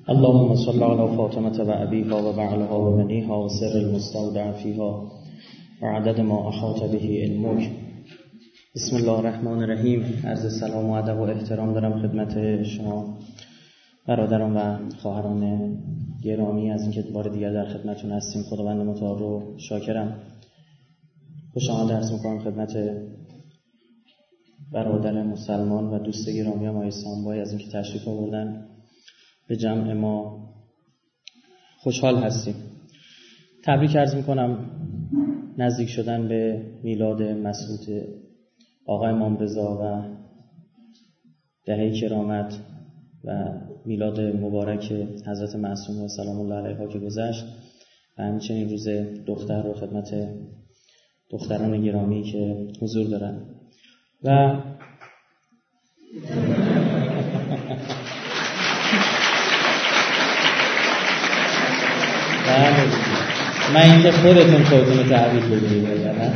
اللهم صل على فاطمة و ابیها و بعلها و بنیها و سر المستودع فیها و عدد ما احاط به علمک. بسم الله الرحمن الرحیم. عرض سلام و ادب و احترام دارم خدمت شما برادران و خواهران گرامی از اینکه بار دیگر در خدمتتون هستیم. خداوند متعال رو شاکرم. خوش آمد درس میکنم خدمت برادر مسلمان و دوست گرامی آقای سامبای از اینکه تشریف آوردن به جمع ما. خوشحال هستیم. تبریک عرض میکنم نزدیک شدن به میلاد مسعود آقا امام رضا و دهه کرامت و میلاد مبارک حضرت معصومه سلام الله علیها که گذشت و همچنین روز دختر رو خدمت دختران گرامی که حضور دارن و من اینکه خودتون رو تحویل بدید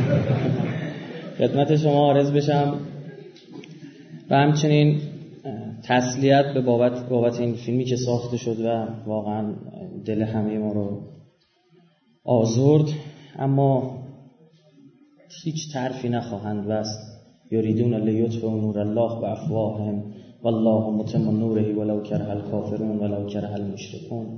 خدمت شما عرض بشم و همچنین تسلیت به بابت این فیلمی که ساخته شد و واقعا دل همه ما رو آزرد، اما هیچ طرفی نخواهند بست. یریدون لیطفئوا نور الله بافواههم والله متم نوره ولو کره الکافرون ولو کره المشرکون.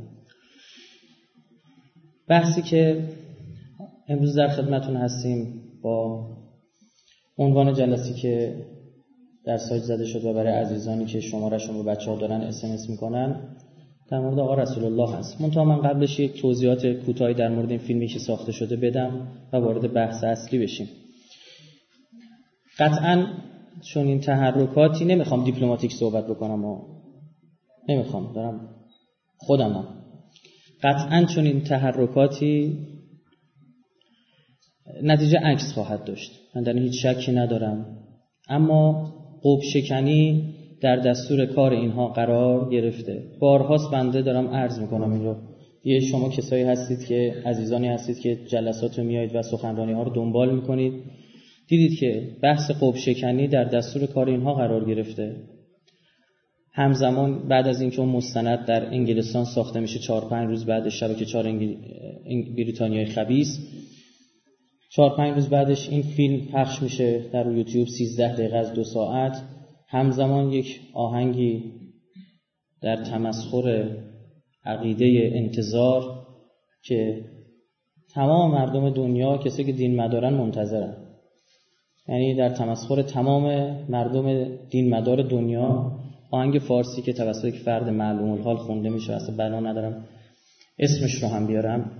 بحثی که امروز در خدمتون هستیم با عنوان جلسه‌ای که در سایت زده شد و برای عزیزانی که شماره‌شون رو بچه‌ها دارن SMS میکنن در مورد آقا رسول الله هست. منتها من قبلش یک توضیحات کوتاهی در مورد این فیلمی که ساخته شده بدم و وارد بحث اصلی بشیم. قطعاً چون این تحرکاتی نمیخوام دیپلماتیک صحبت بکنم و نمیخوام دارم خودمم قطعاً چون این تحرکاتی نتیجه عکس خواهد داشت، من در این هیچ شکی ندارم، اما قوب شکنی در دستور کار اینها قرار گرفته. بارهاست بنده دارم عرض میکنم این رو. یه شما کسایی هستید که عزیزانی هستید که جلسات رو میایید و سخنرانی ها رو دنبال میکنید، دیدید که بحث قوب شکنی در دستور کار اینها قرار گرفته. همزمان بعد از اینکه اون مستند در انگلستان ساخته میشه 4-5 روز بعد شبکه 4 بریتانیای خبیث 4-5 روز بعدش این فیلم پخش میشه در یوتیوب 13 دقیقه از 2 ساعت. همزمان یک آهنگی در تمسخر عقیده انتظار که تمام مردم دنیا کسی که دین مدارن منتظرن، یعنی در تمسخر تمام مردم دین مدار دنیا، آهنگ فارسی که توسط یک فرد معلوم الحال خونده میشه، اصلا بنا ندارم اسمش رو هم بیارم.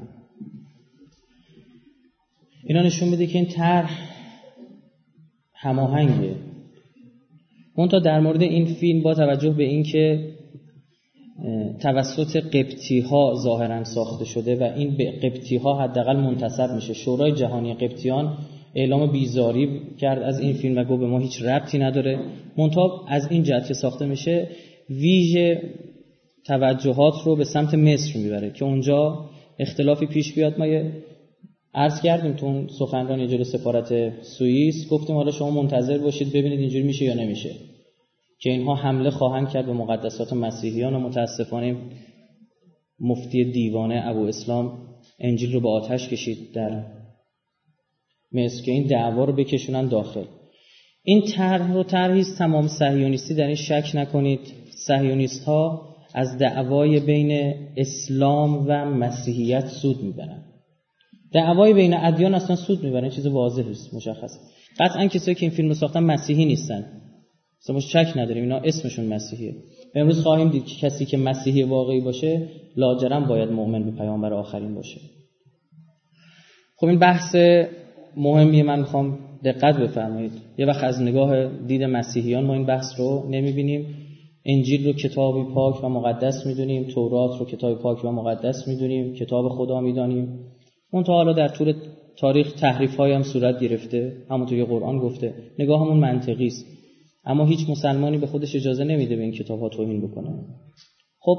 اینا نشون میده که این طرح هماهنگه. منتها در مورد این فیلم با توجه به این که توسط قبطی ها ظاهرا ساخته شده و این به قبطی ها حداقل منتسب میشه، شورای جهانی قبطیان اعلام بیزاری کرد از این فیلم و گفت به ما هیچ ربطی نداره. منتها از این جهت که ساخته میشه ویژه توجهات رو به سمت مصر میبره که اونجا اختلافی پیش بیاد. ما عرض کردیم تو اون سخنرانی جلوی سفارت سوئیس، گفتیم حالا شما منتظر باشید ببینید اینجوری میشه یا نمیشه که اینها حمله خواهند کرد به مقدسات مسیحیان و متاسفانه مفتی دیوانه ابو اسلام انجیل رو به آتش کشید در مصر که این دعوا رو بکشونن داخل. این طرح رو طرحی است تمام صهیونیستی، در این شک نکنید. صهیونیست ها از دعوای بین اسلام و مسیحیت سود میبرن. دعوای بین ادیان اصلا سود میبرن، چیز واضحه است، مشخصه. قطعا کسایی که این فیلم رو ساختن مسیحی نیستن، اصلا ما شک نداریم اینا اسمشون مسیحیه. امروز خواهیم دید که کسی که مسیحی واقعی باشه لاجرم باید مؤمن به پیامبر آخرین باشه. خب این بحث مهمیه، من میخوام دقت بفرمایید. یه وقت از نگاه دید مسیحیان ما این بحث رو نمیبینیم. انجیل رو کتابی پاک و مقدس میدونیم، تورات رو کتابی پاک و مقدس میدونیم، کتاب خدا میدونیم. اون تا حالا در طول تاریخ تحریف‌های هم صورت گرفته، همونطور که قرآن گفته. نگاهمون منطقی است، اما هیچ مسلمانی به خودش اجازه نمیده به این کتاب‌ها توهین بکنه. خب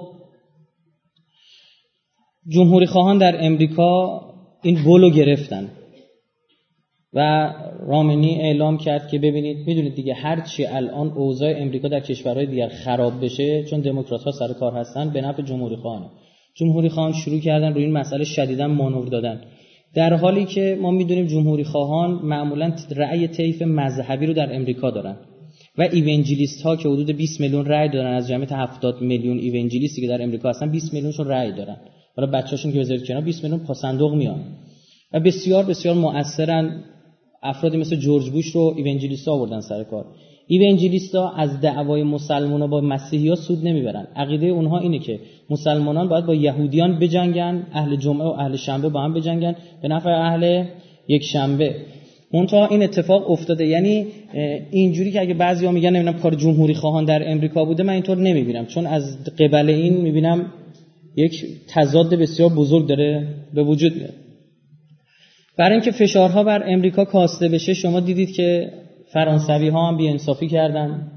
جمهوری خواهان در امریکا این گلو گرفتن و رامنی اعلام کرد که ببینید میدونید دیگه هر چی الان اوضاع امریکا در کشورهای دیگر خراب بشه، چون دموکرات‌ها سر کار هستن، به نفع جمهوری‌خواهان شروع کردن روی این مسئله شدیداً مانور دادن، در حالی که ما میدونیم جمهوری‌خواهان معمولاً رأی طیف مذهبی رو در امریکا دارن و ایونجلیست ها که حدود 20 میلیون رأی دارن از جمعیت 70 میلیون ایونجلیستی که در امریکا هستن، 20 میلیونشون رأی دارن. حالا بچه‌شون که بذارید کنار 20 میلیون پاسندوق میان و بسیار بسیار مؤثرن. افرادی مثل جورج بوش رو ایونجلیست‌ها آوردن سر کار. ایونجلیست‌ها از دعوای مسلمان‌ها با مسیحی‌ها سود نمیبرن. عقیده اونها اینه که مسلمانان باید با یهودیان بجنگن، اهل جمعه و اهل شنبه با هم بجنگن به نفع اهل یک شنبه. منتها این اتفاق افتاده. یعنی اینجوری که اگه بعضیا میگن نمیدونم کار جمهوری خواهان در امریکا بوده، من اینطور نمیبینم، چون از قبل این میبینم یک تضاد بسیار بزرگ داره به وجود میاد. برای اینکه فشارها بر امریکا کاسته بشه، شما دیدید که فرانسوی ها هم بی‌انصافی کردن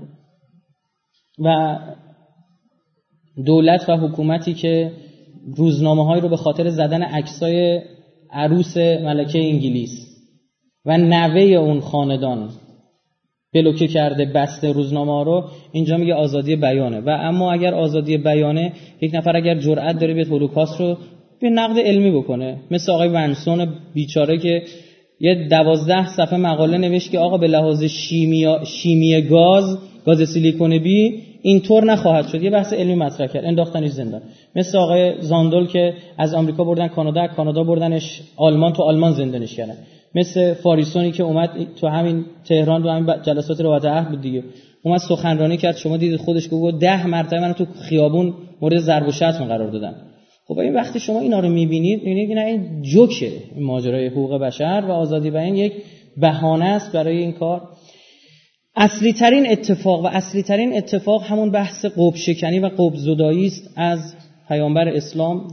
و دولت و حکومتی که روزنامه‌هایی رو به خاطر زدن عکسای عروس ملکه انگلیس و نوه اون خاندان بلوکه کرده، بسته روزنامه‌ها رو، اینجا میگه آزادی بیانه. و اما اگر آزادی بیانه، یک نفر اگر جرأت داره بیاد هولوکاست رو به نقد علمی بکنه، مثل آقای ونسون بیچاره که یه 12 صفحه مقاله نوشت که آقا به لحاظ شیمی گاز سیلیکون بی اینطور نخواهد شد، یه بحث علمی مطرح کرد، انداختنش زندان. مثل آقای زاندل که از آمریکا بردن کانادا بردنش آلمان، تو آلمان زندانش کردن. مثل فاریسونی که اومد تو همین تهران، تو همین جلسات روایت عهد بود دیگه، اومد سخنرانی کرد، شما دیدید خودش گفت 10 مرتبه منو تو خیابون مورد ضرب و شتم قرار دادن. خب این وقتی شما اینا رو می‌بینید نه این جوکه، این ماجرای حقوق بشر و آزادی بیان یک بهانه است برای این کار. اصلی ترین اتفاق همون بحث قطب شکنی و قطب زدایی است از پیامبر اسلام.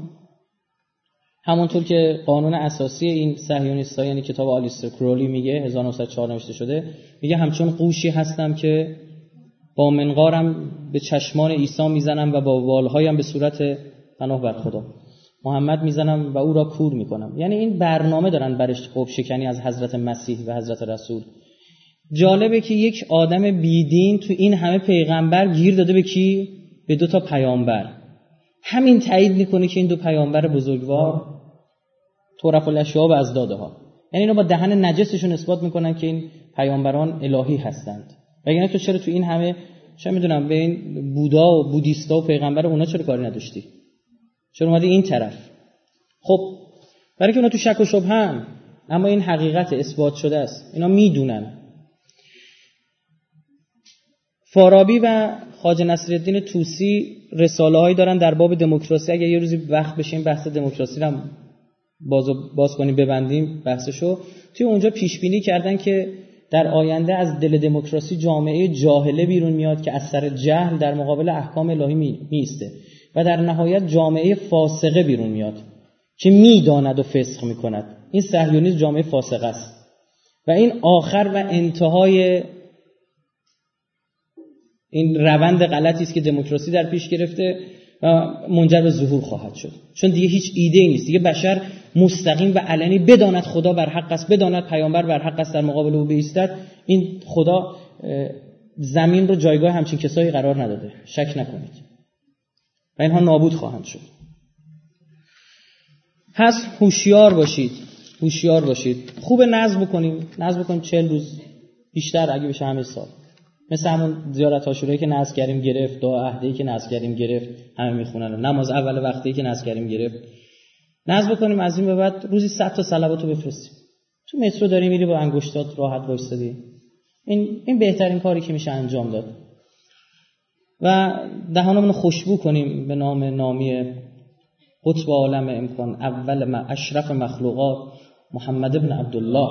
همونطور که قانون اساسی این صهیونیست‌ها، یعنی کتاب آلیستر کرولی میگه، 1904 نوشته شده، میگه همچون قوشی هستم که با منقارم به چشمان عیسی میزنم و با والهایم به صورت پناه بر خدا محمد میزنم و او را کور میکنم. یعنی این برنامه دارن برش قطب شکنی از حضرت مسیح و حضرت رسول. جالبه که یک آدم بیدین تو این همه پیغمبر گیر داده به کی؟ به 2 تا پیامبر. همین تایید میکنه که این 2 پیامبر بزرگوار طرف الاشیاء و ازدادها، یعنی اینا با دهن نجسشون اثبات میکنن که این پیامبران الهی هستند. وگرنه تو چرا تو این همه چه میدونم به این بودا و بودیستا و پیغمبر اونا چرا کاری نداشتی؟ چرا اومدی این طرف؟ خب برای که اونا تو شک و شبهه هم، اما این حقیقت اثبات شده است، اینا میدونن. فارابی و خواجه نصیرالدین طوسی رساله‌هایی دارن در باب دموکراسی. اگه یه روزی وقت بشه این بحث دموکراسی رو باز کنیم، ببندیم بحثشو، توی اونجا پیش بینی کردن که در آینده از دل دموکراسی جامعه جاهله بیرون میاد که از سر جهل در مقابل احکام الهی میسته و در نهایت جامعه فاسقه بیرون میاد که میداند و فسق میکند. این صهیونیسم جامعه فاسقه است و این آخر و انتهای این روند غلطی است که دموکراسی در پیش گرفته و منجر به ظهور خواهد شد. چون دیگه هیچ ایده‌ای نیست، دیگه بشر مستقیم و علنی بداند خدا بر حق است، بداند پیامبر بر حق است، در مقابل او بایستد. این خدا زمین رو جایگاه همچین کسایی قرار نداده، شک نکنید، و اینها نابود خواهند شد. پس هوشیار باشید. خوب نظم بکنیم 40 روز بیشتر اگه بشه همه سال، مثل همون زیارت عاشورایی که نذر کریم گرفت، دعا عهدی که نذر کریم گرفت، همه میخونن، نماز اول وقتی که نذر کریم گرفت. نذر بکنیم از این به بعد روزی 100 تا صلواتو بفرستیم. تو مترو داری میری با انگشتات راحت وایسادی، این بهترین کاری که میشه انجام داد. و دهانمون رو خوشبو کنیم به نام نامی قطب عالم امکان، اول اشرف مخلوقات، محمد ابن عبدالله.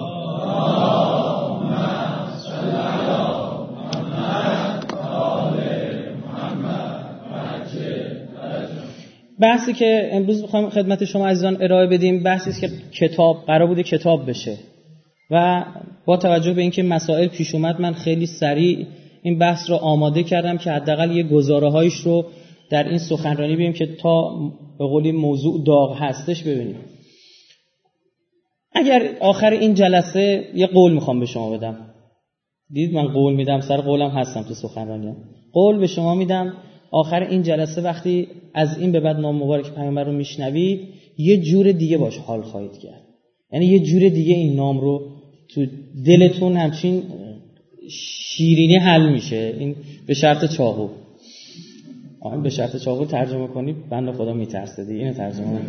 بحثی که امروز می‌خوام خدمت شما عزیزان ارائه بدیم، بحثی است که قرار بوده کتاب بشه و با توجه به اینکه مسائل پیش اومد، من خیلی سریع این بحث رو آماده کردم که حداقل یه گزاره‌هایش رو در این سخنرانی ببینیم که تا به قولی موضوع داغ هستش ببینیم. اگر آخر این جلسه یه قول میخوام به شما بدم، دید من قول میدم، سر قولم هستم تو سخنرانی، قول به شما میدم آخر این جلسه وقتی از این به بعد نام مبارک پیامبر رو میشنوید یه جور دیگه باش حال خواهید کرد. یعنی یه جور دیگه این نام رو تو دلتون همچین شیرینی حل میشه. این به شرط چاقو. به شرط چاقو ترجمه کنی بنده خدا میترسه دیگه. اینو ترجمه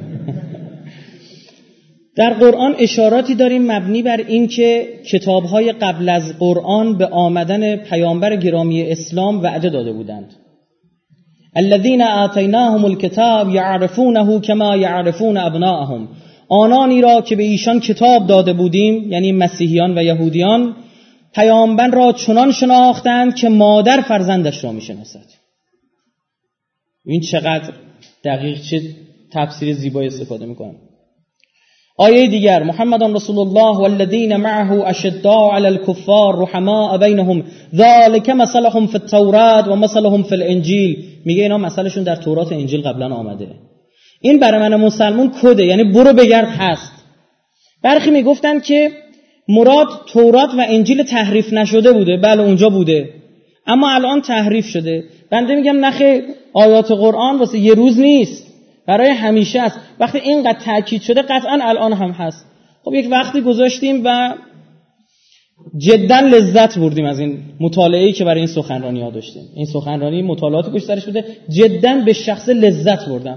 در قرآن اشاراتی داریم مبنی بر این که کتاب‌های قبل از قرآن به آمدن پیامبر گرامی اسلام وعده داده بودند. الذين آتيناهم الكتاب يعرفونه كما يعرفون ابناءهم. آنانی را که به ایشان کتاب داده بودیم، یعنی مسیحیان و یهودیان، پیامبر را چنان شناختند که مادر فرزندش را میشناسد. این چقدر دقیق، چه تفسیر زیبایی استفاده میکنن. آیه دیگر محمد رسول الله والذین معه اشداء علی الكفار رحماء بینهم ذلک مثلهم فی التوراة و مثلهم فی الانجیل. میگه اینا مثلشون در تورات و انجیل قبلا آمده. این برای من مسلمون کده، یعنی برو بگرد هست. برخی میگفتن که مراد تورات و انجیل تحریف نشده بوده. بله اونجا بوده، اما الان تحریف شده. بنده میگم نخیر، آیات قرآن واسه یه روز نیست، برای همیشه است. وقتی اینقدر تاکید شده قطعا الان هم هست. خب یک وقتی گذاشتیم و جدا لذت بردیم از این مطالعه‌ای که برای این سخنرانی ها داشتیم. این سخنرانی مطالعات پشت سرش بوده، جدا به شخص لذت بردم.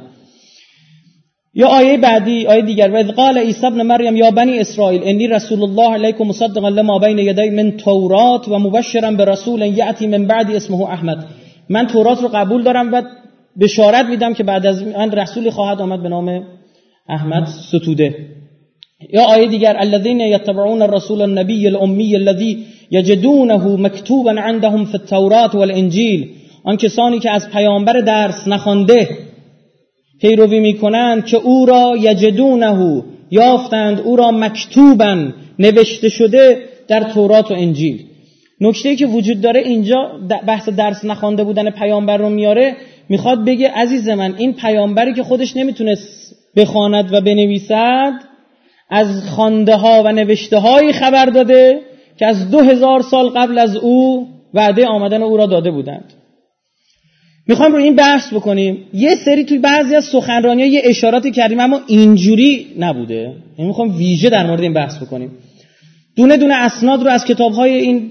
یا آیه بعدی، آیه دیگر، و اذ قال عیسی ابن مریم یا بنی اسرائیل انی رسول الله علیکم مصدقا لما بین یدی من تورات و مبشرا برسول یأتی من بعد اسمه احمد. من تورات رو قبول دارم و بشارت میدم که بعد از من رسولی خواهد آمد به نام احمد ستوده. یا آیه دیگر الذين يتبعون الرسول النبي الامي الذي يجدونه مكتوبا عندهم في التوراة والانجيل. آن کسانی که از پیامبر درس نخوانده پیروی میکنند که او را یجدونه، یافتند او را مکتوبا، نوشته شده در تورات و انجیل. نکته‌ای که وجود داره اینجا بحث درس نخوانده بودن پیامبر رو میاره. میخواد بگه عزیز من، این پیامبری که خودش نمیتونست بخواند و بنویسد از خوانده ها و نوشته هایی خبر داده که از 2000 سال قبل از او وعده آمدن او را داده بودند. میخوام رو این بحث بکنیم. یه سری توی بعضی از سخنرانی‌ها یه اشاراتی کردیم اما اینجوری نبوده. میخوام ویژه در مورد این بحث بکنیم. دونه دونه اسناد رو از کتاب‌های این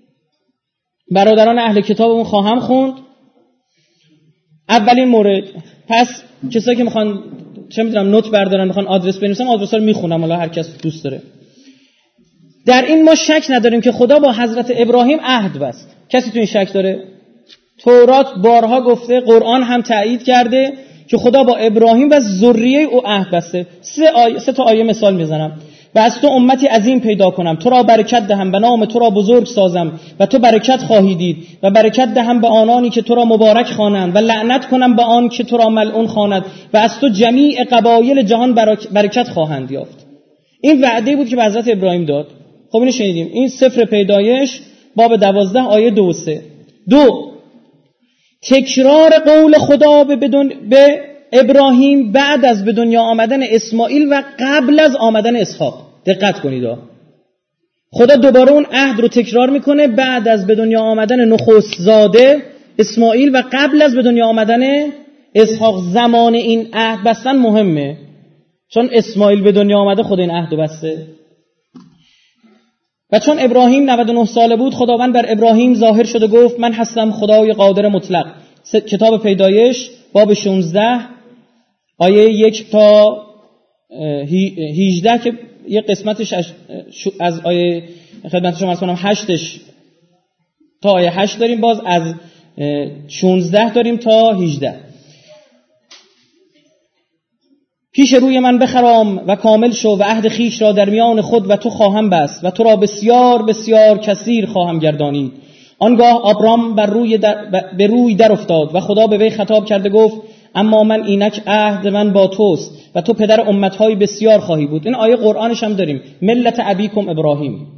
برادران اهل کتابمون خواهم خوند. اولین مورد، پس کسایی که میخوان چه میدونم نوت بردارن، میخوان آدرس بنویسن، آدرس‌ها رو میخونم، حالا هر کس دوست داره. در این ما شک نداریم که خدا با حضرت ابراهیم عهد بست. کسی تو این شک داره؟ تورات بارها گفته، قرآن هم تایید کرده که خدا با ابراهیم و ذریه او عهد بسته. سه تا آیه مثال میزنم. و از تو امتی عظیم پیدا کنم، تو را برکت دهم و نام تو را بزرگ سازم و تو برکت خواهی دید و برکت دهم به آنانی که تو را مبارک خوانند و لعنت کنم به آن که تو را ملعون خواند و از تو جمیع قبایل جهان برکت خواهند یافت. این وعده بود که به حضرت ابراهیم داد. خب اینو شنیدیم. این سفر پیدایش باب 12 آیه 2 و 3. 2. تکرار قول خدا به ابراهیم بعد از به دنیا آمدن اسماعیل و قبل از آمدن اسحاق. دقت کنید، خدا دوباره اون عهد رو تکرار میکنه بعد از به دنیا آمدن نخست زاده اسماعیل و قبل از به دنیا آمدن اسحاق. زمان این عهد بستن مهمه، چون اسماعیل به دنیا آمده خود این عهد رو بسته. و چون ابراهیم 99 ساله بود، خداوند بر ابراهیم ظاهر شد و گفت من هستم خدای قادر مطلق. کتاب پیدایش باب 16 آیه 1 تا 18 که یه قسمتش از آیه خدمت شما عرض کنم 8 تا آیه 8 داریم، باز از 16 داریم تا 18. پیش روی من بخرام و کامل شو و عهد خیش را در میان خود و تو خواهم بست و تو را بسیار بسیار کثیر خواهم گردانید. آنگاه آبرام به روی در افتاد و خدا به وی خطاب کرده گفت اما من اینک عهد من با توست و تو پدر امتهای بسیار خواهی بود. این آیه قرآنش هم داریم، ملت ابیکم ابراهیم.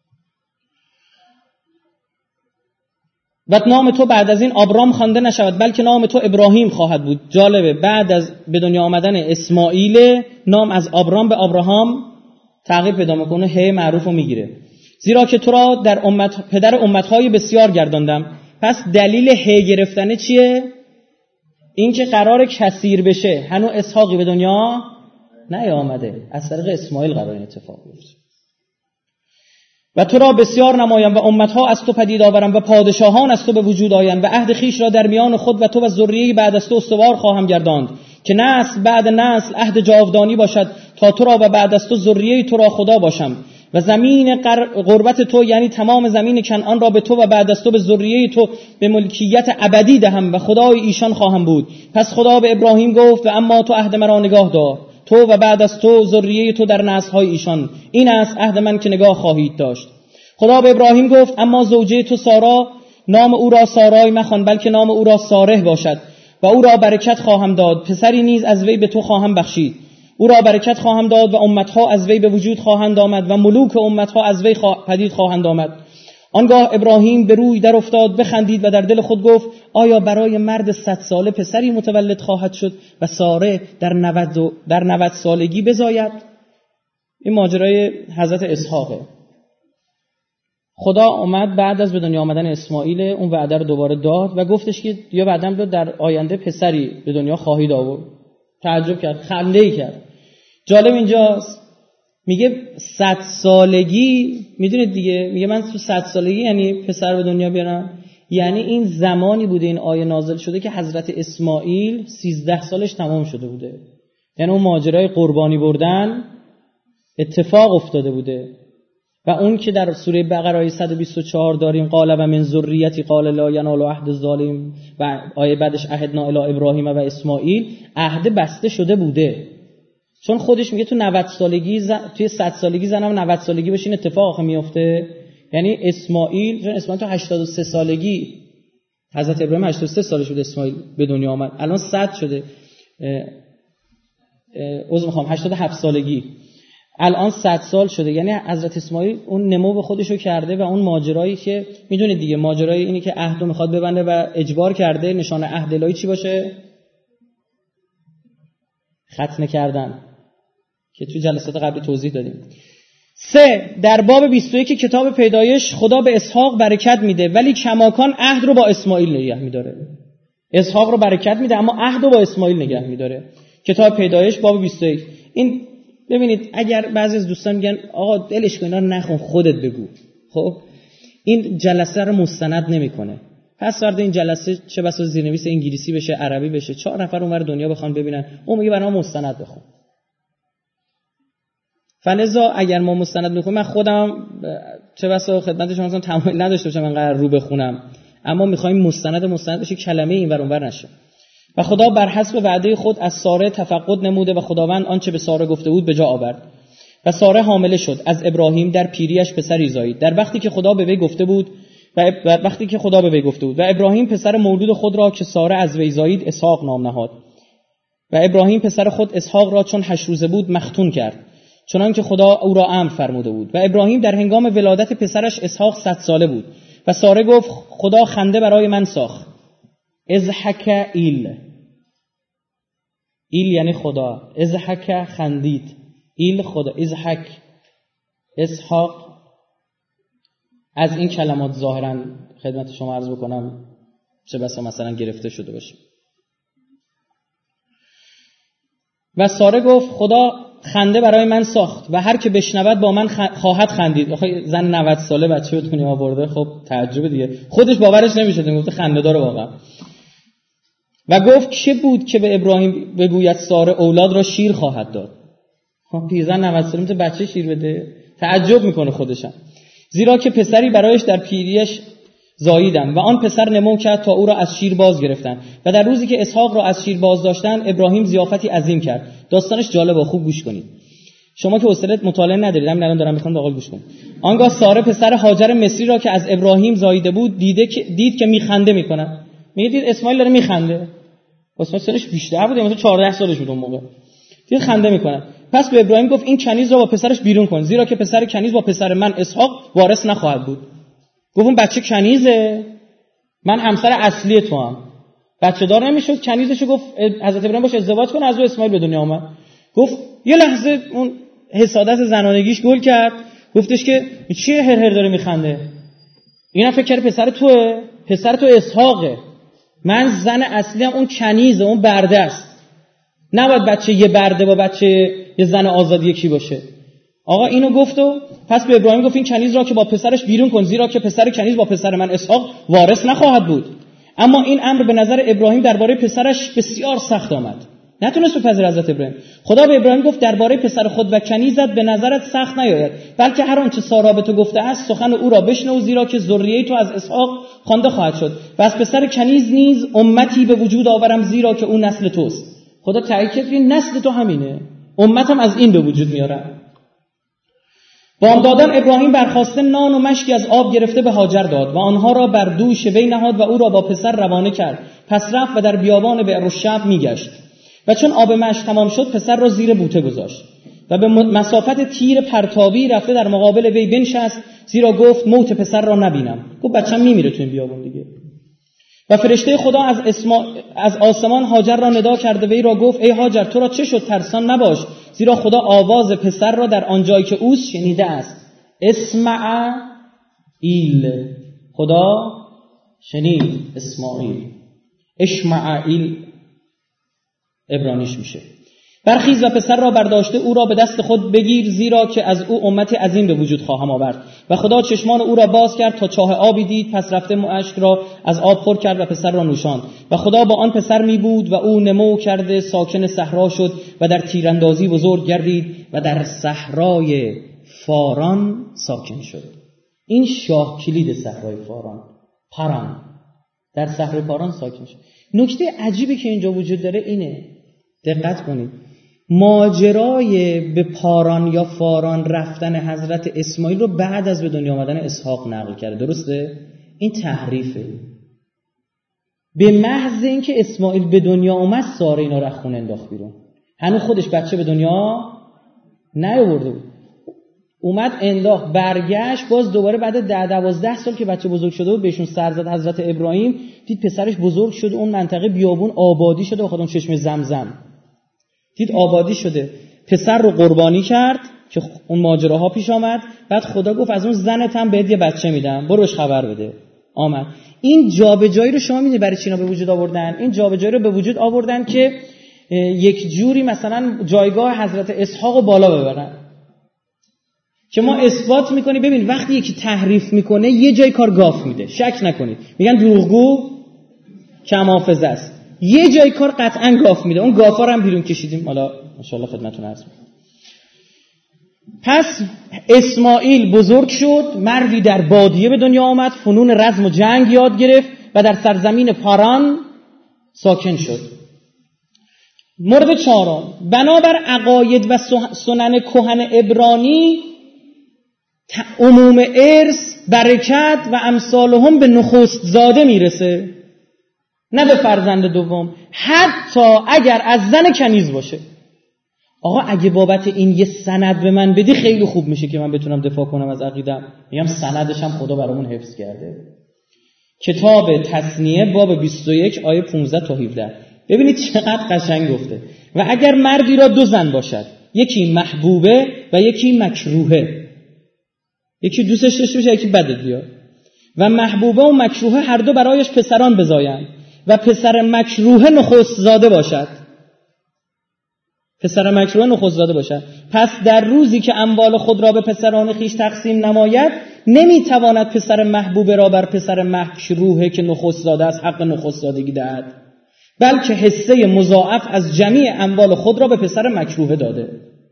و نام تو بعد از این آبرام خوانده نشود بلکه نام تو ابراهیم خواهد بود. جالبه، بعد از به دنیا آمدن اسماعیل نام از آبرام به ابراهام تغییر پیدا میکنه، ه معروف رو میگیره. زیرا که تو را در پدر امتهای بسیار گرداندم. پس دلیل ه گرفتن چیه؟ این که قرار کثیر بشه. هنوز اسحاقی به دنیا نیامده، از طریق اسماعیل قرار این اتفاق بیفته. و تو را بسیار نمایم و امتها از تو پدید آورم و پادشاهان از تو به وجود آیند و عهد خیش را در میان خود و تو و ذریه بعد از تو استوار خواهم گرداند که نسل بعد نسل عهد جاودانی باشد تا تو را و بعد از تو ذریه تو را خدا باشم و زمین قربت تو یعنی تمام زمین کنعان را به تو و بعد از تو به ذریه تو به ملکیت ابدی دهم و خدای ایشان خواهم بود. پس خدا به ابراهیم گفت و اما تو عهد مرا نگاه دار، تو و بعد از تو ذریه تو در نسل‌های ایشان، این است عهد من که نگاه خواهید داشت. خدا به ابراهیم گفت اما زوجه تو سارا نام او را سارای مخوان بلکه نام او را ساره باشد و او را برکت خواهم داد، پسری نیز از وی به تو خواهم بخشید. او را برکت خواهم داد و امتها از وی به وجود خواهند آمد و ملوک امتها از وی پدید خواهند آمد. آنگاه ابراهیم به روی در افتاد، بخندید و در دل خود گفت آیا برای مرد 100 ساله پسری متولد خواهد شد و ساره در 90 سالگی بزاید؟ این ماجرای حضرت اسحاقه. خدا اومد بعد از به دنیا آمدن اسماعیل، اون وعده رو دوباره داد و گفتش که یا بعدم داد در آینده پسری به دنیا خواهید آورد. تعجب کرد، خنده‌ای کرد. جالب اینجاست میگه 100 سالگی، میدونید دیگه، میگه من تو 100 سالگی یعنی پسر به دنیا بیارم، یعنی این زمانی بوده این آیه نازل شده که حضرت اسماعیل 13 سالش تمام شده بوده، یعنی اون ماجرای قربانی بردن اتفاق افتاده بوده. و اون که در سوره بقره آیه 124 داریم قال و من ذریتی قال لا ینال عهد الظالم و آیه بعدش عهدنا الی ابراهیم و اسماعیل، عهد بسته شده بوده. چون خودش میگه تو 90 سالگی توی 100 سالگی زنم 90 سالگی بشین اتفاق آخه میفته. یعنی اسماعیل، چون اسماعیل تو 83 سالگی، حضرت ابراهیم 83 سالش بود اسماعیل به دنیا آمد، الان 100 شده، 87 سالگی، الان 100 سال شده. یعنی حضرت اسماعیل اون نمو به خودشو کرده و اون ماجرایی که میدونید دیگه، ماجرای اینی که عهدو میخواد ببنده و اجبار کرده، نشانه عهد الهی چی باشه؟ ختنه کردن که تو جلسات قبلی توضیح دادیم. 3 در باب 21 کتاب پیدایش خدا به اسحاق برکت میده ولی کماکان عهد رو با اسماعیل نگه میداره. اسحاق رو برکت میده اما عهد رو با اسماعیل نگه میداره. کتاب پیدایش باب 21. این ببینید اگر بعضی از دوستان میگن آقا دلش کن اینا رو نخون خودت بگو، خب این جلسه رو مستند نمیکنه. پس فردا این جلسه چه بسا زیرنویس انگلیسی بشه، عربی بشه، 4 نفر اونور دنیا بخوان ببینن، اون میگه برام مستند بخون. فلذا اگر ما مستند میکنیم، من خودم چه بسا خدمت شما مثلا تمایل نداشته باشم انقدر رو بخونم، اما میخوایم مستند بشه، کلمه اینور اونور نشه. و خدا بر حسب وعده خود از ساره تفقد نموده و خداوند آنچه به ساره گفته بود به جا آورد. و ساره حامله شد، از ابراهیم در پیریش پسری زایید در وقتی که خدا به وی گفته بود و ابراهیم پسر مولود خود را که ساره از وی زایید اسحاق نام نهاد. و ابراهیم پسر خود اسحاق را چون 8 روزه بود مختون کرد، چنان که خدا او را امر فرموده بود. و ابراهیم در هنگام ولادت پسرش اسحاق 100 ساله بود. و ساره گفت خدا خنده برای من ساخت. اضحک ایل یعنی خدا، اضحک خندید، ایل خدا، اضحک اسحاق. از این کلمات ظاهرا خدمت شما عرض بکنم چه بسا مثلا گرفته شده باشه. و ساره گفت خدا خنده برای من ساخت و هر که بشنود با من خواهد خندید. آخه زن 90 ساله بچه به دنیا آورده، خب تعجب دیگه، خودش باورش نمیشد، میگفت خنده داره واقعا. و گفت چه بود که به ابراهیم بگوید ساره اولاد را شیر خواهد داد. پیرزن 90 ساله میتونه بچه شیر بده؟ تعجب میکنه خودشم. زیرا که پسری برایش در پیریش زاییدم و آن پسر نمو کرد تا او را از شیر باز گرفتن. و در روزی که اسحاق را از شیر باز داشتن ابراهیم ضیافتی عظیم کرد. داستانش جالبه، خوب گوش کنید. شما که حوصله مطالعه ندارید، من الان دارم میخوام واقعا گوش کنید. آنگاه ساره پسر هاجر مصری را که از ابراهیم زاییده بود دید که میخنده میکنه. میدید اسماعیل داره میخنده. اسماعیل سنش بیشتر بود، مثلا 14 سالش بود اون موقع. دید خنده میکنه. پس به ابراهیم گفت این کنیز را با پسرش بیرون کن، زیرا که پسر کنیز با پسر من اسحاق وارث نخواهد بود. گفت اون بچه کنیزه، من همسر اصلی تو هم، بچه دار نمیشد. کنیزشو گفت حضرت ابراهیم باشه ازدواج کنه، از او اسماعیل به دنیا آمد. گفت یه لحظه اون حسادت زنانگیش گل کرد، گفتش که چیه هر هر داره میخنده؟ اینا فکر کرد پسر توئه، پسر تو اسحاقه، من زن اصلیم اون کنیزه، اون برده است، نباید بچه یه برده با بچه یه زن آزاد یکی باشه. آقا اینو گفت و پس به ابراهیم گفت این کنیز را که با پسرش بیرون کن، زیرا که پسر کنیز با پسر من اسحاق وارث نخواهد بود. اما این امر به نظر ابراهیم درباره پسرش بسیار سخت آمد، نتونست بپذیره حضرت ابراهیم. خدا به ابراهیم گفت درباره پسر خود و کنیزت به نظرت سخت نیاید، بلکه هر آنچه سارا به تو گفته است سخن او را بشنو، زیرا که ذریه تو از اسحاق خوانده خواهد شد و از پسر کنیز نیز امتی به وجود آورم، زیرا که او نسل توست. خدا تأکید کرد نسل تو همینه، امتم از این به وجود میارم. بامدادان ابراهیم برخاسته نان و مشکی از آب گرفته به هاجر داد و آنها را بر دوش وی نهاد و او را با پسر روانه کرد. پس رفت و در بیابان بئر الشب میگشت و چون آب مشک تمام شد پسر را زیر بوته گذاشت و به مسافت تیر پرتابی رفته در مقابل وی بنشست، زیرا گفت موت پسر را نبینم. گفت بچه‌م میمیره تو این بیابان دیگه. و فرشته خدا از آسمان هاجر را ندا کرد و وی را گفت ای هاجر تو را چه شد؟ ترسان نباش، زیرا خدا آواز پسر را در آن جایی که اوست شنیده است. اسماعیل، خدا شنید اسماعیل، اشمعیل عبرانیش میشه. برخیز و پسر را برداشته او را به دست خود بگیر، زیرا که از او امت عظیم به وجود خواهم آورد. و خدا چشمان او را باز کرد تا چاه آبی دید، پس رفته مشک را از آب پر کرد و پسر را نوشاند. و خدا با آن پسر می بود و او نمو کرده ساکن صحرا شد و در تیراندازی بزرگ گردید و در صحرای فاران ساکن شد. این شاه کلید صحرای فاران، پاران، در صحرای پاران ساکن شد. نکته عجیبی که اینجا وجود داره اینه، دقت کنید، ماجرای به پاران یا فاران رفتن حضرت اسماعیل رو بعد از به دنیا آمدن اسحاق نقل کرده. درسته؟ این تحریفه. به محض اینکه اسماعیل به دنیا اومد ساره اینا رو خونه انداخت بیرون، هنوز خودش بچه به دنیا نیاورده بود، اومد انداخت، برگشت، باز دوباره بعد 10-12 سال که بچه بزرگ شده و بهشون سر زد حضرت ابراهیم، دید پسرش بزرگ شده، اون منطقه بیابون آبادی شده و خودم چشم زمزم دید آبادی شده، پسر رو قربانی کرد که اون ماجراها پیش آمد. بعد خدا گفت از اون زنت هم بهت یه بچه میدم، برو بهش خبر بده. آمد. این جابجایی رو شما میدونید برای چی اینا به وجود آوردن؟ این جابجایی رو به وجود آوردن که یک جوری مثلا جایگاه حضرت اسحاق رو بالا ببرن. که ما اثبات میکنیم، ببین وقتی یکی تحریف میکنه یه جای کار گاف میده، شک نکنید، میگن دروغگو کم حافظه است، یه جای کار قطعا گاف میده، اون گافا رو هم بیرون کشیدیم، حالا انشالله خدمتتون عرض میکنم. پس اسماعیل بزرگ شد، مردی در بادیه به دنیا آمد، فنون رزم و جنگ یاد گرفت و در سرزمین پاران ساکن شد. مورد چهارم، بنابر عقاید و سنن کهن عبرانی عموم ارث، برکت و امثالهم به نخست زاده میرسه، نه به فرزند دوم، حتی اگر از زن کنیز باشه. آقا اگه بابت این یه سند به من بدی خیلی خوب میشه که من بتونم دفاع کنم از عقیدم. میگم سندش هم خدا برامون حفظ کرده. کتاب تثنیه باب 21 آیه 15 تا 17. ببینید چقدر قشنگ گفته. و اگر مردی را 2 زن باشد، یکی محبوبه و یکی مکروهه، یکی دوستش داشته باشه یکی بدت بیاد، و محبوبه و مکروهه هر دو برایش پسران بزایند و پسر مکروه نخست زاده باشد. پسر مکروه نخست زاده باشد. پس در روزی که اموال خود را به پسران خیش تقسیم نماید، نمیتواند پسر محبوبه را بر پسر مکروه که نخست زاده است حق نخست زادگی دهد، بلکه حصه مضاعف از جمیع اموال خود را به پسر مکروه داده.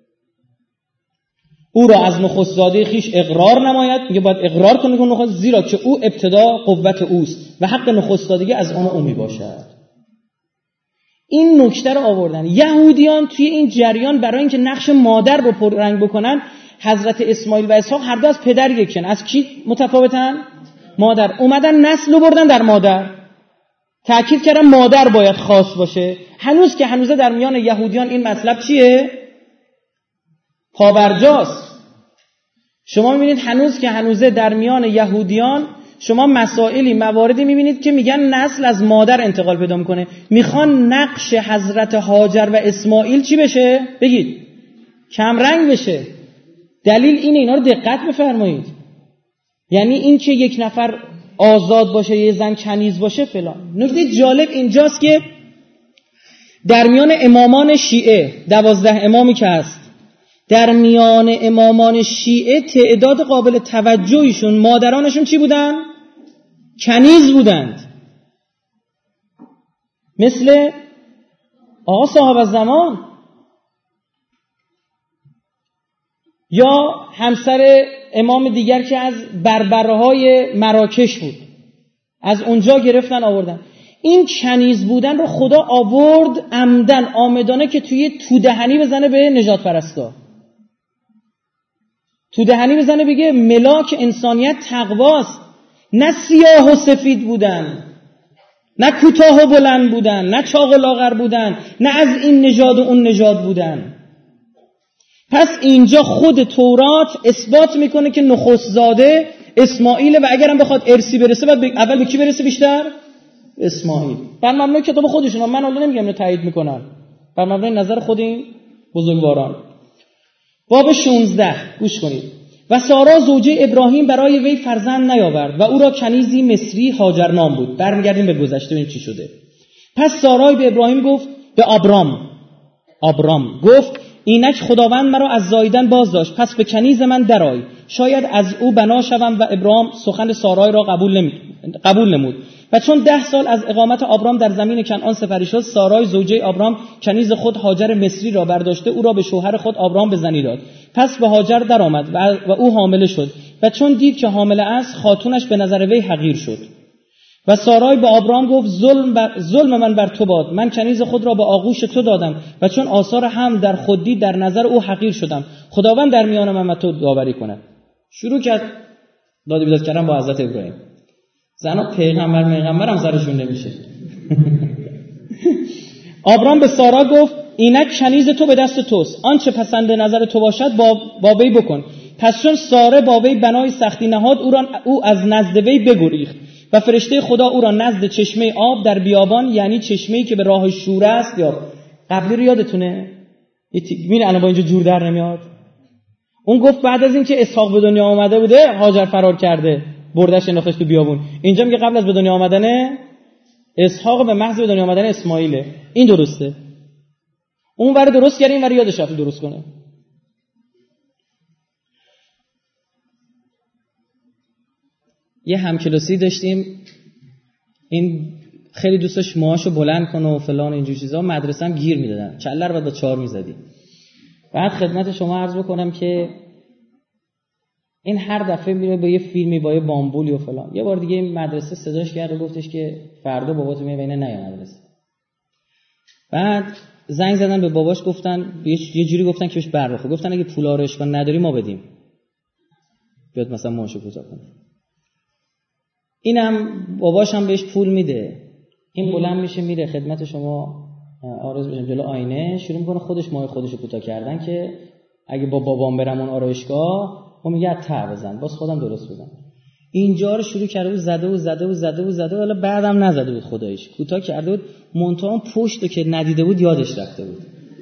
او را از نخست زاده خیش اقرار نماید، میگه باید اقرار کنه که نخست، زیرا که او ابتدا قوت اوست و حق نخست زادگی از آن او میباشد. این نکته رو آوردن یهودیان توی این جریان برای اینکه نقش مادر رو پررنگ بکنن. حضرت اسماعیل و اسحاق هر دو از پدر یکن، از کی متفاوتن؟ مادر. اومدن نسل رو بردن در مادر، تأکید کردن مادر باید خاص باشه. هنوز که هنوزه در میان یهودیان این مطلب چیه؟ پابرجاست. شما میبینید هنوز که هنوزه در میان یهودیان شما مسائلی مواردی میبینید که میگن نسل از مادر انتقال پیدا میکنه. میخوان نقش حضرت هاجر و اسماعیل چی بشه؟ بگید کمرنگ بشه. دلیل اینه، اینا رو دقت بفرمایید. یعنی این که یک نفر آزاد باشه، یه زن کنیز باشه فلان. نکته جالب اینجاست که در میان امامان شیعه 12 امامی که هست، در میان امامان شیعه تعداد قابل توجهیشون مادرانشون چی بودن؟ کنیز بودند. مثل آقا صاحب الزمان یا همسر امام دیگر که از بربرهای مراکش بود، از اونجا گرفتن آوردن. این کنیز بودن رو خدا آورد عمدن آمدانه که توی تودهنی بزنه به نجات پرستا، تودهنی بزنه بگه ملاک انسانیت تقواست. نه سیاه و سفید بودن، نه کوتاه و بلند بودن، نه چاق و لاغر بودن، نه از این نژاد و اون نژاد بودن. پس اینجا خود تورات اثبات میکنه که نخست زاده اسماعیل و اگرم بخواد ارثی برسه باید اول به کی برسه بیشتر؟ اسماعیل. بر مبنای کتاب خودشون، من حالا نمیگم اینو تایید میکنم، بر مبنای نظر خود این بزرگواران. باب 16 گوش کنید. و سارا زوجه ابراهیم برای وی فرزند نیاورد و او را کنیزی مصری هاجر نام بود. برمیگردیم به گذشته ببینیم چی شده. پس سارای به ابراهیم گفت، به آبرام گفت اینک خداوند مرا از زاییدن باز داشت، پس به کنیز من درآی، شاید از او بنا شوم. و ابراهیم سخن سارای را قبول نمود. و چون 10 سال از اقامت آبرام در زمین کنعان سپری شد، سارای زوجه آبرام کنیز خود هاجر مصری را برداشته او را به شوهر خود آبرام به زنی داد. پس به هاجر درآمد و او حامله شد و چون دید که حامله است، خاتونش به نظر وی حقیر شد. و سارای به آبرام گفت ظلم من بر تو باد، من کنیز خود را به آغوش تو دادم و چون آثار هم در خود دید در نظر او حقیر شدم. خداوند در میان من و تو داوری کند. شروع کرد داد و بیداد کردن با حضرت ابراهیم. زنا پیغمبر هم سرشون نمیشه. آبرام به سارا گفت اینک کنیز تو به دست توست، آنچه پسند نظر تو باشد با وی بکن. پس چون ساره با وی بنای سختی نهاد، او از نزد وی بگریخت و فرشته خدا او را نزد چشمه آب در بیابان، یعنی چشمه‌ای که به راه شور است، یا قبلی رو یادتونه؟ میره الان با اینجا جور در نمیاد. اون گفت بعد از اینکه اسحاق به دنیا آمده بوده هاجر فرار کرده بردش انداختش تو بیابون. اینجا میگه قبل از به دنیا آمدن اسحاق به محض به دنیا آمدن اسماعیله. این درسته. اون ور درست کرد، این ور یادش رفت درست کنه. یه همکلاسی داشتیم، این خیلی دوستش موهاشو بلند کنه و فلان اینجور چیزا، مدرسه هم گیر میدادن، چله رو بعد با 4 میزدی. بعد خدمت شما عرض بکنم که این هر دفعه میره با یه فیلمی با یه بامبولی و فلان. یه بار دیگه این مدرسه صداش کرد و گفتش که فردا بابات میاد بین نیا مدرسه. بعد زنگ زدن به باباش، گفتن یه جوری گفتن که بهش برخورد، گفتن اگه پولا رو اشکال نداری ما بدیم، بیاد مثلا موهاشو کوتاه کنه. اینم باباش هم بهش پول میده. این بلند میشه میره خدمت شما آرزو بشم جلو آینه، شروع میکنه خودش موهای خودشو کوتاه کردن که اگه با بابام برم اون آرایشگاه، اون میگه تا بزن، باز خودم درست بزن. اینجا رو شروع کرده بود زده، ولی بعدم نزده بود، خداییش کوتاه کرده بود. منتها پشتو که ندیده بود یادش رفته بود.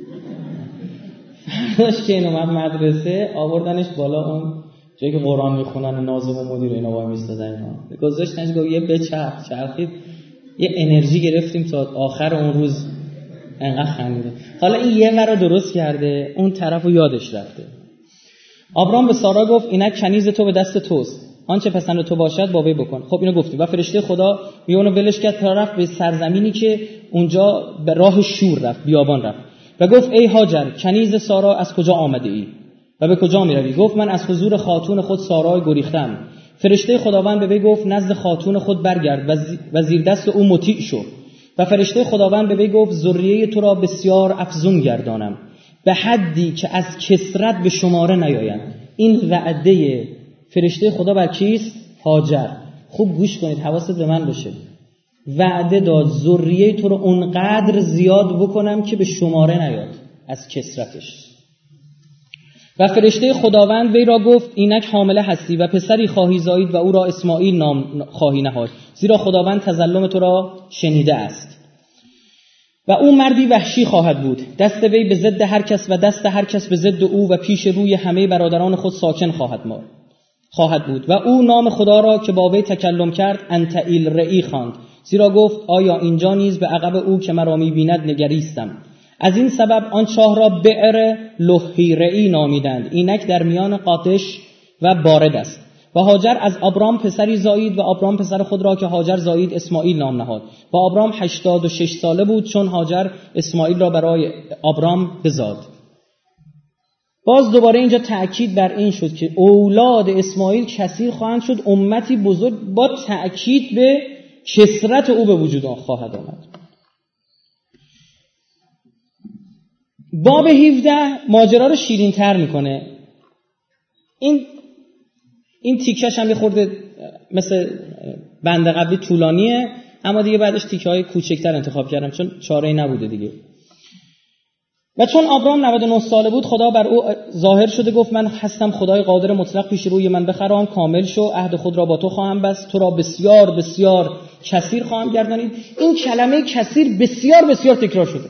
فرداش که این اومد مدرسه، آوردنش بالا اون جایی که قرآن میخونن و ناظم و مدیر اینا وای میستادن، اینا گذاشتنش، گفت یه چرخید، یه انرژی گرفتیم تا آخر اون روز انقدر خندیده. حالا این یه ور رو درست کرده، اون طرفو یادش رفته. آبرام به سارا گفت اینک کنیز تو به دست توست، آنچه پسند تو باشد با وی بکن. خب اینو گفتیم. و فرشته خدا میونو ولش کرد تا رفت به سرزمینی که اونجا به راه شور رفت، بیابان رفت و گفت ای هاجر کنیز سارا از کجا آمده ای و به کجا می روی؟ گفت من از حضور خاتون خود سارای گریختم. فرشته خداوند به وی گفت نزد خاتون خود برگرد و زیر دست او مطیع شو. و فرشته خداوند به وی گفت ذریه تو را بسیار افزون گردانم به حدی که از کثرت به شماره نیایند. این وعده فرشته خدا بر کیست؟ هاجر. خوب گوش کنید، حواست به من باشه. وعده داد ذریه تو رو اونقدر زیاد بکنم که به شماره نیاد از کثرتش. و فرشته خداوند وی را گفت اینک حامله هستی و پسری خواهی زایید و او را اسماعیل نام خواهی نهاد، زیرا خداوند تظلم تو را شنیده است. و او مردی وحشی خواهد بود، دست وی به ضد هر کس و دست هر کس به ضد او و پیش روی همه برادران خود ساکن خواهد بود. و او نام خدا را که با وی تکلم کرد انتئیل رئی خواند، زیرا گفت آیا اینجا نیز به عقب او که مرا می‌بیند نگریستم. از این سبب آن چاه را بئر لحیرئی نامیدند، اینک در میان قادش و بارد است. و هاجر از آبرام پسری زایید و آبرام پسر خود را که هاجر زایید اسماعیل نام نهاد. و آبرام 86 ساله بود چون هاجر اسماعیل را برای آبرام بزاد. باز دوباره اینجا تأکید بر این شد که اولاد اسماعیل کثیر خواهند شد، امتی بزرگ، با تأکید به کثرت او به وجود خواهد آمد. باب 17 ماجرا رو شیرین تر میکنه. این تیکش هم یه خورده مثل بند قبلی طولانیه، اما دیگه بعدش تیکه های کوچکتر انتخاب کردم چون چاره‌ای نبوده دیگه. و چون آبرام 99 ساله بود خدا بر او ظاهر شده، گفت من هستم خدای قادر مطلق، پیش روی من بخرام، کامل شو، عهد خود را با تو خواهم بست، تو را بسیار بسیار کثیر خواهم گردانید. این کلمه کثیر بسیار بسیار تکرار شده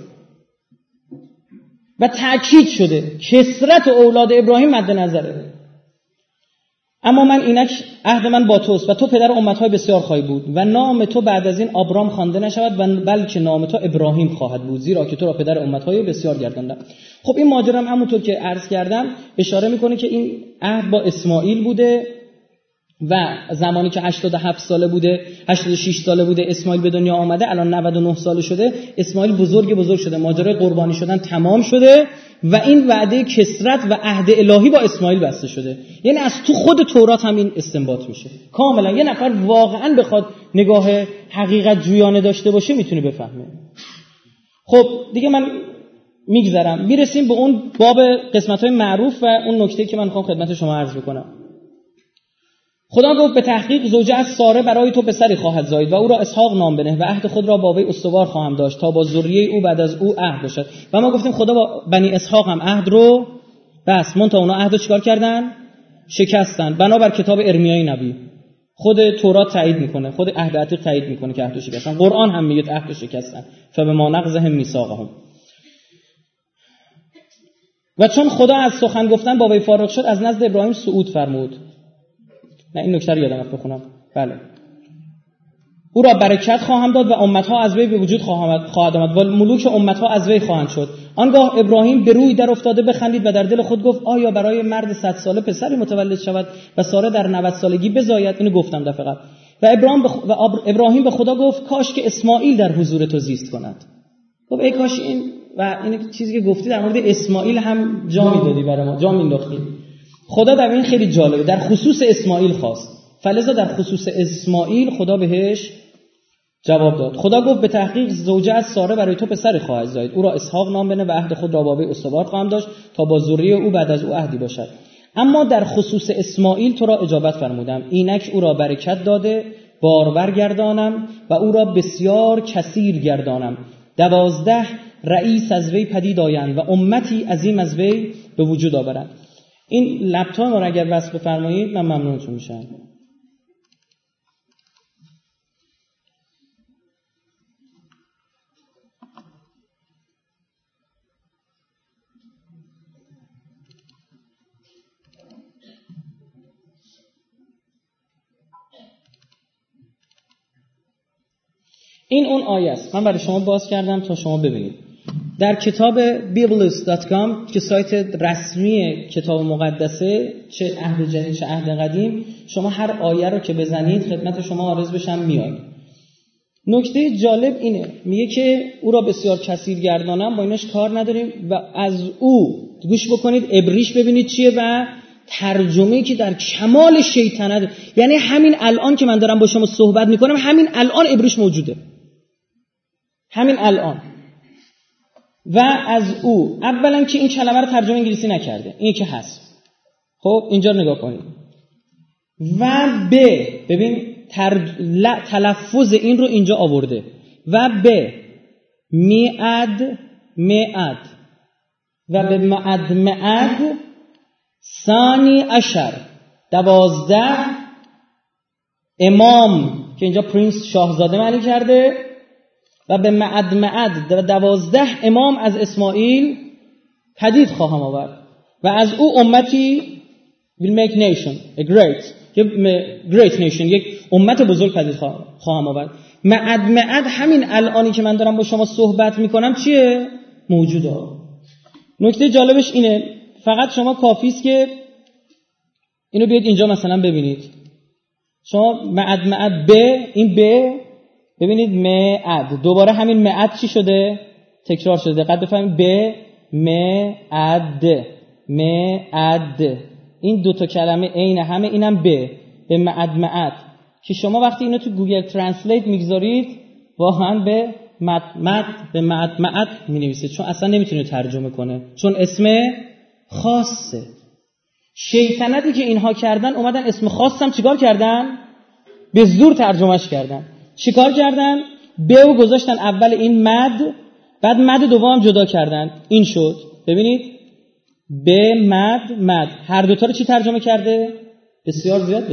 و تأکید شده کثرت اولاد ابراهیم مد نظره. اما من اینک عهد من با توست و تو پدر امتهای بسیار خواهی بود و نام تو بعد از این آبرام خوانده نشود و بلکه نام تو ابراهیم خواهد بود، زیرا که تو را پدر امتهای بسیار گرداندم. خب این ماجرا هم همونطور که عرض کردم اشاره میکنه که این عهد با اسماعیل بوده و زمانی که 87 ساله بوده، 86 ساله بوده اسماعیل به دنیا آمده، الان 99 ساله شده، اسماعیل بزرگ شده، ماجرای قربانی شدن تمام شده و این وعده کثرت و عهد الهی با اسماعیل بسته شده. یعنی از تو خود تورات هم این استنباط میشه کاملا. یه نفر واقعا بخواد نگاه حقیقت جویانه داشته باشه میتونه بفهمه. خب دیگه من میگذرم، میرسیم به اون باب قسمت‌های معروف و اون نکته که من میخوام خدمت شما عرض بکنم. خدا گفت به تحقیق زوجه از ساره برای تو پسری خواهد زایید و او را اسحاق نام بنه و عهد خود را با وی استوار خواهم داشت تا با ذریه او بعد از او عهد باشد. و ما گفتیم خدا با بنی اسحاق هم عهد رو بس منتها اونا عهد رو چیکار کردن؟ شکستن. بنابر کتاب ارمیای نبی خود تورات تایید میکنه، خود عهد عتیق تایید میکنه که عهد رو شکستن. قرآن هم میگه عهد رو شکستن، فبما نقضهم میثاقهم. و چون خدا از سخن گفتن با وی فارغ شد از نزد ابراهیم صعود فرمود. نه این نکته رو یادم رفت بخونم. بله. او را برکت خواهم داد و امتها از وی به وجود خواهد آمد و ملوک امتها از وی خواهند شد. آنگاه ابراهیم به روی در افتاده بخندید و در دل خود گفت آیا برای مرد 100 ساله پسری متولد شود و ساره در 90 سالگی بزاید؟ اینو گفتم دفعه قبل. و ابراهیم به خدا گفت کاش که اسماعیل در حضور تو زیست کند. خب ای کاش این چیزی که گفتی در مورد اسماعیل هم جا میدادی برای ما، جا مینداختی. خدا در این خیلی جالبه، در خصوص اسماعیل خواست، فلذا در خصوص اسماعیل خدا بهش جواب داد. خدا گفت به تحقیق زوجه از ساره برای تو پسری خواهد زایید، او را اسحاق نام بنه و عهد خود را با وی استوار خواهم داشت تا با ذریه او بعد از او عهدی باشد. اما در خصوص اسماعیل تو را اجابت فرمودم، اینک او را برکت داده بارور گردانم و او را بسیار کثیر گردانم. 12 رئیس از وی پدید آیند و امتی عظیم از وی به وجود آورند. این لپتاپ رو اگر وصل بفرمایید من ممنونتون میشم. این اون آیه است. من برای شما باز کردم تا شما ببینید. در کتاب biblist.com که سایت رسمی کتاب مقدسه، چه عهد جدید چه عهد قدیم، شما هر آیه رو که بزنید خدمت شما عرض بشم میاد. نکته جالب اینه، میگه که او را بسیار کثیر گردانم، با اینش کار نداریم و از او گوش بکنید عبریش ببینید چیه و ترجمه‌ای که در کمال شیطنت، یعنی همین الان که من دارم با شما صحبت میکنم همین الان عبریش موجوده، همین الان. و از او، اولا که این کلمه رو ترجمه انگلیسی نکرده، این که هست. خب اینجا نگاه کنید. و ببین تلفظ این رو اینجا آورده. و میعد و به معد ثانی عشر 12 امام که اینجا پرنس شاهزاده معنی کرده و به معد 12 امام از اسماعیل پدید خواهم آورد و از او امتی will make nation a great nation، یک امت بزرگ پدید خواهم آورد. معد همین الانی که من دارم با شما صحبت میکنم چیه؟ موجوده. نکته جالبش اینه، فقط شما کافی است که اینو بیاید اینجا مثلا ببینید. شما معد این ب ببینید معد، دوباره همین معد چی شده؟ تکرار شده. دقت بفرمایید، ب معد این دو تا کلمه عین همه، اینم به معد که شما وقتی اینو تو گوگل ترنسلیت میگذارید واقعا به معد مینویسید، چون اصلا نمیتونه ترجمه کنه، چون اسم خاصه. شیطنتی که اینها کردن اومدن اسم خاصم چیکار کردن؟ به زور ترجمهش کردن. چیکار کردن؟ به و گذاشتن اول این مد، بعد مد دوم جدا کردن، این شد. ببینید به مد هر دوتا رو چی ترجمه کرده؟ بسیار زیاد.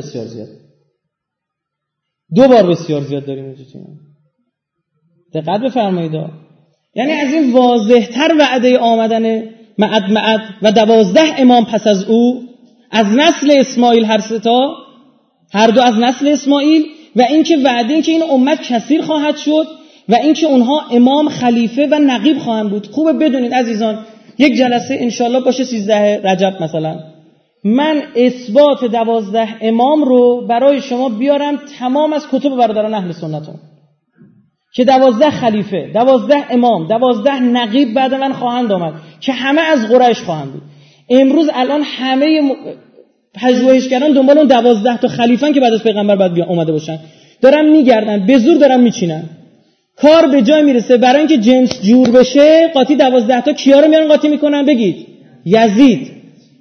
دو بار بسیار زیاد داریم اینجا. دقت بفرمایید، یعنی از این واضح‌تر وعده آمدن معد و 12 امام پس از او از نسل اسماعیل، هر دو از نسل اسماعیل، و اینکه وعده این که این امت کثیر خواهد شد و اینکه اونها امام، خلیفه و نقیب خواهند بود. خوبه بدونید عزیزان، یک جلسه انشالله باشه 13 رجب مثلا، من اثبات 12 امام رو برای شما بیارم تمام از کتب برادران اهل سنتون که 12 خلیفه، 12 امام، 12 نقیب بعد من خواهند آمد که همه از قریش خواهند بود. امروز الان همه پژوهشگران دنبال اون 12 تا خلیفه‌ن که بعد از پیغمبر بعد اومده باشن، دارن میگردن، به زور دارن میچینن. کار به جای میرسه برای اینکه جنس جور بشه، قاطی 12 تا کیا رو میارن قاطی میکنن؟ بگید یزید.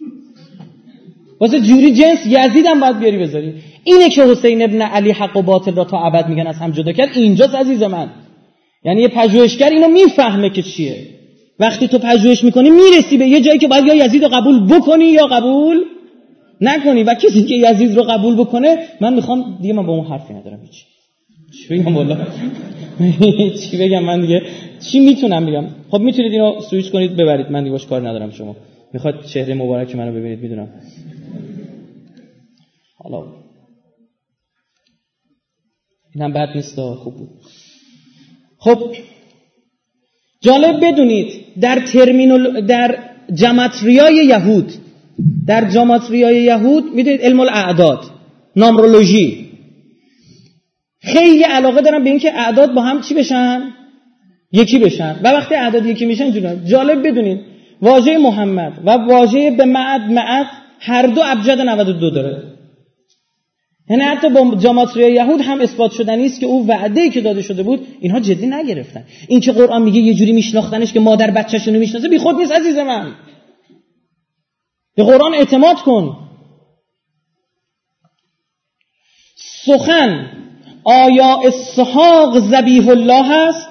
واسه جوری جنس یزید هم باید بیاری بذاری. اینه که حسین ابن علی حق و باطل را تا ابد میگن از هم جدا کرد. اینجاست عزیز من. یعنی یه پژوهشگر اینو میفهمه که چیه. وقتی تو پژوهش میکنی میرسی به یه جایی که باید یا یزید رو قبول بکنی یا قبول نکنی، و کسی که یزید رو قبول بکنه، من میخوام دیگه، من با اون حرفی ندارم. چی بگم والا؟ چی بگم من دیگه؟ چی میتونم بگم؟ خب میتونید اینو سوئیچ کنید ببرید، من دیگه باش کار ندارم. شما میخواد چهره مبارک منو ببینید، میدونم. حالا اینم بد نیست، خوب بود. خب جالب بدونید در جماتریای یهود میدونید علم الاعداد، نامرولوژی، خیلی علاقه دارن به این که اعداد با هم چی بشن؟ یکی بشن. و وقتی اعداد یکی میشن، جالب بدونید واژه محمد و واژه به معد هر دو ابجد 92 داره. یعنی حتی با جماتریای یهود هم اثبات شدنی است که او وعده‌ای که داده شده بود اینها جدی نگرفتن. این که قرآن میگه یه جوری میشناختنش که مادر بچه‌شونو میشناسه، بی خود نیست عزیز من. به قرآن اعتماد کن. سخن آیا اسحاق ذبیح الله است؟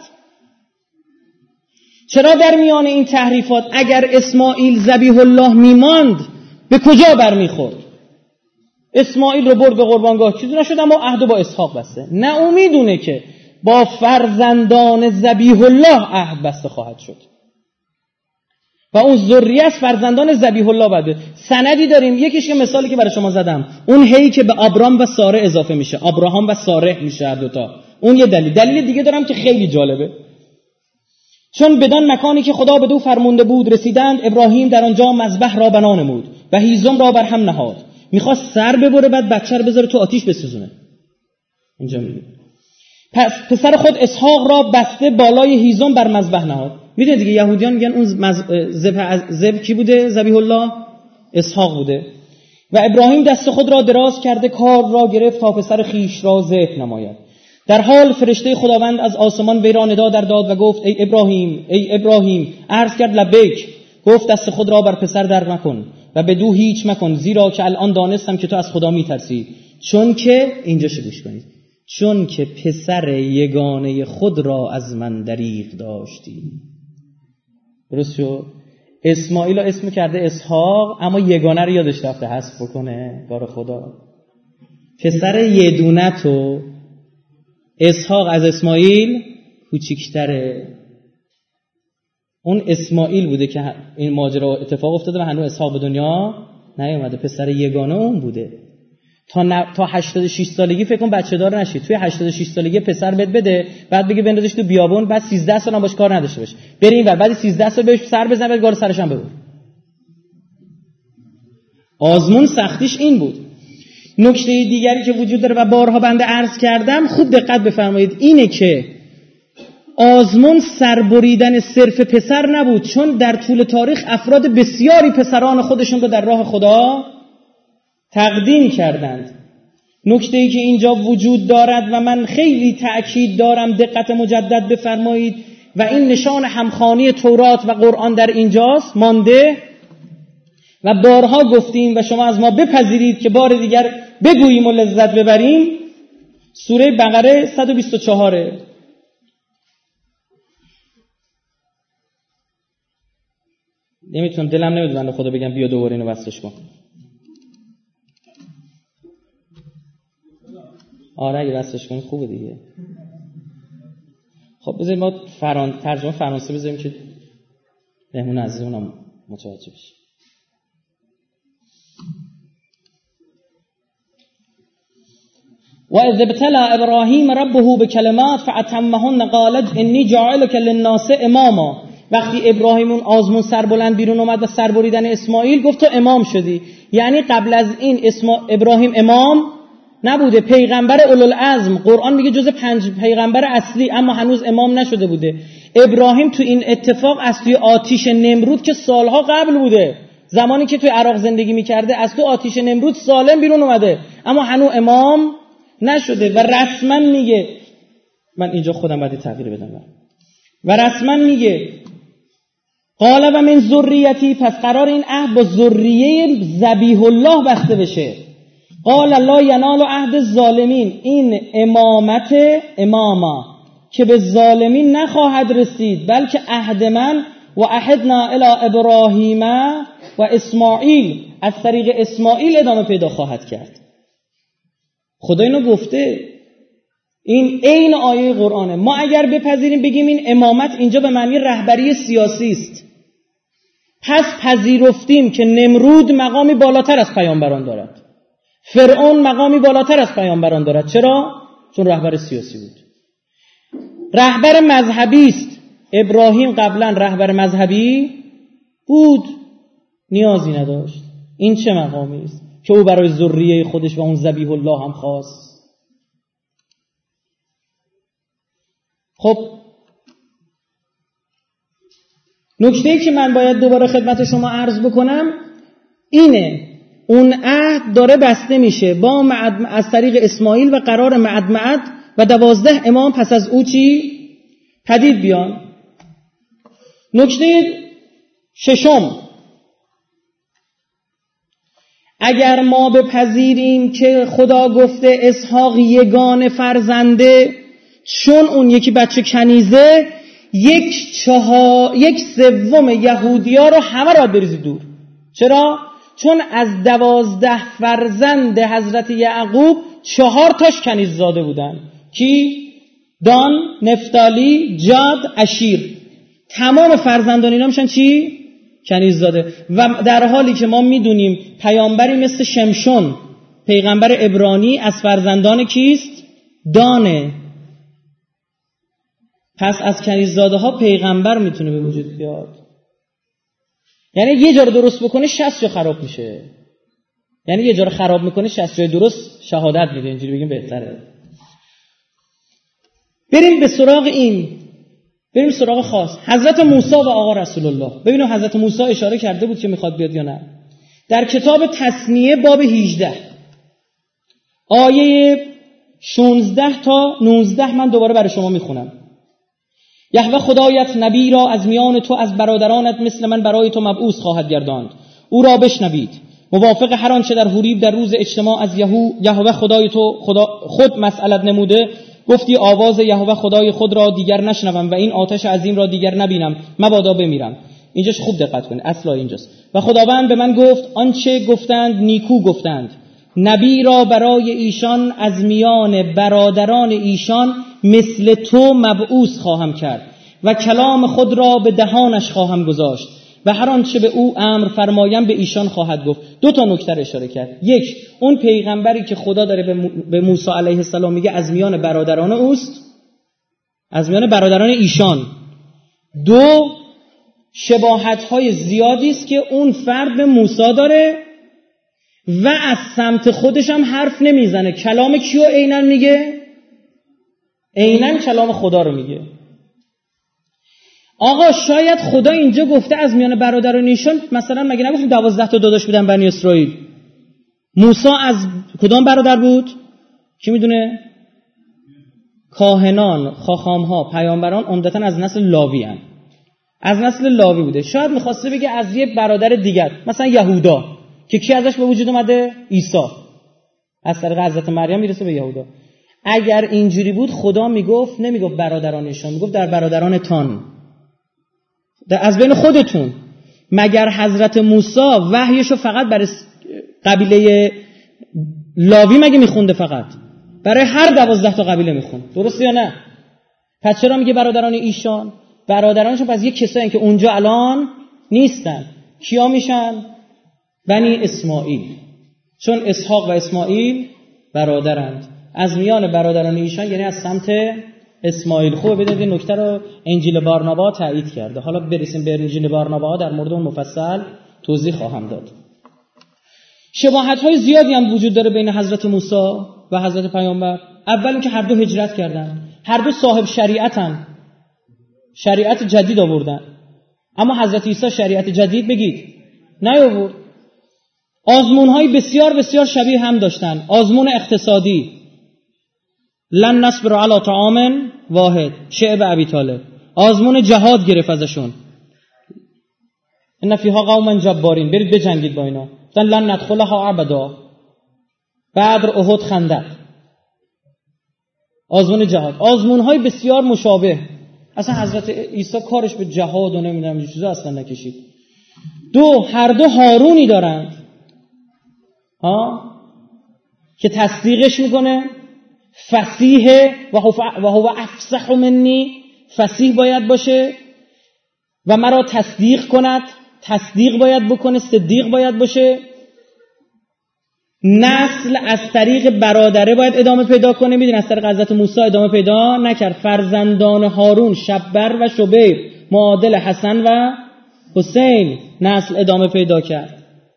چرا در میان این تحریفات اگر اسماعیل ذبیح الله میماند به کجا برمیخورد؟ اسماعیل رو برد به قربانگاه، چیزی نشد، اما عهد با اسحاق بسته. نه او میدونه که با فرزندان ذبیح الله عهد بسته خواهد شد و اون ذریه از فرزندان ذبیح الله بعد. سندی داریم، یکیش که مثالی که برای شما زدم، اون هی که به ابرام و ساره اضافه میشه، ابراهام و ساره میشه هر دوتا. اون یه دلیل دیگه دارم که خیلی جالبه. چون بدان مکانی که خدا بدو فرمونده بود رسیدند، ابراهیم در آنجا مذبح را بنا نمود و هیزم را بر هم نهاد. میخواست سر ببره بعد بچه رو بذاره تو آتیش بسوزونه. اینجا میگه پس پسر خود اسحاق را بسته بالای هیزم بر مذبح نهاد. میدونید دیگه یهودیان میگن اون ذبح کی بوده؟ ذبیح الله اسحاق بوده. و ابراهیم دست خود را دراز کرده کار را گرفت تا پسر خیش را ذبح نماید. در حال فرشته خداوند از آسمان وی را ندا در داد و گفت ای ابراهیم. عرض کرد لبیک. گفت دست خود را بر پسر در مکن و بدو هیچ مکن، زیرا که الان دانستم که تو از خدا میترسی، چون که اینجاشو گوش کنید، چون که پسر یگانه خود را از من دریغ داشتی. درست شد؟ اسماعیل اسم کرده اسحاق، اما یگانه رو یادش رفته حذف بکنه. بار خدا، پسر یه دونه تو اسحاق از اسماعیل کوچیک‌تره. اون اسماعیل بوده که این ماجرا اتفاق افتاده و هنوز اسحاق به دنیا نیومده، پسر یگانه اون بوده. تا 86 سالگی فکر کن بچه دار نشید. توی 86 سالگی پسر بده، بعد بگه بندازش تو بیابون، بعد 13 سال هم باش کار نداشته باش، بری اینور، بعد 13 سال بهش سر بزنه، بعد گار سرش هم ببر. آزمون سختیش این بود. نکته دیگری که وجود داره و بارها بنده عرض کردم، خوب دقت بفرمایید، اینه که آزمون سربریدن صرف پسر نبود، چون در طول تاریخ افراد بسیاری پسران خودشون رو در راه خدا تقدیم کردند. نکته‌ای که اینجا وجود دارد و من خیلی تأکید دارم دقت مجدد بفرمایید و این نشان همخوانی تورات و قرآن در اینجاست مانده و بارها گفتیم و شما از ما بپذیرید که بار دیگر بگوییم و لذت ببریم. سوره بقره 124 نمیتونم، دلم نمیاد بنده خدا بگم بیا دوباره اینو وصلش کن. آره اگه وصلش کنید خوبه دیگه. خب بذارید ما ترجمه فرانسه بذاریم که مهمون عزیزمونم متوجه بشه. و اذ ابتلى ابراهیم ربه بکلمات فاتمهن قال انی جاعلک للناس اماما. وقتی ابراهیم اون آزمون سربلند بیرون اومد و سربریدن اسماعیل، گفت تو امام شدی. یعنی قبل از این ابراهیم امام نبوده، پیغمبر اولوالعزم، قرآن میگه جز 5 پیغمبر اصلی، اما هنوز امام نشده بوده. ابراهیم تو این اتفاق از توی آتیش نمرود که سالها قبل بوده، زمانی که توی عراق زندگی میکرده، از تو آتیش نمرود سالم بیرون اومده، اما هنوز امام نشده. و رسما میگه، من اینجا خودم باید تغییر بدم، و رسما میگه قال و من ذریتی، پس قرار این عهد با ذریه ذبیح الله بسته بشه. قال لا ینال عهد الظالمین، این اماما که به ظالمین نخواهد رسید، بلکه عهد من و عهدنا الی ابراهیم و اسماعیل، از طریق اسماعیل ادامه پیدا خواهد کرد. خدا اینو گفته، این عین آیه قرآنه. ما اگر بپذیریم بگیم این امامت اینجا به معنی رهبری سیاسی است، پس پذیرفتیم که نمرود مقامی بالاتر از پیامبران دارد، فرعون مقامی بالاتر از پیامبران دارد. چرا؟ چون رهبر سیاسی بود. رهبر مذهبی است. ابراهیم قبلا رهبر مذهبی بود، نیازی نداشت. این چه مقامی است که او برای ذریه خودش و اون ذبیح الله هم خواست. خب نکته‌ای که من باید دوباره خدمت شما عرض بکنم اینه، اون عهد داره بسته میشه با از طریق اسماعیل و قرار معد و 12 امام پس از او چی؟ پدید بیان. نکته 6، اگر ما بپذیریم که خدا گفته اسحاق یگانه فرزنده، چون اون یکی بچه کنیزه، 1/3 یهودیا رو همه را بریزید دور. چرا؟ چون از 12 فرزند حضرت یعقوب 4 تاش کنیز زاده بودن. کی؟ دان، نفتالی، جاد، اشیر. تمام فرزندان اینا میشن چی؟ کنیز زاده. و در حالی که ما میدونیم پیامبری مثل شمشون، پیغمبر عبرانی، از فرزندان کیست؟ دانه. پس از کنیززاده ها پیغمبر میتونه به وجود بیاد. یعنی یه جا رو درست بکنه 60 جا خراب میشه. یعنی یه جا رو خراب میکنه 60 جای درست شهادت میده، اینجوری بگیم بهتره. بریم به سراغ بریم سراغ خاص حضرت موسی و آقا رسول الله. ببینیم حضرت موسی اشاره کرده بود که میخواد بیاد یا نه. در کتاب تثنیه باب 18 آیه 16 تا 19 من دوباره برای شما میخونم. یهوه خدایت نبی را از میان تو از برادرانت مثل من برای تو مبعوث خواهد گرداند، او را بشنوید. موافق هر آنچه در حریب در روز اجتماع از یهوه خدای تو خود مسئلت نموده، گفتی آواز یهوه خدای خود را دیگر نشنوم و این آتش عظیم را دیگر نبینم، مبادا بمیرم. اینجاش خوب دقت کنید، اصلا اینجاست. و خداوند به من گفت آنچه گفتند نیکو گفتند، نبی را برای ایشان از میان برادران ایشان مثل تو مبعوث خواهم کرد و کلام خود را به دهانش خواهم گذاشت و هر آنچه به او امر فرمایم به ایشان خواهد گفت. 2 نکته اشاره کرد. 1، اون پیغمبری که خدا داره به موسی علیه السلام میگه از میان برادران اوست، از میان برادران ایشان. 2، شباهت‌های زیادی است که اون فرد به موسی داره و از سمت خودش هم حرف نمیزنه. کلام کیو عیناً میگه؟ عیناً کلام خدا رو میگه. آقا شاید خدا اینجا گفته از میان برادران ایشان، مثلا مگه نگفتیم 12 تا داداش بودن بنی اسرائیل؟ موسی از کدام برادر بود؟ کی میدونه؟ کاهنان، خاخام‌ها، پیامبران عمدتاً از نسل لاوی هستند. از نسل لاوی بوده. شاید می‌خواسته بگه از یه برادر دیگر، مثلا یهودا که کی ازش به وجود اومده؟ عیسی. از طریق حضرت مریم میرسه به یهودا. اگر اینجوری بود خدا میگفت، نمیگفت برادران ایشان، میگفت در برادران تان، از بین خودتون. مگر حضرت موسی وحیشو فقط برای قبیله لاوی مگه میخونده؟ فقط برای هر 12 تا قبیله میخوند. درسته یا نه؟ پس چرا میگه برادران ایشان؟ برادرانشون پس یه کسایی که اونجا الان نیستن. کیا میشن؟ بنی اسماعیل. چون اسحاق و اسماعیل برادرند. از میان برادران ایشان یعنی از سمت اسماعیل. خوبه بدونید این نکته رو انجیل بارنابا تایید کرده. حالا برسیم به انجیل بارنابا، در مورد اون مفصل توضیح خواهم داد. شباهت‌های زیادی هم وجود داره بین حضرت موسی و حضرت پیامبر. اول اینکه هر دو هجرت کردن، هر دو صاحب شریعتن، شریعت جدید آوردن. اما حضرت عیسی شریعت جدید بگید نیاورد. آزمون‌های بسیار بسیار شبیه هم داشتن. آزمون اقتصادی، لن نصبر علی طعام واحد، شعب ابی طالب. آزمون جهاد گرفت ازشون، ان فیها قوما جبارین، برید بجنگید با اینا. گفتن لن ندخلها ابدا. بدر، احد، خندق. آزمون جهاد. آزمون‌های بسیار مشابه. اصلا حضرت عیسی کارش به جهاد و نمیدونم این چیزا اصلا نکشید. 2، هر دو هارونی دارند که تصدیقش میکنه. فصیح و هو افصح منی، فصیح باید باشه و مرا تصدیق کند، تصدیق باید بکنه، صدیق باید باشه. نسل از طریق برادره باید ادامه پیدا کنه. میدونی از طریق حضرت موسی ادامه پیدا نکرد. فرزندان هارون شبر و شبیر معادل حسن و حسین نسل ادامه پیدا کرد.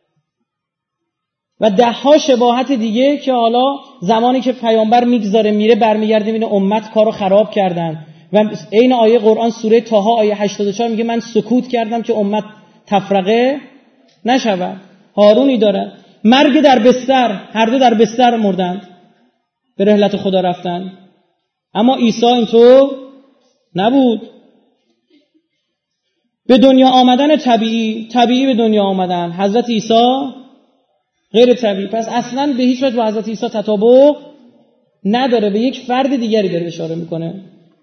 و 10 شباهت دیگه که حالا زمانی که پیامبر میگذاره میره برمیگرده میبینه امت کارو خراب کردن. و این آیه قرآن سوره طه آیه 84 میگه من سکوت کردم که امت تفرقه نشود. هارونی داره. مرگ در بستر، هر دو در بستر مردند، به رحلت خدا رفتن. اما عیسی اینطور نبود. به دنیا آمدن طبیعی به دنیا آمدن. حضرت عیسی غیر طبیعی. پس اصلا به هیچ وجه با حضرت عیسی تطابق نداره، به یک فرد دیگری داره اشاره میکنه.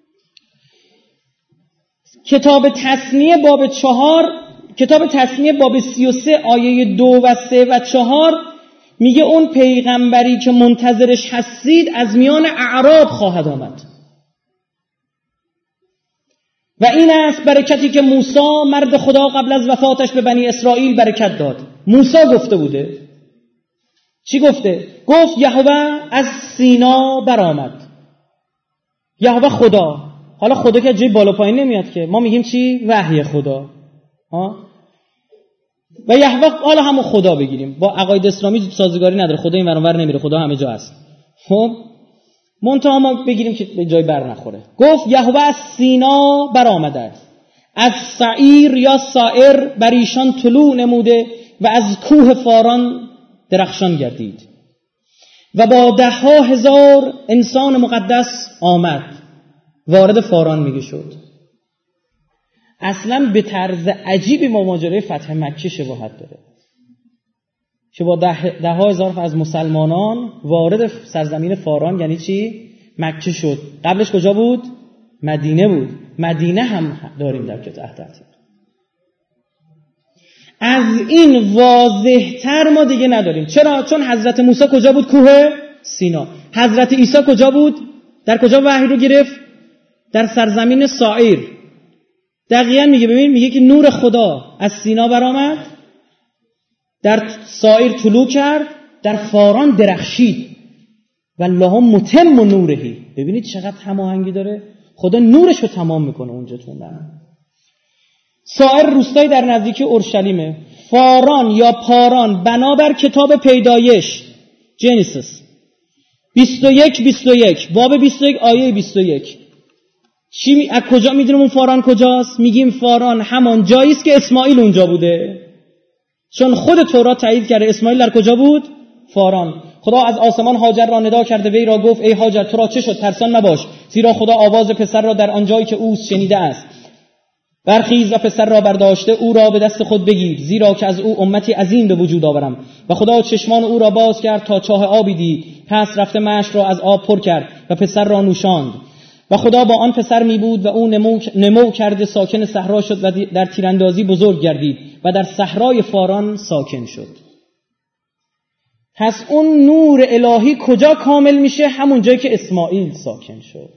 کتاب تثنیه باب 4، کتاب تثنیه باب 33 آیه 2 و 3 و 4 میگه اون پیغمبری که منتظرش هستید از میان اعراب خواهد آمد. و این است برکتی که موسی مرد خدا قبل از وفاتش به بنی اسرائیل برکت داد. موسی گفته بوده. چی گفته؟ گفت یهوه از سینا برآمد. یهوه خدا. حالا خدا که جای بالا پایین نمیاد که، ما میگیم چی؟ وحی خدا. و یهوه حالا همون خدا بگیریم، با عقاید اسلامی سازگاری نداره، خدا این ور اون ور نمیره، خدا همه جا هست. خب منتها ما بگیریم که به جای بر نخوره. گفت یهوه از سینا برآمده، از سعیر یا سائر بر ایشان طلوع نموده و از کوه فاران درخشان گردید و با 10,000 انسان مقدس آمد. وارد فاران میگه شد. اصلا به طرز عجیبی با ماجرای فتح مکه شباهت داره که با 10,000 از مسلمانان وارد سرزمین فاران، یعنی چی؟ مکه شد. قبلش کجا بود؟ مدینه بود. مدینه هم داریم در کتاب تحت. از این واضح‌تر ما دیگه نداریم. چرا؟ چون حضرت موسی کجا بود؟ کوه سینا. حضرت عیسی کجا بود؟ در کجا وحی رو گرفت؟ در سرزمین سایر. دقیقاً میگه، ببین میگه که نور خدا از سینا برآمد، در سایر طلوع کرد، در فاران درخشید. والله متم نورهی. ببینید چقدر هماهنگی داره. خدا نورش رو تمام میکنه اونجا تو سایر روستایی در نزدیکی اورشلیمه. فاران یا پاران بنابر کتاب پیدایش جنیسیس 21 باب 21 آیه 21 از کجا میدونیم اون فاران کجاست؟ میگیم فاران همان جایی است که اسماعیل اونجا بوده، چون خود تورات تایید کرده اسماعیل در کجا بود؟ فاران. خدا از آسمان هاجر را ندا کرده، وی را گفت ای هاجر تو را چه شد؟ ترسان مباش، زیرا خدا آواز پسر را در آنجایی که اوست شنیده است. برخیز و پسر را برداشته او را به دست خود بگیر، زیرا که از او امتی عظیم به وجود آورم. و خدا چشمان او را باز کرد تا چاه آبی دید، پس رفته مشت را از آب پر کرد و پسر را نوشاند. و خدا با آن پسر می بود و او نمو کرده ساکن صحرا شد و در تیراندازی بزرگ گردید و در صحرای فاران ساکن شد. پس اون نور الهی کجا کامل میشه؟ همون جایی که اسماعیل ساکن شد.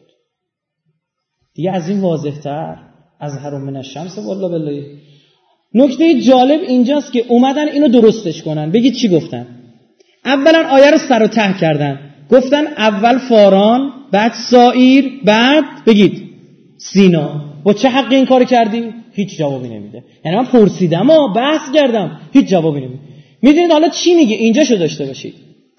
دیگه از این واضح‌تر از هرم من الشمس والله بالله. نکته جالب اینجاست که اومدن اینو درستش کنن. بگید چی گفتن؟ اولا آیه رو سر و ته کردن، گفتن اول فاران، بعد سایر، بعد بگید سینا. با چه حق این کار کردی؟ هیچ جوابی نمیده. یعنی من پرسیدم و بحث کردم، هیچ جوابی نمیده. میدونید حالا چی میگه؟ اینجاشو داشته باشید.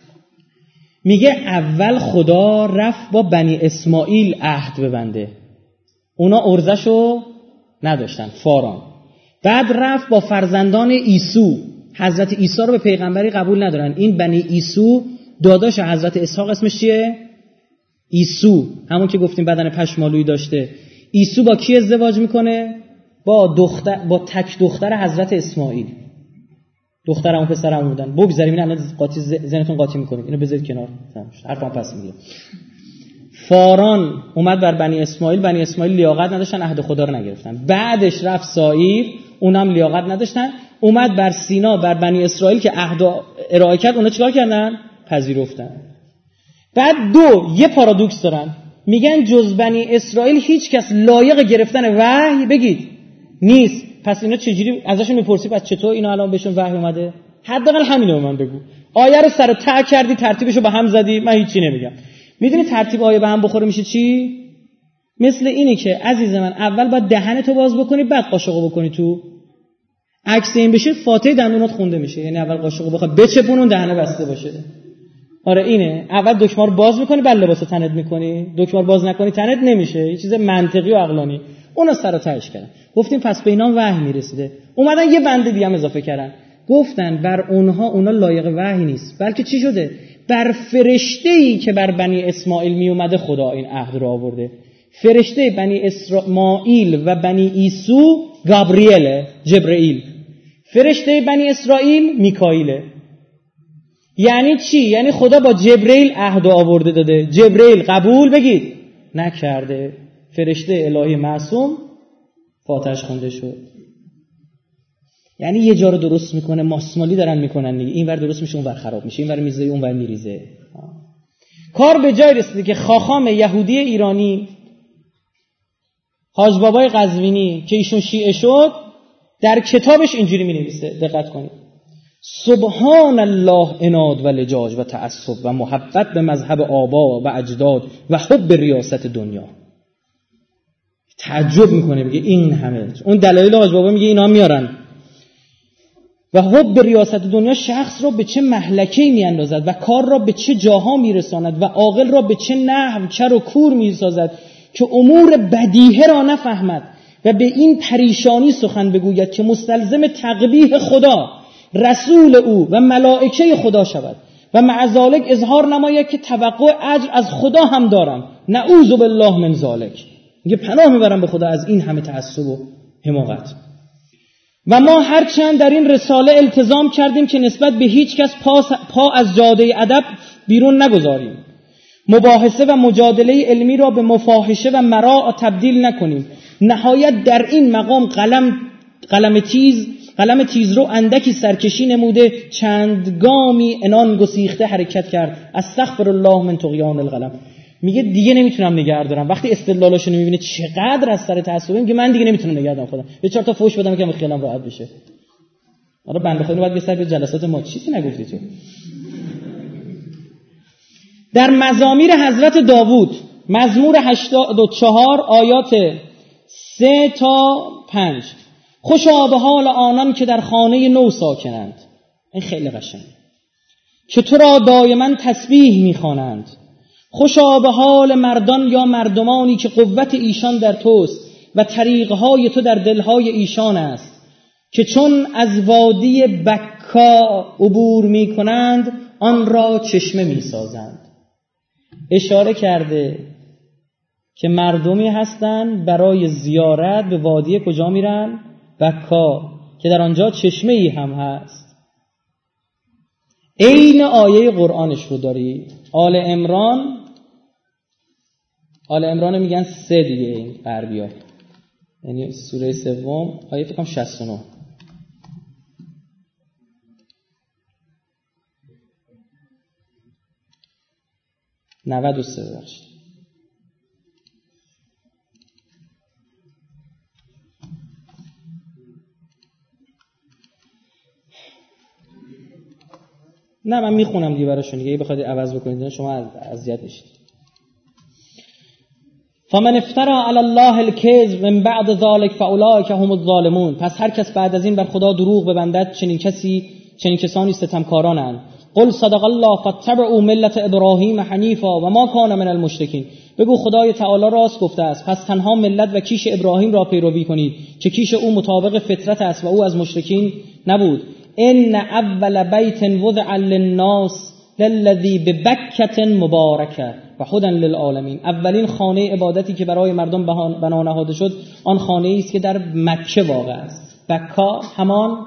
میگه اول خدا رفت با بنی اسماعیل عهد ببنده، اونا ارزشو نداشتن، فاران. بعد رفت با فرزندان عیسی، حضرت عیسی رو به پیغمبری قبول ندارن. این بنی عیسی داداش حضرت اسحاق اسمش چیه؟ عیسی، همون که گفتیم بدن پشمالویی داشته. عیسی با کی ازدواج میکنه؟ با تک دختر حضرت اسماعیل. دخترمون پسرمون بودن. بگذاریم این الان قاطی ذهنتون قاطی میکنه، اینو بذارید کنار، حرفم پس میگیرم. فاران اومد بر بنی اسماعیل، بنی اسماعیل لیاقت نداشتن، عهد خدا رو نگرفتن. بعدش رفت سایر، اونم لیاقت نداشتن، اومد بر سینا، بر بنی اسرائیل که عهد ارائه کرد، اونا چیکار کردن؟ پذیرفتن. بعد یه پارادوکس دارن، میگن جز بنی اسرائیل هیچ کس لایق گرفتن وحی بگید نیست. پس اینا چجوری ازشون میپرسی پس چطور اینا الان بهشون وحی اومده؟ حداقل همینو من بگو. آیه رو سر و ته کردی، ترتیبشو به هم زدی، من هیچی نمیگم. میدونی ترتیب آیه به هم بخوره میشه چی؟ مثل اینی که عزیز من اول باید دهنتو باز بکنی بعد قاشقو بکنی تو. عکس این بشه فاتحه دندونات خونده میشه. یعنی اول قاشقو بخوای بچپونون دهنه بسته باشه. آره اینه. اول دکمه رو باز میکنی بعد لباسو تنت میکنی. دکمه رو باز نکنی تنت نمیشه. یه چیز منطقی و عقلانی. اونا سر و تهش کردن. گفتیم پس به اینا وحی میرسیده. اومدن یه بنده دیگه هم اضافه کردن. گفتن بر اونا لایق وحی نیست. بلکه چی شده؟ بر فرشته‌ای که بر بنی اسماعیل می اومده خدا این عهد رو آورده. فرشته بنی اسماعیل و بنی عیسی جبرئیل. فرشته بنی اسرائیل میکائیل. یعنی چی؟ یعنی خدا با جبرئیل عهد آورده داده، جبرئیل قبول بگید نکرده. فرشته الهی معصوم فاتحش خونده شد. یعنی یه جا رو درست میکنه، ماسمالی دارن میکنن دیگه، این ور درست میشه اون ور خراب میشه، این ور میزه اون ور میریزه. کار به جای رسیده که خاخام یهودی ایرانی حاج بابای قزوینی که ایشون شیعه شد در کتابش اینجوری مینویسه، دقت کنید: سبحان الله عناد و لجاج و تعصب و محبت به مذهب آبا و اجداد و حب ریاست دنیا. تعجب میکنه، میگه این همه اون دلایل حاج بابا میگه اینا میارن. و حب ریاست دنیا شخص را به چه مهلکه‌ای میاندازد و کار را به چه جاها میرساند و عاقل را به چه نحو کر و کور میسازد که امور بدیهه را نفهمد و به این پریشانی سخن بگوید که مستلزم تقبیح خدا، رسول او و ملائکه خدا شود و مع ذلک اظهار نماید که توقع اجر از خدا هم دارم. نعوذ بالله من ذلک. میگه پناه میبرم به خدا از این همه تعصب و حماقت. و ما هرچند در این رساله التزام کردیم که نسبت به هیچ کس پا از جاده ادب بیرون نگذاریم، مباحثه و مجادله علمی را به مفاحشه و مراع تبدیل نکنیم، نهایت در این مقام قلم تیز قلم تیزرو اندکی سرکشی نموده، چند گامی عنان گسیخته حرکت کرد. استغفر الله من طغیان القلم. میگه دیگه نمیتونم نگه دارم. وقتی استدلالاشو میبینه چقدر از سر تعصبه، میگه من دیگه نمیتونم نگه دارم خودم. یه 4 تا فوش بدم که خیالم راحت بشه. آره بنده خدا باید بسر به جلسات ما چیزی نگفتی تو. در مزامیر حضرت داوود مزمور 84 آیات 3 تا 5 خوشا به حال آنان که در خانه نو ساکنند. این خیلی قشنگه. که تو را دائما تسبیح میخوانند. خوشا به حال مردان یا مردمانی که قوت ایشان در توست و طریقهای تو در دلهای ایشان است، که چون از وادی بکا عبور میکنند آن را چشمه میسازند. اشاره کرده که مردمی هستند برای زیارت به وادی کجا میرن؟ بکا، که در آنجا چشمه ای هم هست. عین آیه قرآنش رو داری. آل عمران میگن 3 دیگه این غربی‌ها، یعنی سوره 3 آیه فکر کنم 69. بخشید. نه من میخونم دیگه براشون دیگه، بخواید عوض بکنید شما اذیت میشید. فمن افترى علی الله الکذب من بعد ذلك فاولئک هم الظالمون. پس هر کس بعد از این بر خدا دروغ ببندد چنین کسانی ستمکارانند. قل صدق الله فاتبعوا ملت ابراهیم حنیفا و ما کان من المشرکین. بگو خدای تعالی راست گفته است، پس تنها ملت و کیش ابراهیم را پیروی کنید که کیش او مطابق فطرت است و او از مشرکین نبود. ان اول بیت وضع للناس للذی ببکة مبارکه و هدی للعالمین. اولین خانه عبادتی که برای مردم بنا نهاده شد آن خانه‌ای است که در مکه واقع است. بکا همان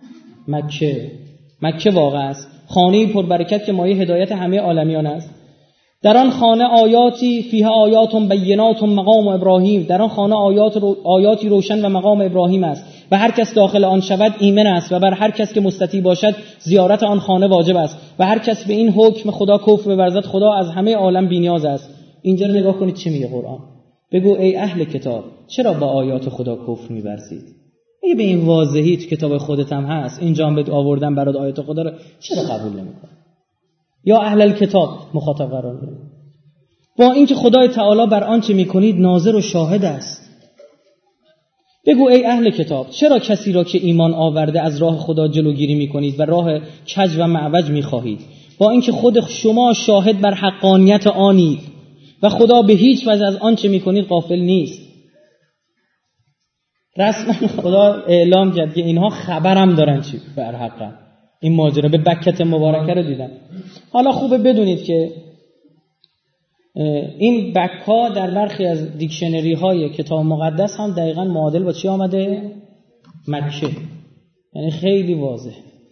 مکه واقع است، خانه‌ای پربرکت که مایه هدایت همه عالمیان است. در آن خانه آیاتی فیها آیات بینات مقام ابراهیم. در آن خانه آیاتی روشن و مقام ابراهیم است و هر کس داخل آن شود ایمن است و بر هر کس که مستطیع باشد زیارت آن خانه واجب است و هر کس به این حکم خدا کفر بورزد خدا از همه عالم بی‌نیاز است. اینجا رو نگاه کنید چه میگه قرآن. بگو ای اهل کتاب چرا با آیات خدا کفر می‌ورزید؟ اگه به این واضحی تو کتاب خودت هم هست، اینجا هم بهت آوردن برات آیات خدا رو، چرا قبول نمی‌کنی؟ یا اهل الکتاب مخاطب قرار بدید. با اینکه خدای تعالی بر آنچه می‌کنید ناظر و شاهد است. بگو ای اهل کتاب چرا کسی را که ایمان آورده از راه خدا جلوگیری می‌کنید و راه کج و معوج می‌خواهید، با اینکه خود شما شاهد بر حقانیت آنید و خدا به هیچ وجه از آنچه می‌کنید غافل نیست. رسما خدا اعلام کرد که اینها خبرم دارن چی بر حقا. این ماجرا به بکت مبارکه رو دیدن. حالا خوبه بدونید که این بکا در برخی از دیکشنری های کتاب مقدس هم دقیقاً معادل با چی آمده؟ مکه. یعنی خیلی واضح.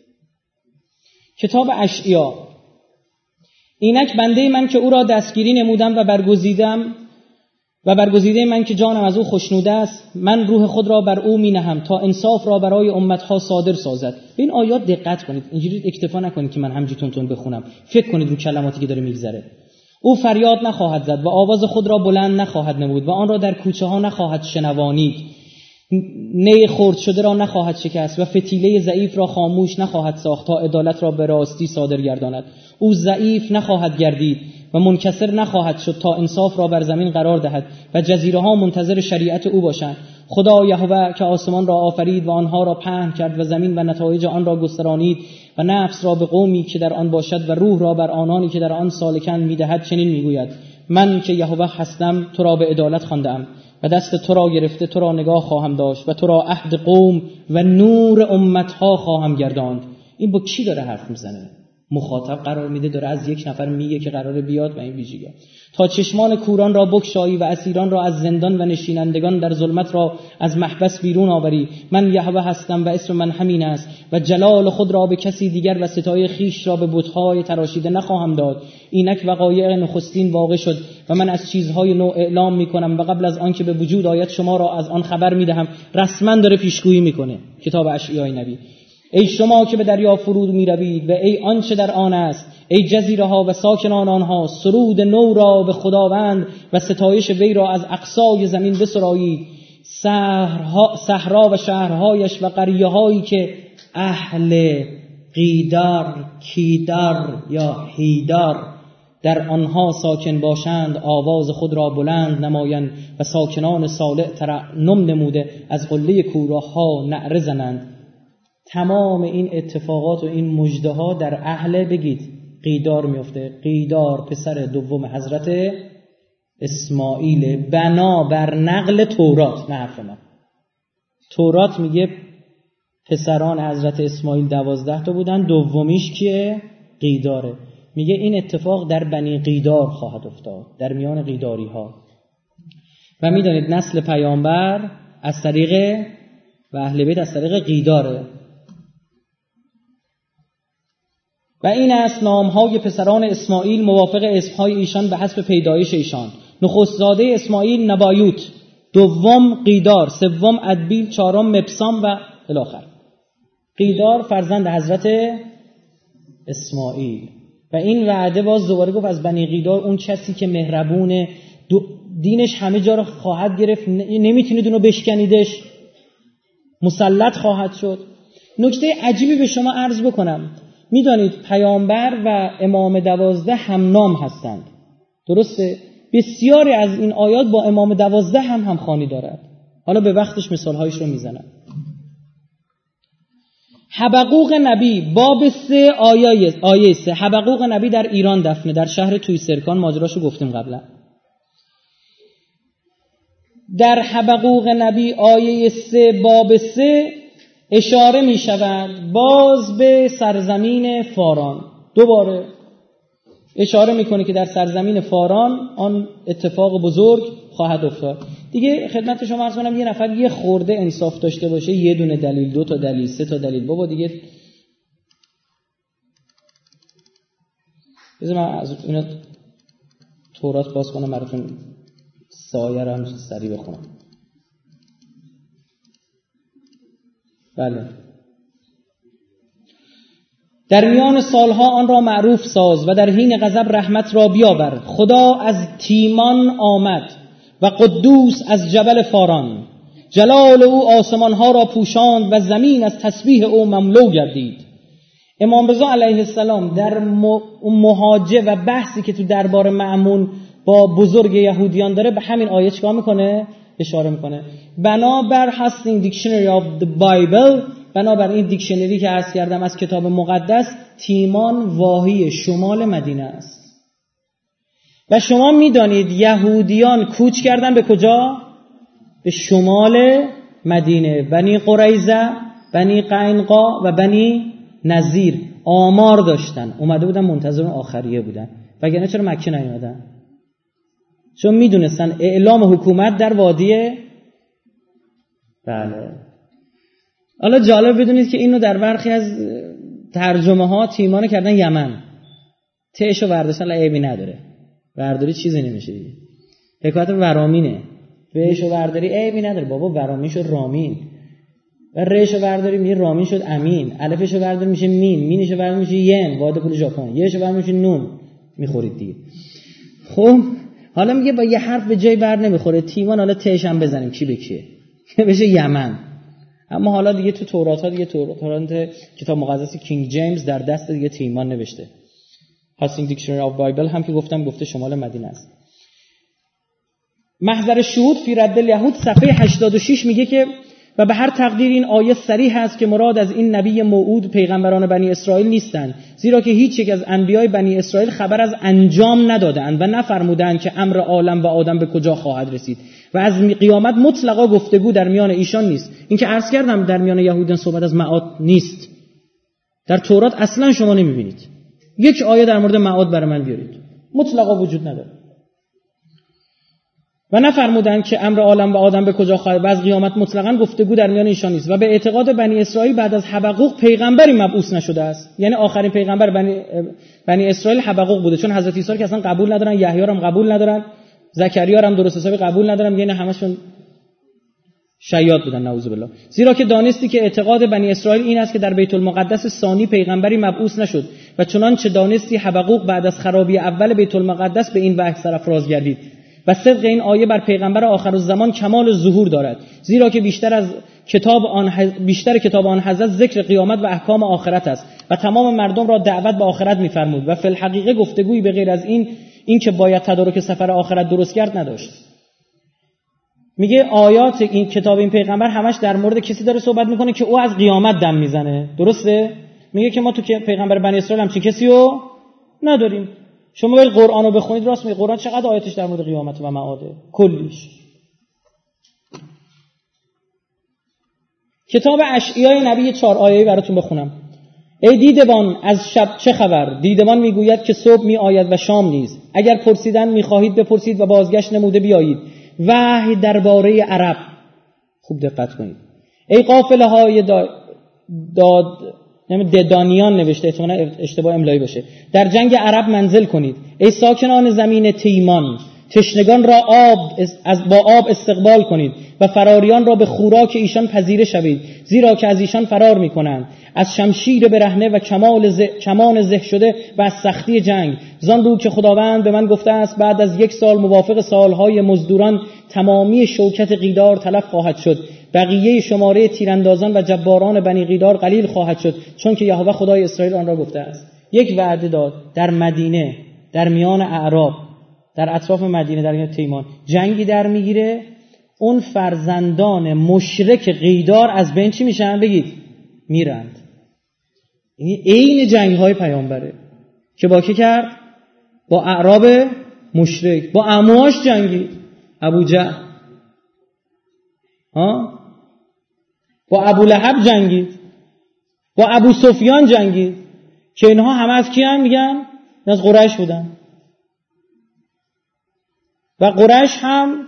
کتاب اشعیا: اینک بنده من که او را دستگیری نمودم و برگزیده من که جانم از او خوشنوده است، من روح خود را بر او می نهم تا انصاف را برای امتها صادر سازد. به این آیات دقت کنید، اینجوری اکتفا نکنید که من همینجوری تون بخونم. فکر کنید رو کلماتی که داره میگذره. او فریاد نخواهد زد و آواز خود را بلند نخواهد نمود و آن را در کوچه ها نخواهد شنوانید. نی خرد شده را نخواهد شکست و فتیله ضعیف را خاموش نخواهد ساخت تا عدالت را به راستی صادر گرداند. او ضعیف نخواهد گردید و منکسر نخواهد شد تا انصاف را بر زمین قرار دهد و جزیره ها منتظر شریعت او باشند. خدا یهوه که آسمان را آفرید و آنها را پهن کرد و زمین و نتایج آن را گسترانید و نفس را به قومی که در آن باشد و روح را بر آنانی که در آن سالکن میدهد، چنین میگوید: من که یهوه هستم تو را به عدالت خواندم و دست تو را گرفته تو را نگاه خواهم داشت و تو را عهد قوم و نور امتها خواهم گرداند. این با کی داره حرف میزنه؟ مخاطب قرار میده، داره از یک نفر میگه که قراره بیاد و این ویژگی. تا چشمان کوران را بگشایی و اسیران را از زندان و نشینندگان در ظلمت را از محبس بیرون آوری. من یهوه هستم و اسم من همین است و جلال خود را به کسی دیگر و ستای خیش را به بت‌های تراشیده نخواهم داد. اینک وقایع نخستین واقع شد و من از چیزهای نو اعلام میکنم و قبل از آن که به وجود آید شما را از آن خبر میدهم. رسما داره پیشگویی میکنه کتاب اشعیای نبی. ای شما که به دریا فرود میروید و ای آنچه در آن است، ای جزیره ها و ساکنان آنها، سرود نو را به خداوند و ستایش وی را از اقصای زمین بسرایید. صحرا و شهرهایش و قریه هایی که اهل قیدار، کیدار یا هیدار در آنها ساکن باشند آواز خود را بلند نمایند و ساکنان صالح ترنم نموده از قله کوراها نعره زنند. تمام این اتفاقات و این مژده ها در اهل بگید قیدار میفته. قیدار پسر دوم حضرت اسماعیل بنا بر نقل تورات، نه حرف من. تورات میگه پسران حضرت اسماعیل 12 تا بودن، دومیش کیه؟ قیداره. میگه این اتفاق در بنی قیدار خواهد افتاد، در میان قیداری ها. و میدانید نسل پیامبر از طریق و اهل بیت از طریق قیداره. و این است نامهای پسران اسماعیل موافق اسمهای ایشان به حسب پیدایش ایشان. نخستزاده اسماعیل نبایوت، دوم قیدار، سوم ادبیل، چهارم مبسام و الاخر. قیدار فرزند حضرت اسماعیل. و این وعده باز دوباره گفت از بنی قیدار اون کسی که مهربونه، دینش همه جا رو خواهد گرفت، نمیتونید اونو بشکنیدش، مسلط خواهد شد. نکته عجیبی به شما عرض بکنم، میدانید پیامبر و امام 12 هم نام هستند، درسته؟ بسیاری از این آیات با امام 12 هم همخوانی دارد. حالا به وقتش مثالهایش رو میزنم. حبقوق نبی باب 3 آیه 3. حبقوق نبی در ایران دفنه، در شهر تویسرکان، ماجراشو گفتیم قبلا. در حبقوق نبی آیه 3 باب 3 اشاره می شود باز به سرزمین فاران. دوباره اشاره میکنه که در سرزمین فاران آن اتفاق بزرگ خواهد افتاد. دیگه خدمت شما عرض کنم یه نفر یه خورده انصاف داشته باشه، یه دونه دلیل، 2 تا دلیل، 3 تا دلیل، بابا دیگه بذار من از اینا تورات باز کنم براتون سایه رو هم سریع بخونم. بله. در میان سالها آن را معروف ساز و در حین غضب رحمت را بیاور. خدا از تیمان آمد و قدوس از جبل فاران. جلال او آسمانها را پوشاند و زمین از تسبیح او مملو گردید. امام رضا علیه السلام در مهاجه و بحثی که تو دربار مأمون با بزرگ یهودیان داره به همین آیه چیکار میکنه؟ اشاره میکنه. بنابر هستینگ دیکشنری آف the بایبل، بنابر این دیکشنری که عرض کردم از کتاب مقدس، تیمان واحی شمال مدینه است. و شما میدانید یهودیان کوچ کردن به کجا؟ به شمال مدینه. بنی قریظه، بنی قینقاع و بنی نذیر آمار داشتن، اومده بودن منتظر آخریه بودن. وگرنه چرا مکه نیومدن؟ چون میدونستن اعلام حکومت در وادیه. بله. حالا جالب بدونید که اینو در برخی از ترجمه ها تیمانه کردن یمن. تهشو برداشتن، عیبی نداره، برداری چیزی نمیشه دیگه. حکایت ورامینه، بهشو برداری عیبی نداره، بابا ورامین شد رامین، و رشو برداری میشه رامین شد امین، الفشو برداری میشه مین، مینشو برداری میشه ین، واحد پول ژاپن، یهشو برداری میشه نون، میخورید دیگه. خب حالا میگه با یه حرف به جای بر نمیخوره، تیمان حالا تهش هم بزنیم کی به کیه بشه یمن. اما حالا دیگه تو تورات ها دیگه تورات کتاب مقدس کینگ جیمز در دست دیگه تیمان نوشته. هاستینگ دیکشنری آف بایبل هم که گفتم گفته شمال مدینه است. محضر شهود فی رد الیهود صفحه 86 میگه که و به هر تقدیر این آیه صریح است که مراد از این نبی موعود پیغمبران بنی اسرائیل نیستند، زیرا که هیچ یک از انبیای بنی اسرائیل خبر از انجام ندادند و نفرمودند که امر عالم و آدم به کجا خواهد رسید و از قیامت مطلقا گفتگو در میان ایشان نیست. این که عرض کردم در میان یهودیان صحبت از معاد نیست، در تورات اصلا شما نمیبینید. یک آیه در مورد معاد برای من بیارید. مطلقا وجود نداره. و نفرمودند که امر عالم و آدم به کجا خواهد و از قیامت مطلقاً گفتگو در میان ایشان نیست. و به اعتقاد بنی اسرائیل بعد از حبقوق پیغمبری مبعوث نشده است. یعنی آخرین پیغمبر بنی اسرائیل حبقوق بوده، چون حضرت عیسی که اصلا قبول ندارن، یحیی هم قبول ندارن، زکریا هم درست حسابی قبول ندارن، یعنی همشون شیاد بودن نعوذ بالله. زیرا که دانستی که اعتقاد بنی اسرائیل این است که در بیت المقدس ثانی پیغمبری مبعوث نشد و چنانچه دانستی حبقوق بعد از خرابی اول بیت المقدس به این وحی سرافراز گردید و صدق این آیه بر پیغمبر آخرالزمان کمال ظهور دارد، زیرا که بیشتر کتاب آن حضرت ذکر قیامت و احکام آخرت است و تمام مردم را دعوت به آخرت می‌فرمود و فی الحقیقه گفتگویی به غیر از این که باید تدارک سفر آخرت درست کرد نداشت. میگه آیات این کتاب این پیغمبر همش در مورد کسی داره صحبت میکنه که او از قیامت دم میزنه. درسته؟ میگه که ما تو که پیغمبر بنی اسرائیل همچین کسی رو نداریم. شما برید قرآن رو بخونید، راست میگه قرآن چقدر آیاتش در مورد قیامت و معاده، کلیش. کتاب اشعیای نبی 4 آیه‌ای براتون بخونم. ای دیدبان از شب چه خبر؟ دیدبان میگوید که صبح می آید و شام نیز. اگر پرسیدن میخواهید بپرسید و بازگشت نموده بیایید. وحی درباره عرب. خوب دقت کنید. ای قافله های ددانیان نوشته، احتمالاً اشتباه املایی باشه. در جنگ عرب منزل کنید. ای ساکنان زمین تیمان، تشنگان را با آب استقبال کنید و فراریان را به خوراک ایشان پذیره شوید، زیرا که از ایشان فرار میکنند، از شمشیر برهنه و کمان زه شده و از سختی جنگ. زان رو که خداوند به من گفته است بعد از 1 سال موافق سالهای مزدوران تمامی شوکت قیدار تلف خواهد شد، بقیه شماره تیراندازان و جباران بنی قیدار قلیل خواهد شد، چون که یهوه خدای اسرائیل آن را گفته است. یک وعده داد در مدینه، در میان اعراب، در اطراف مدینه، در تیمان جنگی در میگیره. اون فرزندان مشرک قیدار از بین چی میشن؟ بگید میرند. این عین جنگ های پیامبره که با کی کرد؟ با اعراب مشرک، با عموهاش جنگید. ابو جهل با ابو لهب جنگید، با ابو سفیان جنگید که اینها همه از کی هم میگن؟ از قریش بودن. و قریش هم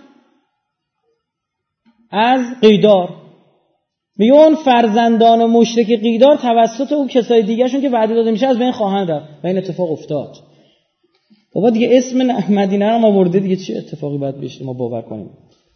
از قیدار. میگه اون فرزندان مشرک قیدار توسط اون کسای دیگه شون که وعده داده میشه از بین خواهند رفت و این اتفاق افتاد. بابا دیگه اسم مدینه رو ما برده، دیگه چه اتفاقی باید بشه ما باور کنیم؟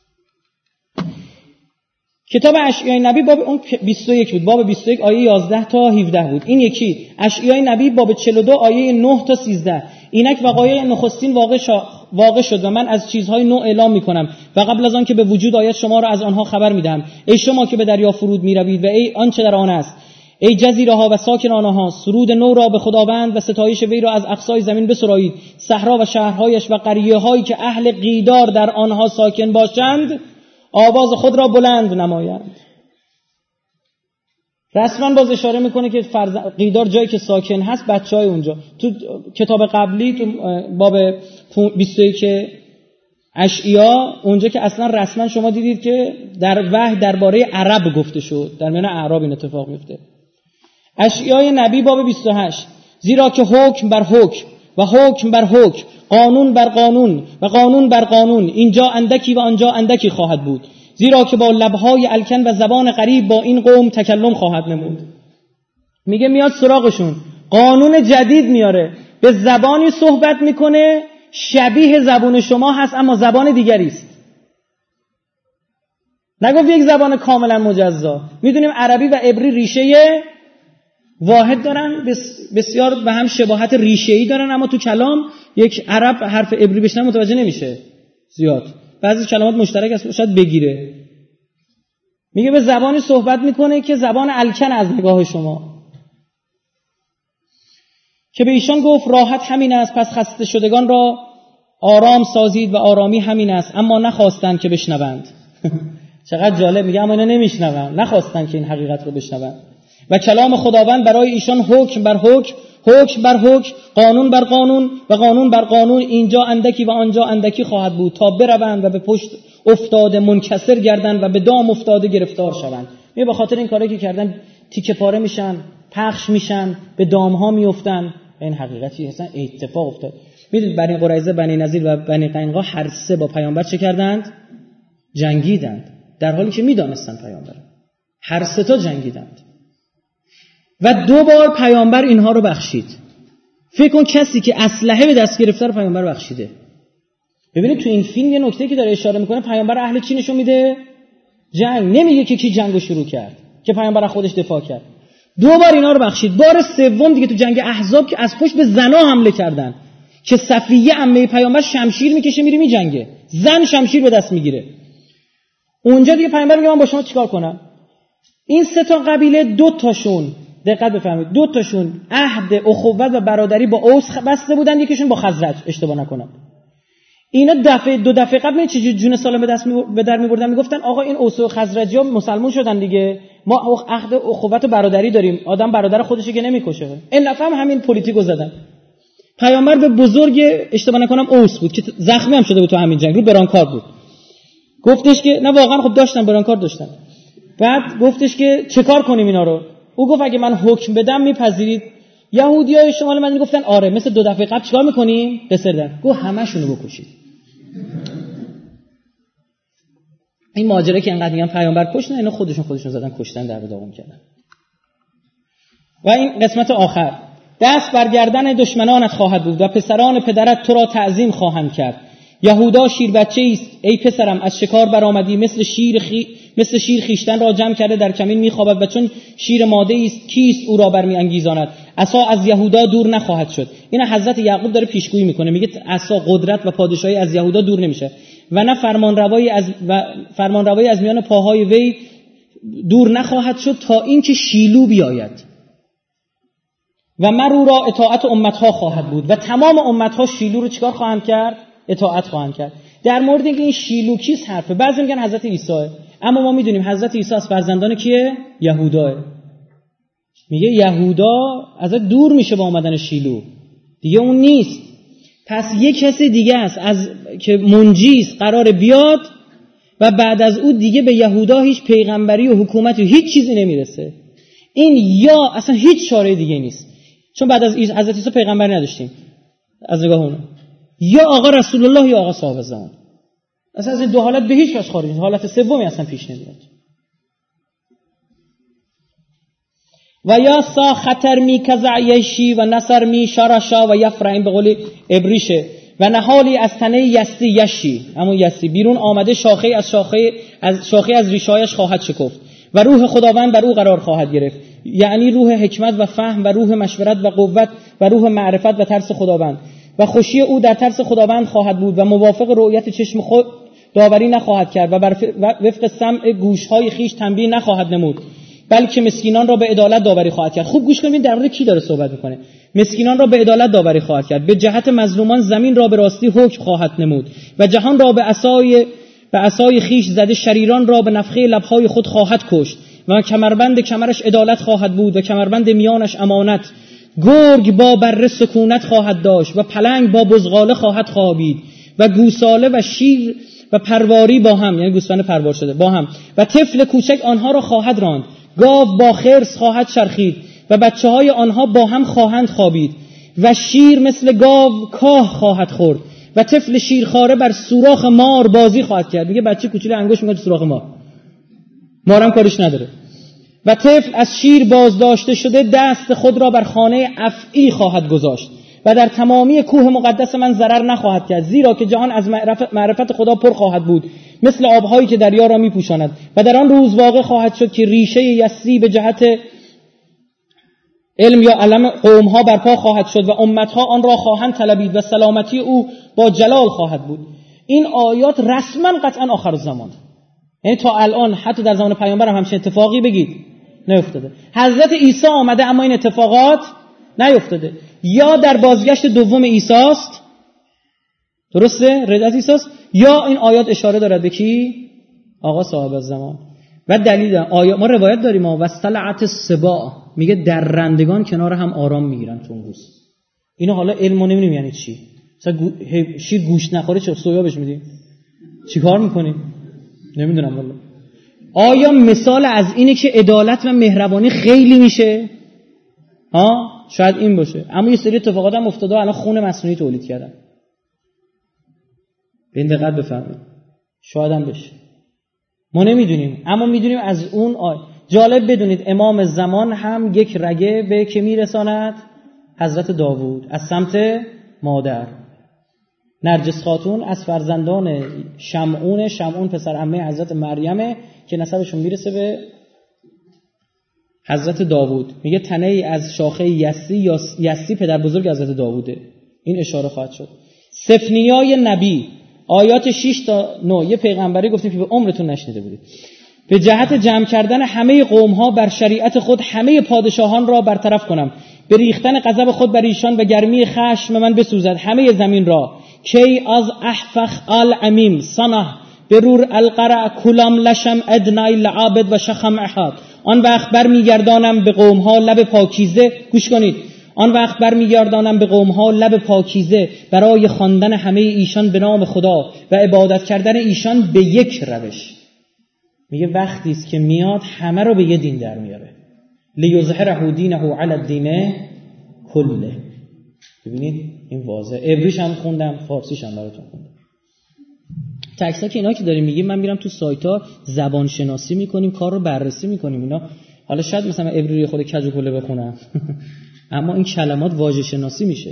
کتاب اشعیای نبی باب اون 21 بود، باب 21 آیه 11 تا 17 بود. این یکی اشعیای نبی باب 42 آیه 9 تا 13. اینک وقایع نخستین واقع شد و من از چیزهای نو اعلام میکنم و قبل از آن که به وجود آید شما را از آنها خبر میدهم. ای شما که به دریا فرود میروید و ای آنچه در آن است، ای جزیره ها و ساکن آنها، سرود نو را به خداوند و ستایش وی را از اقصای زمین بسرایید. صحرا و شهرهایش و قریه هایی که اهل قیدار در آنها ساکن باشند آواز خود را بلند نمایند. رسما باز اشاره میکنه که قیدار جایی که ساکن هست بچهای اونجا. تو کتاب قبلی تو باب 21 اشعیا اونجا که اصلا رسما شما دیدید که در وحی درباره عرب گفته شد، در میان اعراب این اتفاق میفته. اشعیای نبی باب 28 زیرا که حکم بر حکم و حکم بر حکم، قانون بر قانون و قانون بر قانون، اینجا اندکی و آنجا اندکی خواهد بود، زیرا که با لبهای الکن و زبان غریب با این قوم تکلم خواهد نمود. میگه میاد سراغشون، قانون جدید میاره، به زبانی صحبت میکنه شبیه زبان شما هست اما زبان دیگری است. نگفت یک زبان کاملا مجزا. میدونیم عربی و عبری ریشه واحد دارن، بسیار به هم شباهت ریشه‌ای دارن، اما تو کلام یک عرب حرف عبری بشنوه متوجه نمیشه زیاد. بعضی کلمات مشترک است شاید بگیره. میگه به زبانی صحبت میکنه که زبان الکن از نگاه شما، که به ایشان گفت راحت همین است، پس خسته شدگان را آرام سازید و آرامی همین است، اما نخواستند که بشنوند. چقدر جالب، میگه اما اینا نمیشنوند، نخواستند که این حقیقت رو بشنوند. و کلام خداوند برای ایشان حکم بر حکم، حکم بر حکم، قانون بر قانون و قانون بر قانون، اینجا اندکی و آنجا اندکی خواهد بود، تا بروند و به پشت افتاده منکسر گردند و به دام افتاده گرفتار شوند. به خاطر این کاری که کردن تیکه پاره میشن، پخش میشن، به دام ها میافتن این حقیقتی هستن اتفاق افتاد. میدونید بنی قریظه، بنی نضیر و بنی قینقاع هر سه با پیامبر چه کردند؟ جنگیدند، در حالی که میدانستند پیامبر. هر سه تا جنگیدند و 2 بار پیامبر اینها رو بخشید. فکر کن کسی که اسلحه به دست گرفته رو پیامبر بخشیده. ببینید تو این فیلم یه نکته که داره اشاره میکنه، پیامبر اهل چی نشون میده؟ جنگ. نمیگه که کی جنگو شروع کرد، که پیامبر از خودش دفاع کرد. 2 بار اینا رو بخشید. بار سوم دیگه تو جنگ احزاب که از پشت به زنا حمله کردن، که صفیه عمه پیامبر شمشیر میکشه میره میجنگه، زن شمشیر به دست میگیره. اونجا دیگه پیامبر میگه من با شما چیکار کنم؟ این 3 تا قبیله 2 تاشون، دقت بفرمایید، 2 تاشون عهد اخوت و برادری با اوس بسته بودن، یکیشون با خزرج اشتباه نکنم. اینا 2 دفعه قبل چه جون سالم به در می‌بردن، میگفتن آقا این اوس و خزرجی‌ها مسلمان شدن دیگه، ما عهد اخوت و برادری داریم، آدم برادر خودشه که نمیکشه. این دفعه همین پلیتیکو زدن. پیامبر به بزرگ اشتباه نکنم اوس بود که زخمی هم شده بود تو همین جنگ، رو برانکار بود. گفتش که نه واقعا خب داشتن برانکار داشتن. بعد گفتش که چه کار کنیم اینا رو؟ او گفت اگه من حکم بدم میپذیرید؟ یهودیای شمال مدینه گفتن آره. مثل 2 دفعه قبل چیکار میکنیم؟ بسردن. گفت همشونو بکشید. این ماجرا که انقدر میگن پیامبر کشتن، اینا خودشون زدن کشتن، در به داغون کردن. و این قسمت آخر، دست بر گردن دشمنانت خواهد بود و پسران پدرت تو را تعظیم خواهند کرد. یهودا شیر بچه‌ای است، ای پسرم از شکار برآمدی، مثل شیر خیشتن را جمع کرده در کمین میخوابد و چون شیر ماده است کیست او را برمیانگیزاند. عصا از یهودا دور نخواهد شد. این حضرت یعقوب داره پیشگویی میکنه، میگه عصا، قدرت و پادشاهی از یهودا دور نمیشه و نه فرمانروایی از میان پاهای وی دور نخواهد شد تا اینکه شیلو بیاید و مرو را اطاعت امتها خواهد بود و تمام امتها شیلو رو چیکار خواهند کرد؟ اطاعت خواهند کرد. در مورد اینکه این شیلو کیست حرفه، بعضی میگن حضرت عیسی، اما ما میدونیم حضرت عیسی از فرزندان کیه؟ یهوداه. میگه یهودا از دور میشه با اومدن شیلو، دیگه اون نیست. پس یک کسی دیگه است از که منجی است قرار بیاد و بعد از او دیگه به یهودا هیچ پیغمبری و حکومتی و هیچ چیزی نمیرسه. این یا اصلا هیچ چاره دیگه نیست، چون بعد از حضرت عیسی پیغمبر نداشتیم از نگاه اون، یا آقا رسول الله یا آقا صاحب زمان. اصلا از این 2 حالت به هیچ وجه خارج نیست، حالت سومی اصلا پیش نمیاد. و یا سا خطر می کزع یشی و نصر می شرشا و یفرعین به قول ابریشه و نهالی از تنه یستی یشی، اما یستی بیرون آمده، شاخه از ریشهایش خواهد شکفت و روح خداوند بر او قرار خواهد گرفت، یعنی روح حکمت و فهم و روح مشورت و قوت و روح معرفت و ترس خداوند و خوشی او در ترس خداوند خواهد بود و موافق رؤیت چشم خود داوری نخواهد کرد و وفق سمع گوشهای خیش تنبیه نخواهد نمود، بلکه مسکینان را به عدالت داوری خواهد کرد. خوب گوش کنید در مورد کی داره صحبت میکنه. مسکینان را به عدالت داوری خواهد کرد، به جهت مظلومان زمین را به راستی حکم خواهد نمود و جهان را به عصای خیش زده، شریران را به نفخه لبهای خود خواهد کشت و کمربند کمرش عدالت خواهد بود و کمربند میانش امانت. گرگ با بره سکونت خواهد داشت و پلنگ با بزغاله خواهد خوابید و گوساله و شیر و پرواری با هم، یعنی گوسفند پروار شده با هم، و طفل کوچک آنها را خواهد راند. گاو با خرس خواهد چرخید و بچه‌های آنها با هم خواهند خوابید و شیر مثل گاو کاه خواهد خورد و طفل شیرخواره بر سوراخ مار بازی خواهد کرد. میگه بچه کوچولو انگشت میکنه تو سوراخ مارم کارش نداره. و طفل از شیر بازداشته شده دست خود را بر خانه افعی خواهد گذاشت و در تمامی کوه مقدس من ضرر نخواهد کرد، زیرا که جهان از معرفت خدا پر خواهد بود مثل آبهایی که دریا را میپوشاند و در آن روز واقع خواهد شد که ریشه یسی به جهت علم یا علم قومها برپا خواهد شد و امتها آن را خواهند طلبید و سلامتی او با جلال خواهد بود. این آیات رسما قطعا آخر الزمان، یعنی تا الان حتی در زمان پیامبر هم همچین اتفاقی بگید نیفتاده. حضرت عیسی آمده اما این اتفاقات نیفتاده. یا در بازگشت دوم عیسی است، درسته؟ رجعت عیسی است، یا این آیات اشاره دارد به کی؟ آقا صاحب الزمان. و دلیل آیات ما روایت داریم و صلعت السباع، میگه درندگان کنار هم آرام میگیرن تو اون روز. اینو حالا علمو نمیدونیم یعنی چی. مثلا شیر گوشت نخوره چه سویا بهش میدیم؟ چیکار میکنیم؟ نمیدونم والله. آیا مثال از اینه که عدالت و مهربانی خیلی میشه؟ شاید این باشه، اما یه سری اتفاقات هم افتاده الان خون مصنوعی تولید کردن. به این دقت بفرمایید. شاید هم بشه، ما نمیدونیم، اما میدونیم از اون جالب بدونید امام زمان هم یک رگه به که میرساند؟ حضرت داوود از سمت مادر. نرجس خاتون از فرزندان شمعون پسر عمه حضرت مریمه که نسبشون میرسه به حضرت داوود. میگه تنه ای از شاخه یسی پدر بزرگ حضرت داووده. این اشاره خواهد شد. سفنیای نبی آیات 6 تا 9 یه پیغمبری گفتیم که به عمرتون نشنیده بودید. به جهت جمع کردن همه قوم‌ها بر شریعت خود همه پادشاهان را برطرف کنم، به ریختن غضب خود بر ایشان و گرمی خشم من بسوزد همه زمین را. کی از احفخ آل امیم صنع برور القرع کلام لشم ادنای لعابد و شخم احاد. آن وقت برمیگردانم به قوم‌ها لب پاکیزه، گوش کنید، آن وقت برمیگردانم به قوم‌ها لب پاکیزه برای خواندن همه ایشان به نام خدا و عبادت کردن ایشان به یک روش. میگه وقتی است که میاد همه رو به یه دین در میاره. لیظهره دینه علی الدین کله. ببینید این واضحه. عبریش هم خوندم، فارسیش هم براتون خوندم. تکسا که اینا که داریم میگیم، من میرم تو سایت‌ها زبان شناسی میکنیم، کار رو بررسی میکنیم اینا. حالا شاید مثلا عبری خود کج و کله بخونم اما این کلمات واژه شناسی میشه.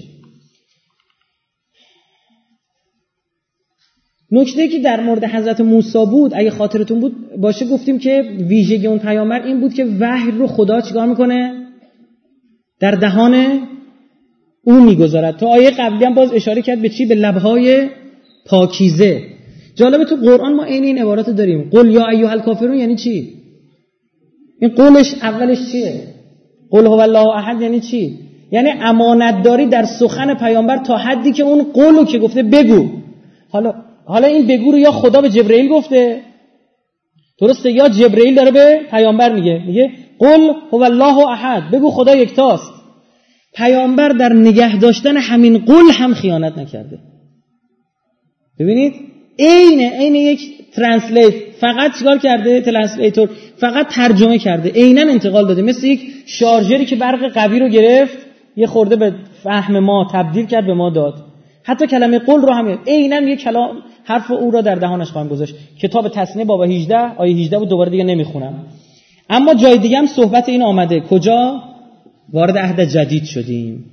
نکته که در مورد حضرت موسی بود، اگه خاطرتون بود باشه، گفتیم که ویژگی اون پیامبر این بود که وحی رو خدا چیکار میکنه؟ در دهان او میگذارد. تو آیه قبلی هم باز اشاره کرد به چی؟ به لبهای پاکیزه. جالبه تو قرآن ما این عبارات داریم. قل یا ایها الکافرون یعنی چی؟ این قولش اولش چیه؟ قل هو الله احد یعنی چی؟ یعنی امانتداری در سخن پیامبر تا حدی که اون قولو که گفته بگو. حالا این بگو رو یا خدا به جبرئیل گفته، درسته، یا جبرئیل داره به پیامبر میگه قل هو الله احد، بگو خدا یکتاست. پیامبر در نگه داشتن همین قول هم خیانت نکرده. ببینید عین یک ترنسلیت فقط چیکار کرده؟ ترنسلیتور فقط ترجمه کرده، عیناً انتقال داده، مثل یک شارژری که برق قوی رو گرفت یه خورده به فهم ما تبدیل کرد، به ما داد. حتی کلمه قول رو هم عیناً یک کلام حرف او را در دهانش خواهم گذاشت. کتاب تثنیه باب 18 آیه 18 بود، دوباره دیگه نمیخونم. اما جای دیگه هم صحبت این آمده. کجا؟ وارد عهد جدید شدیم.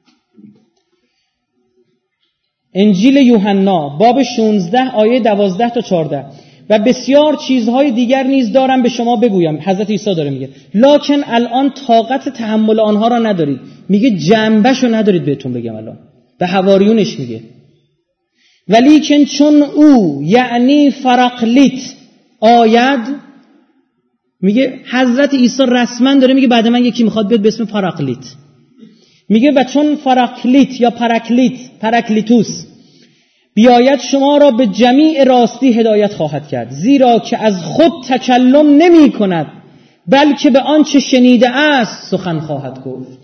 انجیل یوحنا باب 16 آیه 12 تا 14. و بسیار چیزهای دیگر نیز دارم به شما بگویم. حضرت عیسی داره میگه لکن الان طاقت تحمل آنها را ندارید. میگه جنبشو ندارید بهتون بگم. الان به حواریونش میگه ولیکن چون او یعنی فراقلیت آید، میگه حضرت عیسی رسما داره میگه بعد من یکی میخواد بیاد به اسم پاراکلیت. میگه و چون پاراکلیت یا پاراکلیتوس بیاید شما را به جمیع راستی هدایت خواهد کرد، زیرا که از خود تکلم نمی کند بلکه به آنچه شنیده است سخن خواهد گفت.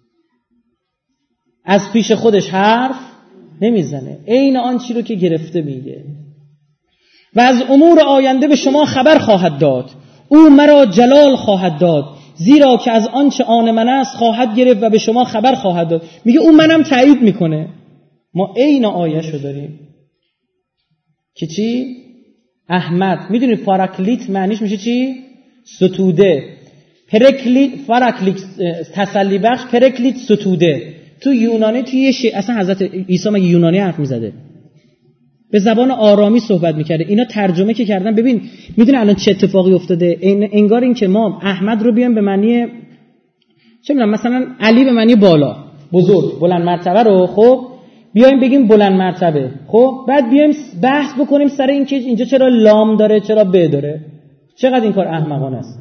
از پیش خودش حرف نمیزنه، عین آن چی رو که گرفته میگه. و از امور آینده به شما خبر خواهد داد، او مرا جلال خواهد داد، زیرا که از آنچه آن من است خواهد گرفت و به شما خبر خواهد داد. میگه اون منم تایید میکنه. ما عین آیه‌شو داریم که چی؟ احمد. میدونید پاراکلیت معنیش میشه چی؟ ستوده. پرکلیت پاراکلیت تسلی بخش، پرکلیت ستوده. تو یونانی توی اصلا حضرت عیسی مگه یونانی حرف میزده؟ به زبان آرامی صحبت میکرده. اینا ترجمه که کردن. ببین میدونی الان چه اتفاقی افتاده؟ انگار این که ما احمد رو بیام به معنی چه میدونم مثلا علی به معنی بالا، بزرگ، بلند مرتبه رو خب بیایم بگیم بلند مرتبه، خب بعد بیایم بحث بکنیم سر این که اینجا چرا لام داره چرا ب داره. چقدر این کار احمقانه است.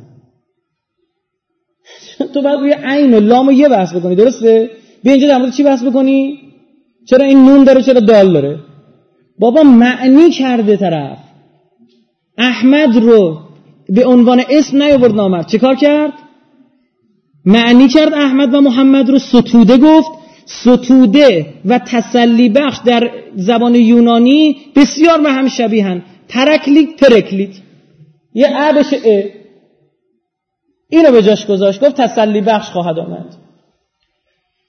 تو باید روی عین و لام و یه بحث بکنی، درسته؟ بیا اینجا در مورد چی بحث بکنی؟ چرا این نون داره چرا دال داره؟ بابا معنی کرده طرف. احمد رو به عنوان اسم نیاورد نامرد، چه کار کرد؟ معنی کرد. احمد و محمد رو ستوده گفت. ستوده و تسلی بخش در زبان یونانی بسیار به هم شبیهن. پرکلیت پرکلیت، یه ا بشه اینو به جاش گذاشت، گفت تسلی بخش خواهد آمد.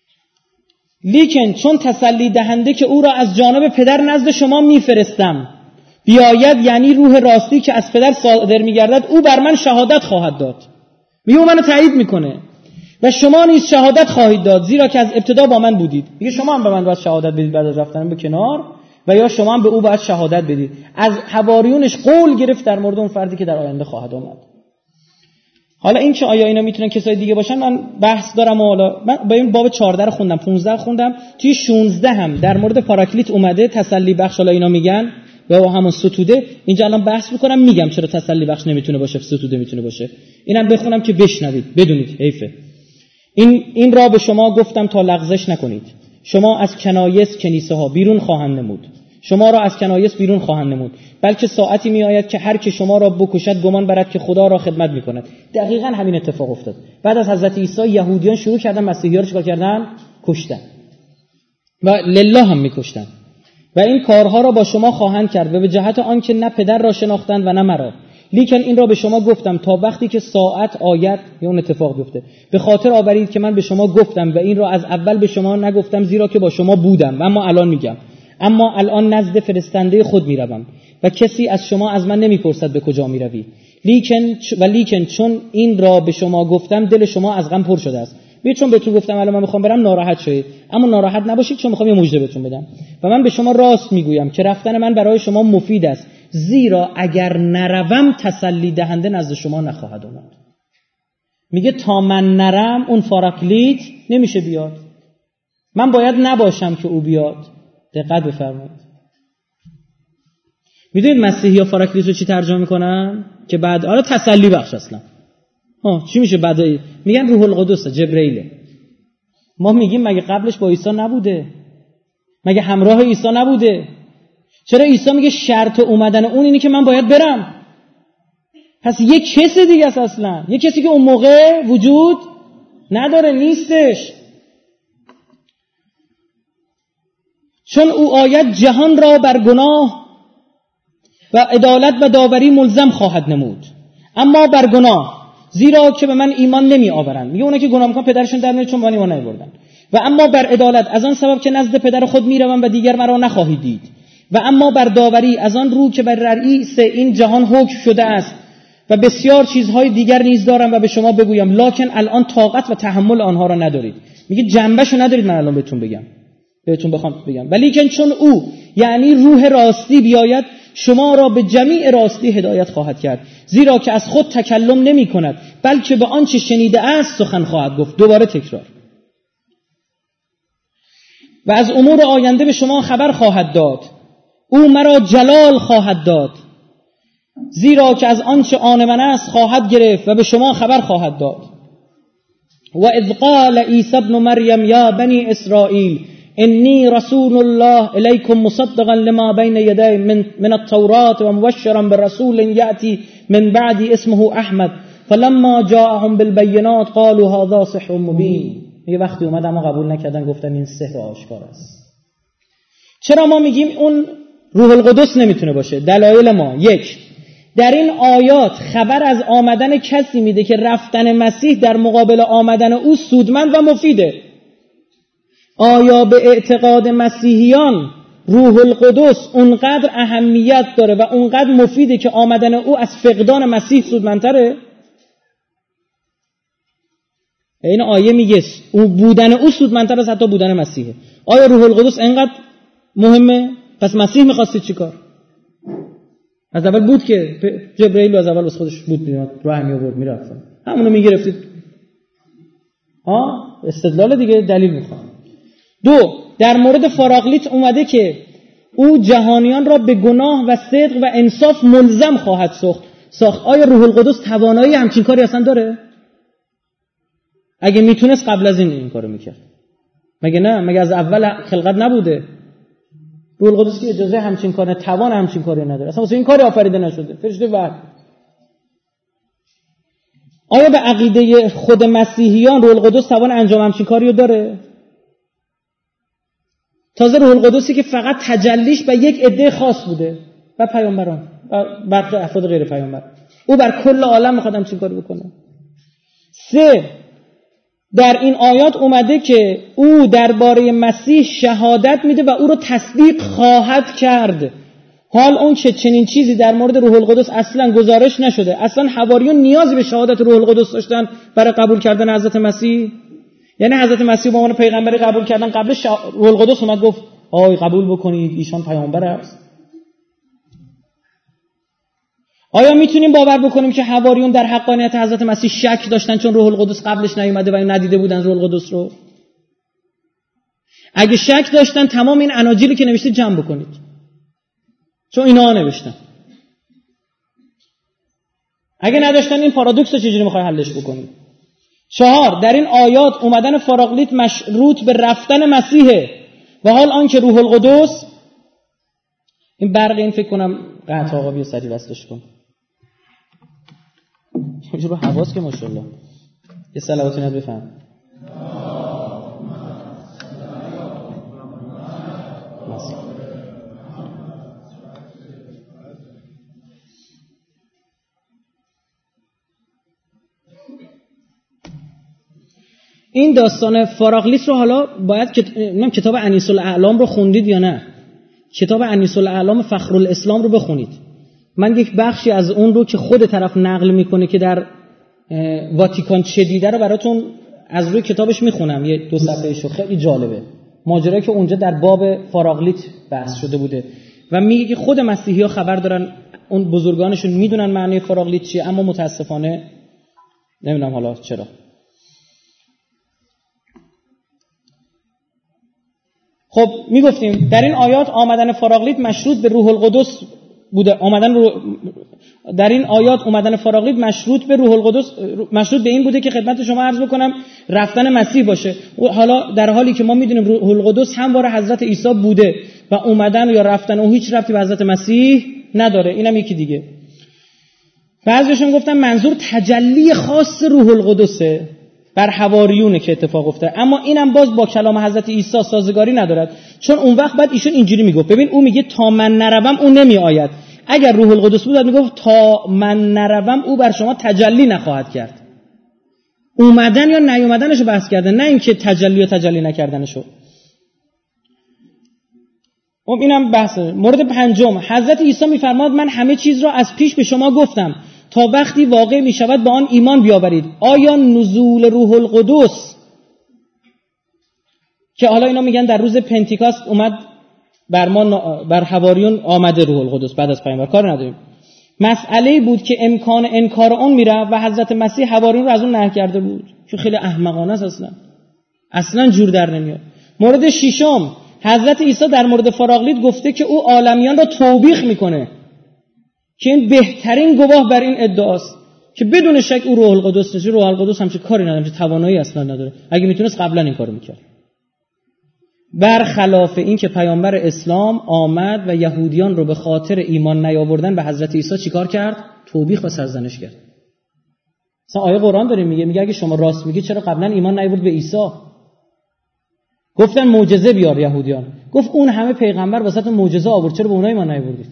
لیکن چون تسلی دهنده که او را از جانب پدر نزد شما میفرستم بیاید، یعنی روح راستی که از پدر صادر میگردد، او بر من شهادت خواهد داد. میگه او منو تایید میکنه و شما نیز شهادت خواهید داد، زیرا که از ابتدا با من بودید. میگه شما هم به من باید شهادت بدید بعد از رفتنم به کنار، و یا شما هم به او باید شهادت بدید. از حواریونش قول گرفت در مورد اون فردی که در آینده خواهد آمد. حالا این که آیا اینا میتونن کسای دیگه باشن، من بحث دارم. و حالا من با این باب 14 رو خوندم، 15 خوندم، توی 16 هم در مورد پاراکلیت اومده، تسلی بخش. حالا اینا میگن یا همون ستوده. اینجا الان بحث میکنم، میگم چرا تسلی بخش نمیتونه باشه، ستوده میتونه باشه. اینم بخونم که بشنوید بدونید، حیفه. این را به شما گفتم تا لغزش نکنید. شما از کنایس کنیسه ها بیرون خواهند نمود، شما را از کنایس بیرون خواهند نمود، بلکه ساعتی می آید که هر که شما را بکشد گمان برد که خدا را خدمت می کند. دقیقاً همین اتفاق افتاد. بعد از حضرت عیسی یهودیان شروع کردن مسیحی‌ها رو چیکار کردن؟ کشتن. و لله هم می کشتن. و این کارها را با شما خواهند کرد و به جهت آن که نه پدر را شناختند و نه مرا. لیکن این را به شما گفتم تا وقتی که ساعت آید یا اون اتفاق بیفته به خاطر آورید که من به شما گفتم و این را از اول به شما نگفتم، زیرا که با شما بودم و اما الان میگم. اما الان نزد فرستنده خود میروم و کسی از شما از من نمیپرسد به کجا میروی. لیکن چون این را به شما گفتم دل شما از غم پر شده است. چون بهتون گفتم الان من میخوام برم، ناراحت شدید. اما ناراحت نباشید، چون میخوام یه مژده بهتون بدم. و من به شما راست میگویم که رفتن من برای شما مفید است، زیرا اگر نروم تسلی دهنده نزد شما نخواهد آمد. میگه تا من نرم اون پاراکلیت نمیشه بیاد. من باید نباشم که او بیاد. دقت بفرمایید. میدونید مسیحی‌ها پاراکلیت رو چی ترجمه میکنن؟ که بعد حالا تسلی بخش اصلا. چی میشه بعد؟ میگن روح القدس، جبرئیل. ما میگیم مگه قبلش با عیسی نبوده؟ مگه همراه عیسی نبوده؟ چرا عیسی میگه شرط اومدن اون اینه که من باید برم؟ پس یک کس دیگه است اصلا، یک کسی که اون موقع وجود نداره، نیستش. چون او آید جهان را بر گناه و عدالت و داوری ملزم خواهد نمود، اما بر گناه، زیرا که به من ایمان نمی آورند. میگه اونا که گناه میکنن پدرشون در میاد چون من ایمان نمیبردن. و اما بر عدالت، از آن سبب که نزد پدر خود میروم و دیگر مرا نخواهید دید. و اما بر داوری، از آن رو که بر رئیس این جهان حکم شده است. و بسیار چیزهای دیگر نیز دارم و به شما بگویم، لکن الان طاقت و تحمل آنها را ندارید. میگه جنبشو ندارید من الان بهتون بخوام بگم. ولیکن چون او، یعنی روح راستی بیاید، شما را به جمیع راستی هدایت خواهد کرد، زیرا که از خود تکلم نمی کند، بلکه به آنچه شنیده است سخن خواهد گفت. دوباره تکرار. و از امور آینده به شما خبر خواهد داد. او مرا جلال خواهد داد، زیرا که از آنچه آن من است خواهد گرفت و به شما خبر خواهد داد. و اذ قال عیسی ابن مریم یا بنی اسرائیل انی رسول الله الیکم مصدقا لما بین یدی من التوراة و مبشرا برسول یأتی من بعدی اسمه احمد فلما جاءهم بالبینات قالوا هذا سحر مبین. یه وقتی اومد اما قبول نکردن، گفتن این سحر آشکار است. چرا ما میگیم اون روح القدس نمیتونه باشه؟ دلایل ما: یک، در این آیات خبر از آمدن کسی میده که رفتن مسیح در مقابل آمدن او سودمند و مفیده. آیا به اعتقاد مسیحیان روح القدس اونقدر اهمیت داره و اونقدر مفیده که آمدن او از فقدان مسیح سودمندتره؟ این آیه میگه بودن او سودمندتر از حتی بودن مسیحه. آیا روح القدس اینقدر مهمه؟ پس مسیح میخواستید چیکار؟ از اول بود که جبرئیل از اول از خودش بود میاد راه می آورد میرفت، همونو میگرفتید. استدلال دیگه، دلیل میخواد. دو، در مورد پاراکلیت اومده که او جهانیان را به گناه و صدق و انصاف ملزم خواهد ساخت. آیا روح القدس توانایی همچین کاری اصلا داره؟ اگه میتونست قبل از این کارو میکرد. مگه نه؟ مگه از اول خلقت نبوده؟ روح القدس که اجازه همچین کار، توان همچین کاری نداره، اصلا واسه این کاری آفریده نشده. فرشته وحی. آیا به عقیده خود مسیحیان روح القدس توان انجام همچین کاری رو داره؟ تازه روح القدسی که فقط تجلیش به یک عده خاص بوده و پیامبران و برخی افراد غیر پیامبر، او بر کل عالم میخواد همچین کاری بکنه. سه، در این آیات اومده که او درباره مسیح شهادت میده و او رو تصدیق خواهد کرد. حال اون که چنین چیزی در مورد روح القدس اصلا گزارش نشده. اصلا حواریون نیازی به شهادت روح القدس داشتن برای قبول کردن حضرت مسیح؟ یعنی حضرت مسیح به عنوان پیغمبری قبول کردن، قبلش روح القدس اومد گفت آی قبول بکنید ایشان پیامبر است؟ آیا میتونیم باور بکنیم که حواریون در حقانیت حضرت مسیح شک داشتن چون روح القدس قبلش نیومده و ندیده بودن روح القدس رو؟ اگه شک داشتن تمام این اناجیلی که نوشته جمع بکنید، چون اینا نوشتن. اگه نداشتن این پارادوکس رو چجوری میخوای حلش بکنید؟ 4 در این آیات اومدن فراقلیت مشروط به رفتن مسیحه و حال آنکه روح القدس، این برق این فکر کنم قطع آقا بیا سری وصلش کن چون رو حواس که ماشاءالله یه صلواتی ند بفهم. این داستان فراقلیس رو حالا باید کتاب انیس الاعلام رو خوندید یا نه؟ کتاب انیس الاعلام فخرالاسلام رو بخونید. من یک بخشی از اون رو که خود طرف نقل میکنه که در واتیکان چه دیده رو براتون از روی کتابش میخونم، یه 2 صفحه‌شو، خیلی جالبه. ماجرایی که اونجا در باب فراقلیت بحث شده بوده و میگه که خود مسیحی‌ها خبر دارن، اون بزرگانشون میدونن معنی فراقلیت چیه، اما متاسفانه نمیدونم حالا چرا. خب میگفتیم در این آیات آمدن فراقلیت مشروط به روح القدس بوده. در این آیات اومدن فراقلیت مشروط به روح القدس، مشروط به این بوده که خدمت شما عرض بکنم رفتن مسیح باشه. حالا در حالی که ما میدونیم روح القدس همواره حضرت عیسی بوده و اومدن یا رفتن اون هیچ ربطی به حضرت مسیح نداره. اینم یکی دیگه. بعضیشون گفتن منظور تجلی خاص روح القدسه بر حواریونه که اتفاق افتاد، اما اینم باز با کلام حضرت عیسی سازگاری ندارد، چون اون وقت بعد ایشون اینجوری میگفت. ببین او میگه تا من نروم او نمیآید. اگر روح القدس بود میگفت تا من نروم او بر شما تجلی نخواهد کرد. اومدن یا نیومدنشو بحث کردن، نه اینکه تجلی یا تجلی نکردنشو. خب اینم بحث. مورد 5 حضرت عیسی میفرماد من همه چیز را از پیش به شما گفتم تا وقتی واقع می شود با آن ایمان بیاورید. آیا نزول روح القدس که حالا اینا میگن در روز پنتیکاست اومد بر حواریون آمده روح القدس بعد از پیامبر، کار نداریم. مسئله بود که امکان انکار اون میره و حضرت مسیح حواریون رو از اون نهی کرده بود که خیلی احمقانه است، اصلا جور در نمیاد. مورد 6 حضرت عیسی در مورد فراقلیت گفته که او عالمیان را توبیخ میکنه که این بهترین گواه بر این ادعاست که بدون شک او روح القدس نیست. روح القدس همچین کاری نداره، همچین توانایی اصلا نداره. اگه میتونست قبلا این کارو میکرد. برخلاف این که پیامبر اسلام آمد و یهودیان رو به خاطر ایمان نیاوردن به حضرت عیسی چیکار کرد؟ توبیخ و سرزنش کرد. مثلا آیه قرآن داره میگه اگه شما راست میگی چرا قبلا ایمان نیاورد به عیسی؟ گفتن معجزه بیار یهودیان. گفت اون همه پیغمبر واسهتون معجزه آورد، چرا به اونها ایمان نیاوردید؟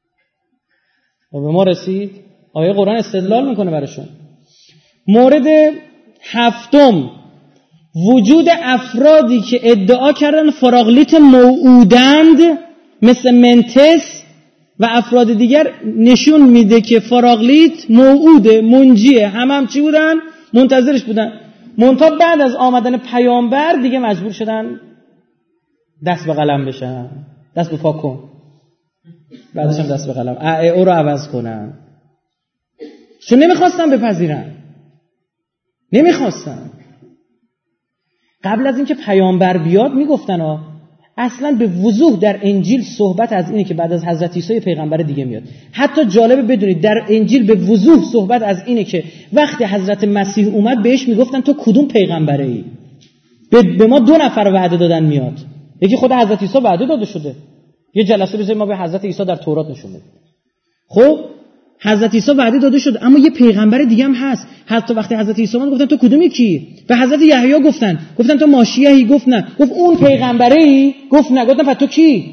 و به ما رسید. آیه قرآن استدلال میکنه براشون. مورد 7 وجود افرادی که ادعا کردن فراقلیت موعودند مثل منتس و افراد دیگر نشون میده که فراقلیت موعوده، منجیه، هم چی بودن؟ منتظرش بودن. منتها بعد از آمدن پیامبر دیگه مجبور شدن دست به قلم بشن، دست به پا کن، بعدش هم دست به قلم او رو عوض کنن، چون نمیخواستن بپذیرن. نمیخواستن. قبل از اینکه پیامبر بیاد میگفتن اصلا به وضوح در انجیل صحبت از اینه که بعد از حضرت عیسی پیغمبر دیگه میاد. حتی جالبه بدونید در انجیل به وضوح صحبت از اینه که وقتی حضرت مسیح اومد بهش میگفتن تو کدوم پیغمبره ای؟ به ما 2 نفر وعده دادن میاد. یکی خود حضرت عیسی وعده داده شده. یه جلسه بذاریم ما به حضرت عیسی در تورات نشون بدیم. خب حضرت عیسی وعده داده شد، اما یه پیغمبر دیگه هم هست. حتی وقتی حضرت عیسی اومد گفتن تو کدومی کی؟ به حضرت یحیی گفتن تو ماشیحی؟ گفت نه. گفت اون پیغمبری؟ گفت نه. گفتن پس تو کی؟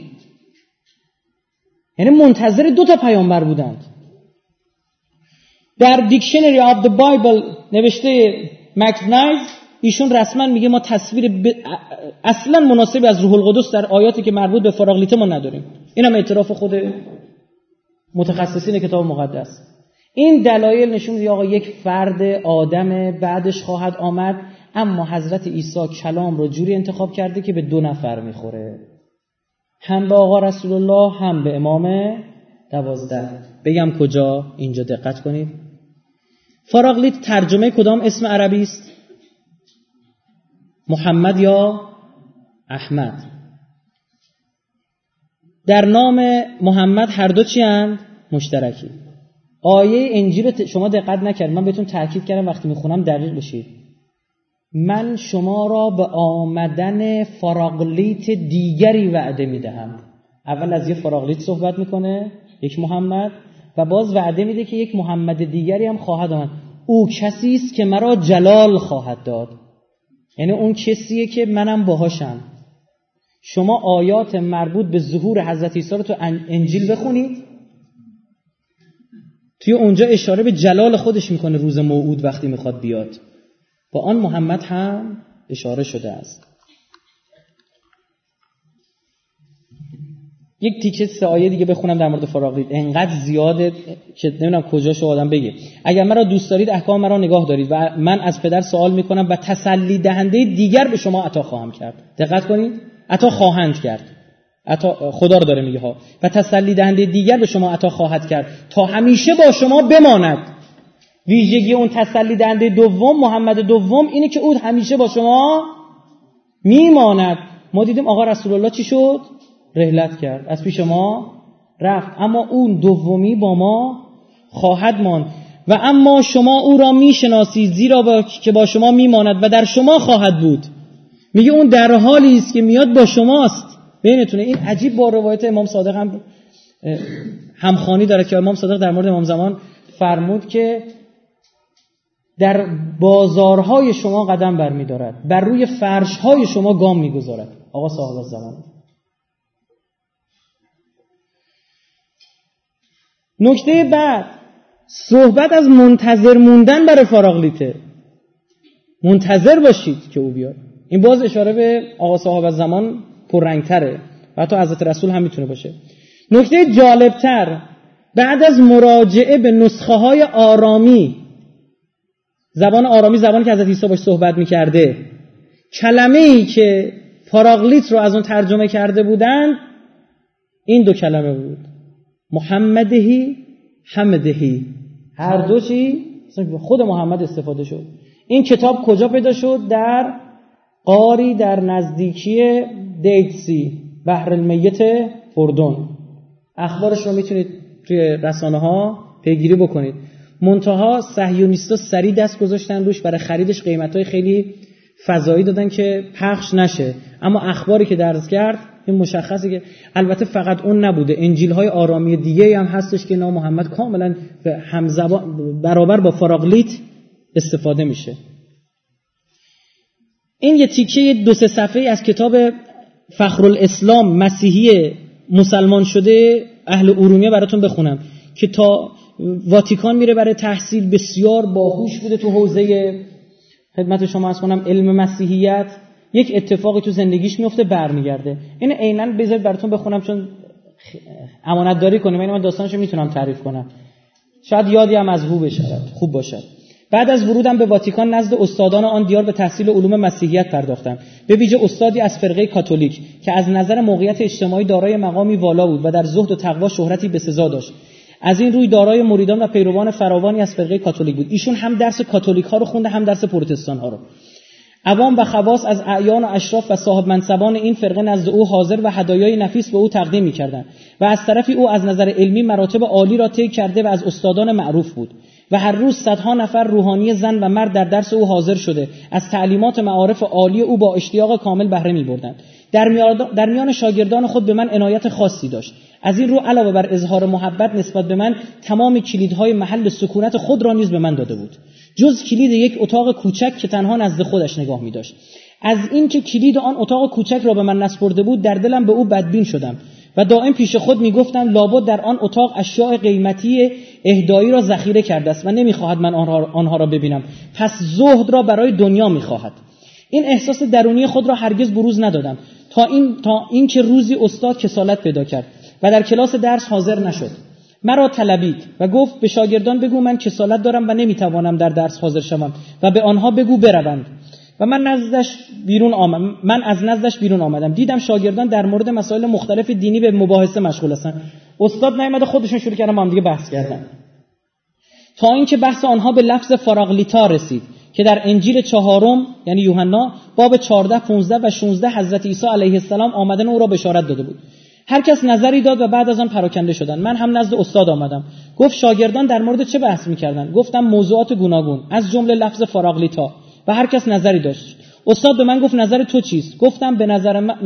یعنی منتظر 2 تا پیامبر بودند. در دیکشنری آف دی بایبل نوشته مکس نایز ایشون رسما میگه ما تصویر اصلا مناسبی از روح القدس در آیاتی که مربوط به فراغلیت ما نداریم. اینم اعتراف خود متخصصین کتاب مقدس. این دلایل نشون میده آقا یک فرد آدم بعدش خواهد آمد، اما حضرت عیسی کلام رو جوری انتخاب کرده که به 2 نفر میخوره، هم به آقا رسول الله هم به امام 12. بگم کجا؟ اینجا دقت کنید. فراغلیت ترجمه کدام اسم عربی است؟ محمد یا احمد؟ در نام محمد هر دو چی اند؟ مشترکی. آیه انجیل شما دقت نکردید، من بهتون تاکید کردم وقتی میخونم دقیق بشید. من شما را به آمدن فراغلیت دیگری وعده میدهم. اول از یه فراغلیت صحبت میکنه، یک محمد، و باز وعده میده که یک محمد دیگری هم خواهد آمد. او کسی است که مرا جلال خواهد داد، یعنی اون کسیه که منم باهاشم. شما آیات مربوط به ظهور حضرت عیسی رو تو انجیل بخونید، توی اونجا اشاره به جلال خودش میکنه روز موعود وقتی میخواد بیاد. با آن محمد هم اشاره شده است. یک تیکه 3 آیه دیگه بخونم در مورد فراغلیت، انقدر زیاده که نمیدونم کجاشو آدم بگه. اگر مرا دوست دارید احکام مرا نگاه دارید و من از پدر سوال میکنم و تسلی دهنده دیگر به شما عطا خواهم کرد. دقت کنید، عطا خواهند کرد، عطا خدا رو داره میگه ها. و تسلی دهنده دیگر به شما عطا خواهد کرد تا همیشه با شما بماند. ویژگی اون تسلی دهنده دوم، محمد دوم، اینه که او همیشه با شما میماند. ما دیدیم آقا رسول الله چی شد؟ رحلت کرد، از پیش ما رفت، اما اون دومی با ما خواهد ماند. و اما شما او را میشناسید زیرا که با شما میماند و در شما خواهد بود. میگه اون در حالی است که میاد با شماست بینتونه. این عجیب با روایت امام صادق هم همخوانی داره که امام صادق در مورد امام زمان فرمود که در بازارهای شما قدم برمی‌دارد، بر روی فرش‌های شما گام می‌گذارد. آقا صاحب الزمان. نکته بعد صحبت از منتظر موندن برای فراغلیته. منتظر باشید که او بیاد. این باز اشاره به آقا صاحب الزمان پررنگ‌تره و حتی حضرت رسول هم میتونه باشه. نکته جالبتر، بعد از مراجعه به نسخه‌های آرامی، زبان آرامی زبانی که حضرت عیسی باش صحبت می‌کرده، کلمه‌ای که فراغلیت رو از اون ترجمه کرده بودن این 2 کلمه بود: محمدهی حمدهی. هر دو چی؟ خود محمد استفاده شد. این کتاب کجا پیدا شد؟ در غاری در نزدیکی دیدسی، بحر المیت اردن. اخبارش رو میتونید توی رسانه ها پیگیری بکنید. منتها صهیونیستا سری دست گذاشتن روش، برای خریدش قیمتای خیلی فضایی دادن که پخش نشه، اما اخباری که درز کرد این مشخصه که البته فقط اون نبوده، انجیل‌های آرامی دیگه هم هستش که نام محمد کاملا همزبان برابر با فراغلیت استفاده میشه. این یه تیکه 2-3 صفحه‌ای از کتاب فخرالاسلام مسیحی مسلمان شده اهل ارومیه براتون بخونم که تا واتیکان میره برای تحصیل، بسیار باهوش بوده تو حوزه، خدمت شما عرض کنم، علم مسیحیت. یک اتفاقی تو زندگیش میفته برمیگرده. این عیناً بذارید براتون بخونم چون امانت داری کنیم، من داستانشو میتونم تعریف کنم، شاید یادی هم از خوب باشه. بعد از ورودم به واتیکان نزد استادان آن دیار به تحصیل علوم مسیحیت پرداختم، به ویژه استادی از فرقه کاتولیک که از نظر موقعیت اجتماعی دارای مقامی والا بود و در زهد و تقوا شهرتی بسزا داشت. از این روی دارای مریدان و پیروان فراوانی از فرقه کاتولیک بود. ایشون هم درس کاتولیک ها رو خونده، هم درس پروتستان ها رو. عوام و خواص از اعیان و اشراف و صاحب منصبان این فرقه نزد او حاضر و هدایای نفیس به او تقدیم می‌کردند و از طرفی او از نظر علمی مراتب عالی را طی کرده و از استادان معروف بود و هر روز صدها نفر روحانی زن و مرد در درس او حاضر شده از تعلیمات معارف عالی او با اشتیاق کامل بهره می‌بردند. در میان شاگردان خود به من عنایت خاصی داشت. از این رو علاوه بر اظهار محبت نسبت به من تمام کلیدهای محل سکونت خود را نیز به من داده بود، جز کلید یک اتاق کوچک که تنها نزد خودش نگاه می‌داشت. از این که کلید آن اتاق کوچک را به من نسپرده بود در دلم به او بدبین شدم و دائم پیش خود می‌گفتم لابد در آن اتاق اشیاء قیمتی اهدایی را ذخیره کرده است و نمی‌خواهد من آنها را ببینم، پس زهد را برای دنیا می‌خواهد. این احساس درونی خود را هرگز بروز ندادم تا این که روزی استاد کسالت پیدا کرد و در کلاس درس حاضر نشد. مرا طلبید و گفت به شاگردان بگو من کسالت دارم و نمیتوانم در درس حاضر شوم و به آنها بگو بروند. و من از نزدش بیرون آمدم. دیدم شاگردان در مورد مسائل مختلف دینی به مباحثه مشغول هستند. استاد نیامد، خودشون شروع کردن با هم دیگه بحث کردن، تا اینکه بحث آنها به لفظ فراغلیتا رسید که در انجیل 4 یعنی یوحنا باب 14 15 و 16 حضرت عیسی علیه السلام آمدن او را بشارت داده بود. هر کس نظری داد و بعد از آن پراکنده شدند. من هم نزد استاد آمدم. گفت شاگردان در مورد چه بحث می‌کردند؟ گفتم موضوعات گوناگون از جمله لفظ فراغلیتا و هر کس نظری داشت. استاد به من گفت نظر تو چیست؟ گفتم به